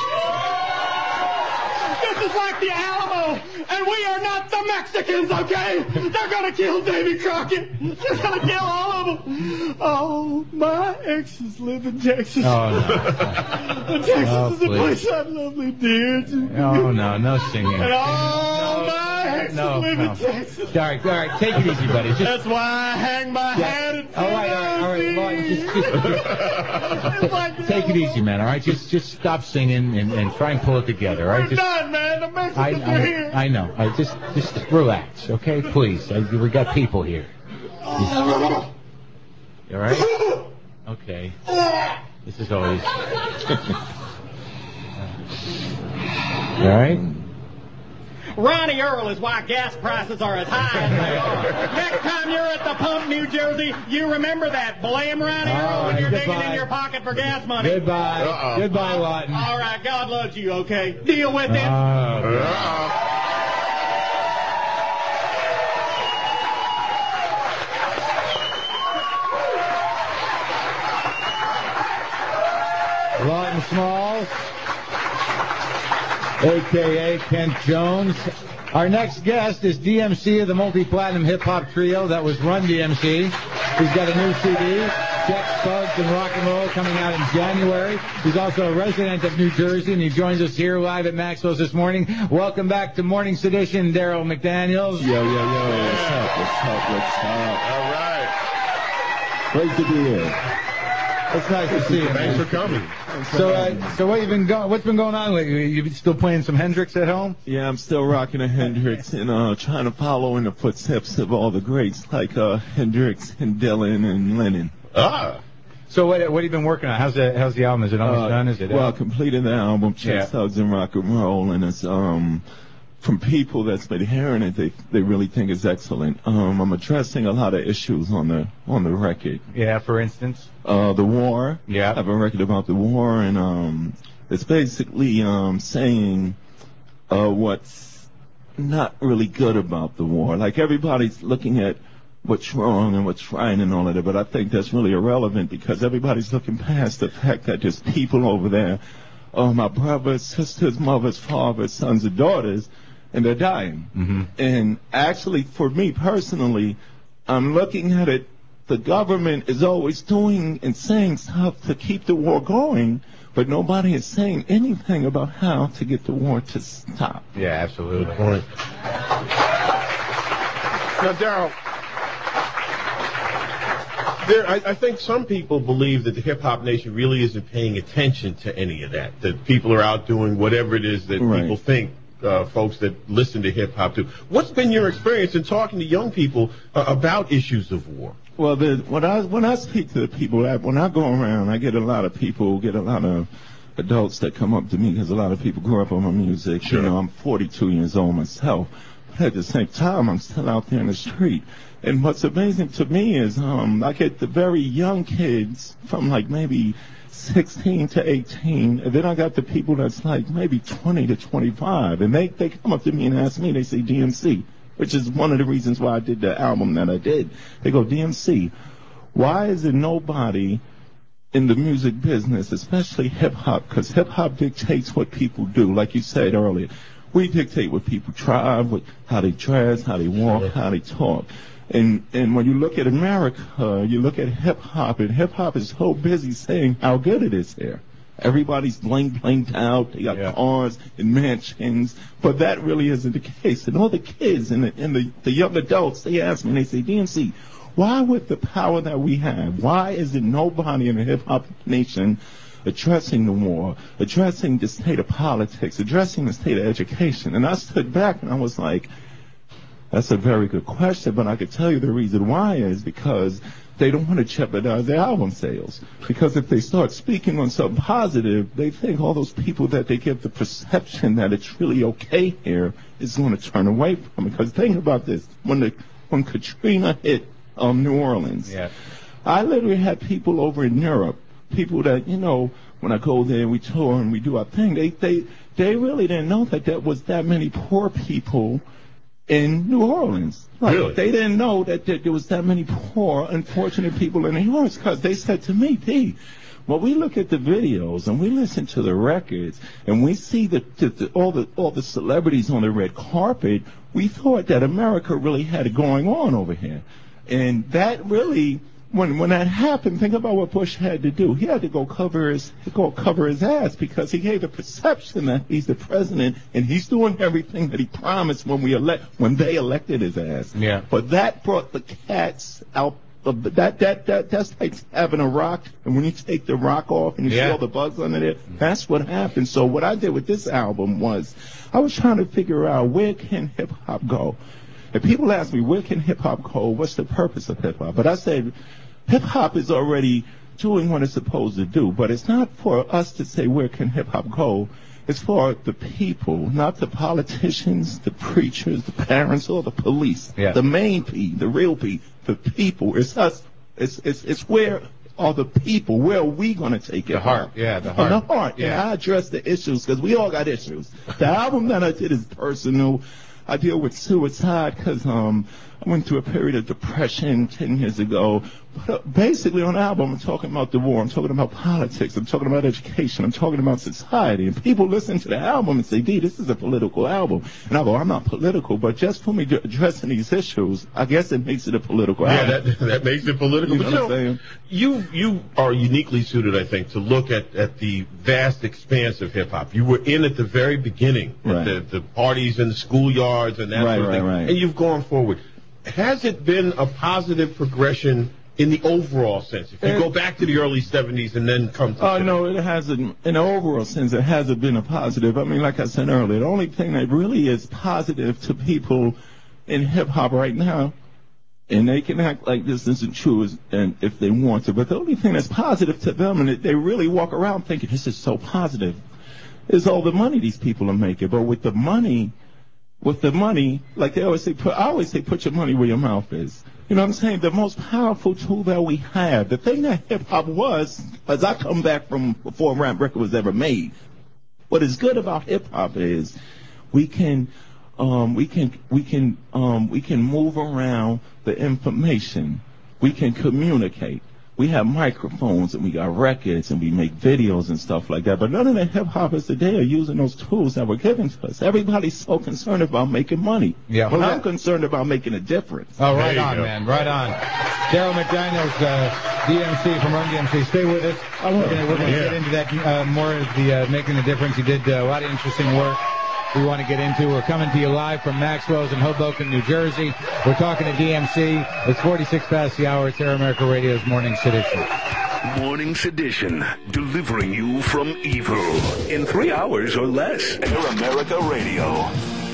This is like the Alamo, and we are not the Mexicans, okay? They're gonna kill Davy Crockett. They're gonna kill all of them. Oh, my exes live in Texas. Oh, no. And Texas Oh, is a please. place I lovely dear to. Oh, no, no singing. And all my exes No, live no. in Texas. All right, all right, take it easy, buddy. Just, That's why I hang my hat in all right, all right, all right, Lawton, just, just, It's like take it easy, man, all right? Just just stop singing and, and try and pull it together, all right? We're Just, done, man. The Mexicans I, are here. I, I know. I just just relax, okay? Please. I, we got people here. You all right? Okay. This is always... all right? Ronnie Earl is why gas prices are as high as they are. Next time you're at the pump, New Jersey, you remember that. Blame Ronnie Earl when you're goodbye. digging in your pocket for gas money. Goodbye. Uh-oh. Goodbye, Lawton. All right, God loves you, okay? Deal with it. Uh-oh. Lawton Smalls, a k a. Kent Jones. Our next guest is D M C of the multi-platinum hip-hop trio that was Run D M C. He's got a new C D, Sex, Thugs, and Rock and Roll, coming out in January. He's also a resident of New Jersey, and he joins us here live at Maxwell's this morning. Welcome back to Morning Sedition, Daryl McDaniels. Yo, yo, yo, what's up, what's up, what's up? All right. Great to be here. It's nice to see you. Thanks man. for coming. So, uh, so what you been go- what's been going on lately? You still playing some Hendrix at home? Yeah, I'm still rocking a Hendrix and uh, trying to follow in the footsteps of all the greats like uh, Hendrix and Dylan and Lennon. Ah. So what what have you been working on? How's the how's the album? Is it almost Uh, done? Is it well, I out? completed the album, Yeah. Sex, Thugs, and Rock and Roll, and it's um from people that's been hearing it, they they really think it's excellent. Um, I'm addressing a lot of issues on the on the record. Yeah, for instance. Uh, the war. Yeah. I have a record about the war, and um, it's basically um saying uh what's not really good about the war. Like everybody's looking at what's wrong and what's right and all of that, but I think that's really irrelevant because everybody's looking past the fact that there's people over there, uh, my brothers, sisters, mothers, fathers, sons, and daughters, and they're dying. Mm-hmm. And actually, for me personally, I'm looking at it, the government is always doing and saying stuff to keep the war going, but nobody is saying anything about how to get the war to stop. Yeah, absolutely. Good point. Now, Daryl, there, I, I think some people believe that the Hip Hop Nation really isn't paying attention to any of that, that people are out doing whatever it is that Right. people think uh, folks that listen to hip-hop do. What's been your experience in talking to young people uh, about issues of war? Well, the, when I when I speak to the people, I, when I go around, I get a lot of people, get a lot of adults that come up to me because a lot of people grew up on my music. Sure. You know, I'm forty-two years old myself, but at the same time, I'm still out there in the street. And what's amazing to me is um, I get the very young kids from like maybe sixteen to eighteen, and then I got the people that's like maybe twenty to twenty-five, and they, they come up to me and ask me, they say D M C, which is one of the reasons why I did the album that I did. They go, D M C, why is there nobody in the music business, especially hip-hop, because hip-hop dictates what people do, like you said earlier. We dictate what people try, what, how they dress, how they walk, how they talk. And and when you look at America, you look at hip-hop, and hip-hop is so busy saying how good it is here. Everybody's bling blinged out. They got Yeah. cars and mansions, but that really isn't the case. And all the kids and the, and the, the young adults, they ask me, and they say, D M C, why with the power that we have, why is it nobody in the hip-hop nation addressing the war, addressing the state of politics, addressing the state of education? And I stood back and I was like, that's a very good question, but I could tell you the reason why is because they don't want to jeopardize their album sales. Because if they start speaking on something positive, they think all those people that they give the perception that it's really okay here is going to turn away from it. Because think about this. When the when Katrina hit um, New Orleans, Yeah. I literally had people over in Europe, people that, you know, when I go there, we tour and we do our thing, they, they, they really didn't know that there was that many poor people in New Orleans. Like, Really? they didn't know that, that there was that many poor, unfortunate people in New Orleans because they said to me, P, when we look at the videos and we listen to the records and we see the, the, the, all the all the celebrities on the red carpet, we thought that America really had it going on over here. And that really, when when that happened, think about what Bush had to do. He had to go cover his go cover his ass because he gave the perception that he's the president and he's doing everything that he promised when we elect when they elected his ass. Yeah. But that brought the cats out. Of the, that that that that's like having a rock, and when you take the rock off and you Yeah. see all the bugs under there, that's what happened. So what I did with this album was, I was trying to figure out where can hip hop go. If people ask me where can hip hop go, what's the purpose of hip hop? But I said, hip hop is already doing what it's supposed to do, but it's not for us to say where can hip hop go. It's for the people, not the politicians, the preachers, the parents, or the police. Yeah. The main P, the real P, the people. It's us. It's it's it's where are the people? Where are we going to take it? The heart, yeah, the heart. The heart. Yeah. And I address the issues because we all got issues. The album that I did is personal. I deal with suicide because um, I went through a period of depression ten years ago. But uh, basically on the album, I'm talking about the war. I'm talking about politics. I'm talking about education. I'm talking about society. And people listen to the album and say, D, this is a political album. And I go, I'm not political, but just for me to addressing these issues, I guess it makes it a political yeah, album. that, that makes it political. You But know you what I'm know, saying? you, you are uniquely suited, I think, to look at, at the vast expanse of hip-hop. You were in at the very beginning, Right. the, the parties and the schoolyards and that Right, sort of thing, right, right. and you've gone forward. Has it been a positive progression in the overall sense? If you It- go back to the early seventies and then come to Oh, today. no, it hasn't. In the overall sense, it hasn't been a positive. I mean, like I said earlier, the only thing that really is positive to people in hip-hop right now, and they can act like this isn't true is- and if they want to, but the only thing that's positive to them, and they really walk around thinking this is so positive, is all the money these people are making. But with the money, with the money, like they always say, put, I always say, put your money where your mouth is. You know what I'm saying? The most powerful tool that we have, the thing that hip-hop was, as I come back from before rap record was ever made, what is good about hip-hop is we can, um, we can, we can, um, we can move around the information. We can communicate. We have microphones and we got records and we make videos and stuff like that. But none of the hip hoppers today are using those tools that were given to us. Everybody's so concerned about making money. Yeah, Well, well, I'm that- concerned about making a difference. Oh, right There you on, go. man. Right on. Daryl McDaniels, uh, D M C from Run D M C. Stay with us. We're going we're gonna Yeah. get into that uh, more of the uh, making a difference. You did uh, a lot of interesting work we want to get into. We're coming to you live from Maxwell's in Hoboken, New Jersey. We're talking to D M C. It's forty-six past the hour. It's Air America Radio's Morning Sedition. Morning Sedition, delivering you from evil in three hours or less. Air America Radio.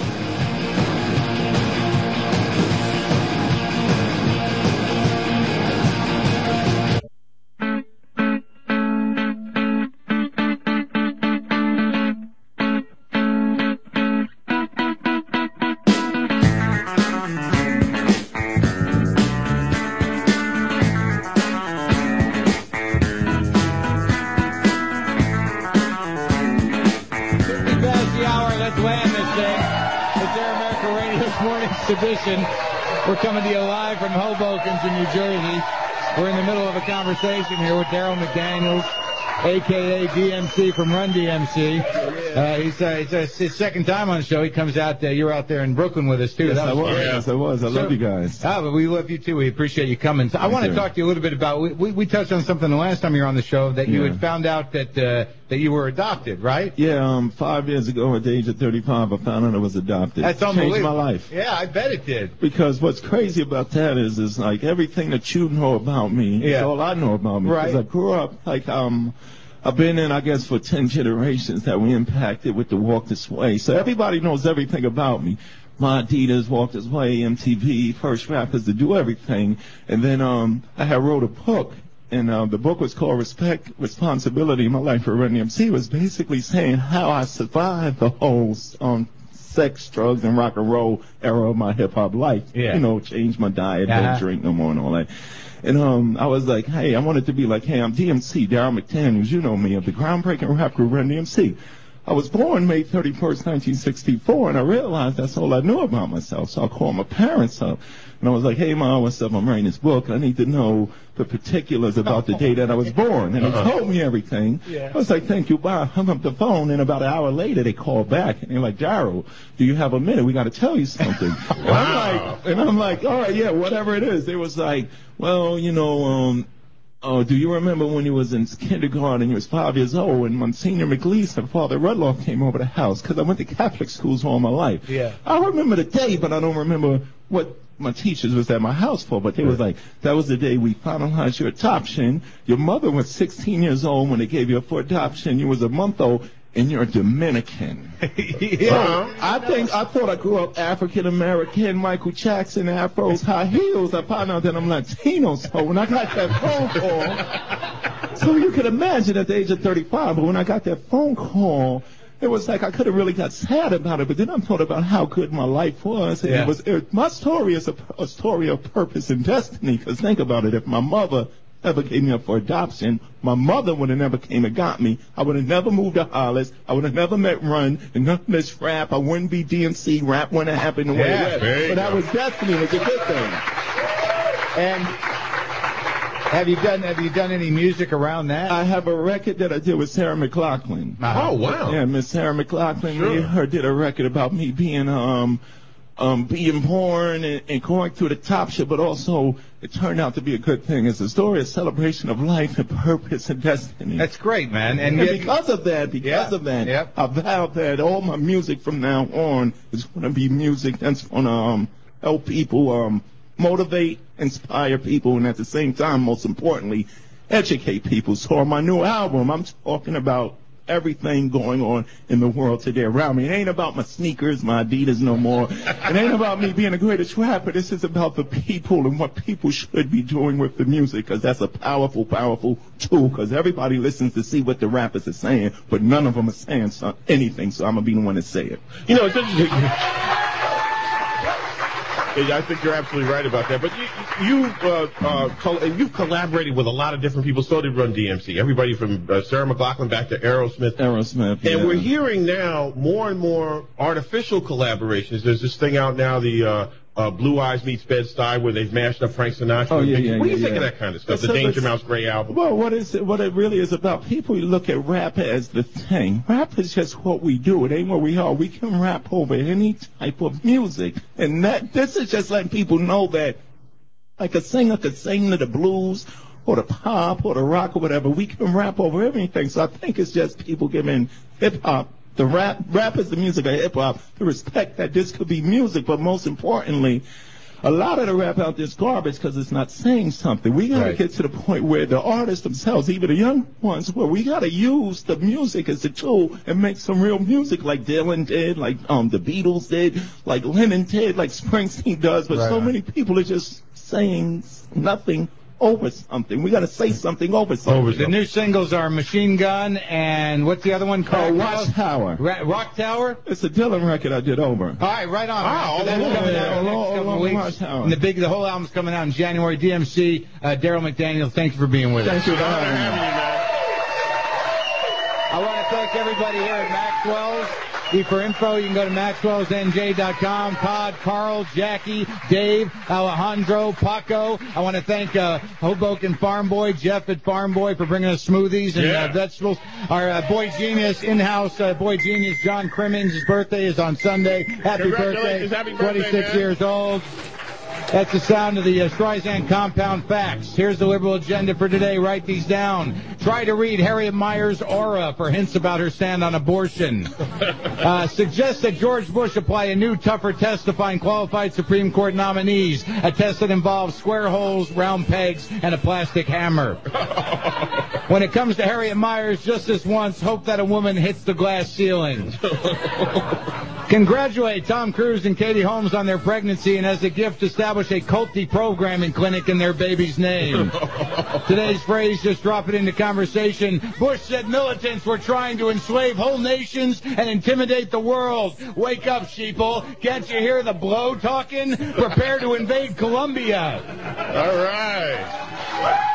Past the hour, let's land this thing. It's Air America Radio's Morning Sedition. We're coming to you live from Hoboken to New Jersey. We're in the middle of a conversation here with Daryl McDaniels, a k a. D M C from Run D M C. Uh, he's, uh, it's, uh, it's his second time on the show. He comes out, uh, you were out there in Brooklyn with us, too. Yes, That I was. great. Yes, I was. I So- love you guys. Ah, but we love you, too. We appreciate you coming. So I Thank want to you. talk to you a little bit about, we, we, we touched on something the last time you were on the show, that you Yeah. had found out that, uh, that you were adopted, right? Yeah, um, five years ago at the age of thirty-five, I found out I was adopted. That's Changed unbelievable. my life. Yeah, I bet it did. Because what's crazy about that is, is like everything that you know about me Yeah. is all I know about me. Right. Because I grew up like um, I've been in, I guess, for ten generations that we impacted with the Walk This Way. So everybody knows everything about me. My Adidas, Walk This Way, M T V, First Rappers to do everything. And then um, I had wrote a book. And uh, the book was called Respect, Responsibility. My Life for Run D M C. It was basically saying how I survived the whole um, sex, drugs, and rock and roll era of my hip hop life. Yeah. You know, change my diet, Uh-huh. don't drink no more, and all that. And um, I was like, hey, I wanted to be like, hey, I'm D M C, Daryl McDaniels. You know me, of the groundbreaking rap group Run D M C. I was born May thirty-first, nineteen sixty-four, and I realized that's all I knew about myself. So I called my parents up, and I was like, hey, Mom, what's up? I'm writing this book. I need to know the particulars about the day that I was born. And they told me everything. Yeah. I was like, thank you, bye. I hung up the phone, and about an hour later, they called back, and they're like, Daryl, do you have a minute? We got to tell you something. And I'm like, and I'm like, all right, yeah, whatever it is. They was like, well, you know, um, oh, do you remember when you was in kindergarten, you was five years old, and Monsignor McLeese and Father Rudloff came over the house, because I went to Catholic schools all my life. Yeah. I remember the day, but I don't remember what my teachers was at my house for, but they was like, that was the day we finalized your adoption. Your mother was sixteen years old when they gave you up for adoption. You was a month old, and you're Dominican. Yeah. So I think I thought I grew up African American, Michael Jackson, afros, high heels. I found out that I'm Latino. So when I got that phone call, so you could imagine at the age of thirty-five, but when I got that phone call, it was like I could have really got sad about it, but then I thought about how good my life was. And Yeah. it was it, my story is a, a story of purpose and destiny. Because think about it, if my mother ever gave me up for adoption, my mother would have never came and got me. I would have never moved to Hollis. I would have never met Run and none of this rap. I wouldn't be D M C. Rap wouldn't have happened the way Yeah, it there was. you But that go. was destiny. It was a good thing. And have you done have you done any music around that? I have a record that I did with Sarah McLachlan. Uh-huh. Oh, wow. Yeah, Miss Sarah McLachlan. Sure. Me and her did a record about me being um um being born and, and going through the top shit, but also it turned out to be a good thing. It's a story, a celebration of life and purpose and destiny. That's great, man. And, And yet- because of that, because Yeah. of that, Yep. I vowed that all my music from now on is going to be music that's going to um, help people, um, motivate, inspire people, and at the same time, most importantly, educate people. So on my new album, I'm talking about everything going on in the world today around me. It ain't about my sneakers, my Adidas no more. It ain't about me being the greatest rapper. This is about the people and what people should be doing with the music, because that's a powerful, powerful tool, because everybody listens to see what the rappers are saying, but none of them are saying so- anything, so I'm going to be the one to say it. You know, it's interesting. I think you're absolutely right about that. But you, you uh, uh, col- you've collaborated with a lot of different people. So did Run D M C. Everybody from uh, Sarah McLachlan back to Aerosmith. Aerosmith, yeah. And we're hearing now more and more artificial collaborations. There's this thing out now, the uh, uh, Blue Eyes meets Bed-Stuy, where they've mashed up Frank Sinatra. Oh, yeah, yeah, What do you yeah, think yeah. of that kind of stuff? It's The a- Danger it's- Mouse Gray album. Well, what is it, what it really is about, people look at rap as the thing. Rap is just what we do. It ain't what we are. We can rap over any type of music. And that this is just letting people know that, like a singer could sing to the blues or the pop or the rock or whatever, we can rap over everything. So I think it's just people giving hip-hop, the rap, rap is the music of hip-hop, the respect that this could be music, but most importantly, a lot of the rap out there is garbage because it's not saying something. We got to Right. get to the point where the artists themselves, even the young ones, where we got to use the music as a tool and make some real music like Dylan did, like um the Beatles did, like Lennon did, like Springsteen does. But Right so on. many people are just saying nothing over something. We got to say something over something. The new singles are Machine Gun and what's the other one Oh, called? Watchtower. Ra- Rock Tower? It's a Dylan record I did over. All right, right on. Ah, So that's all coming over. out in the All next over couple of weeks. Watchtower. And the big, the whole album's coming out in January. D M C, uh, Daryl McDaniel, thank you for being with us. Thank you for having me. I want to thank everybody here at Maxwell's. For info, you can go to maxwells n j dot com. Todd, Carl, Jackie, Dave, Alejandro, Paco. I want to thank uh, Hoboken Farm Boy, Jeff at Farm Boy, for bringing us smoothies and Yeah. uh, vegetables. Our uh, Boy Genius, in-house uh, Boy Genius, John Crimmins. His birthday is on Sunday. Happy birthday. Congratulations. Happy birthday, twenty-six man. years old. That's the sound of the uh, Streisand Compound Facts. Here's the liberal agenda for today. Write these down. Try to read Harriet Meyer's aura for hints about her stand on abortion. Uh, suggest that George Bush apply a new, tougher test to find qualified Supreme Court nominees. A test that involves square holes, round pegs, and a plastic hammer. When it comes to Harriet Meyers, just this once, hope that a woman hits the glass ceiling. Congratulate Tom Cruise and Katie Holmes on their pregnancy, and as a gift, establish a culty programming clinic in their baby's name. Today's phrase, just drop it into conversation. Bush said militants were trying to enslave whole nations and intimidate the world. Wake up, sheeple. Can't you hear the blow talking? Prepare to invade Colombia. All right.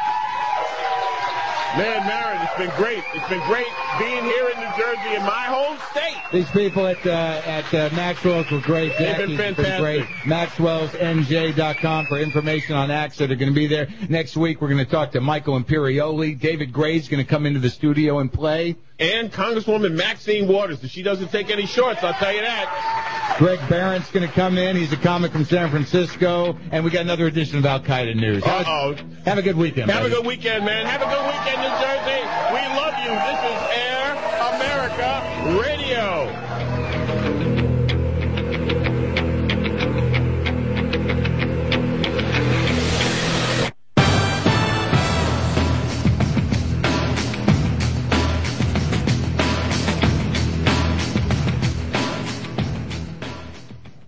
Man, Marin, it's been great. It's been great being here in New Jersey, in my home state. These people at uh, at uh, Maxwell's were great. They've been Jackie's fantastic. great. Maxwells N J dot com for information on acts that are going to be there. Next week, we're going to talk to Michael Imperioli. David Gray's going to come into the studio and play. And Congresswoman Maxine Waters. She doesn't take any shorts, I'll tell you that. Greg Barrett's going to come in. He's a comic from San Francisco. And we got another edition of Al-Qaeda News. Uh-oh. Have a good weekend. Have buddy. a good weekend, man. Have a good weekend, New Jersey. We love you. This is Air America Radio.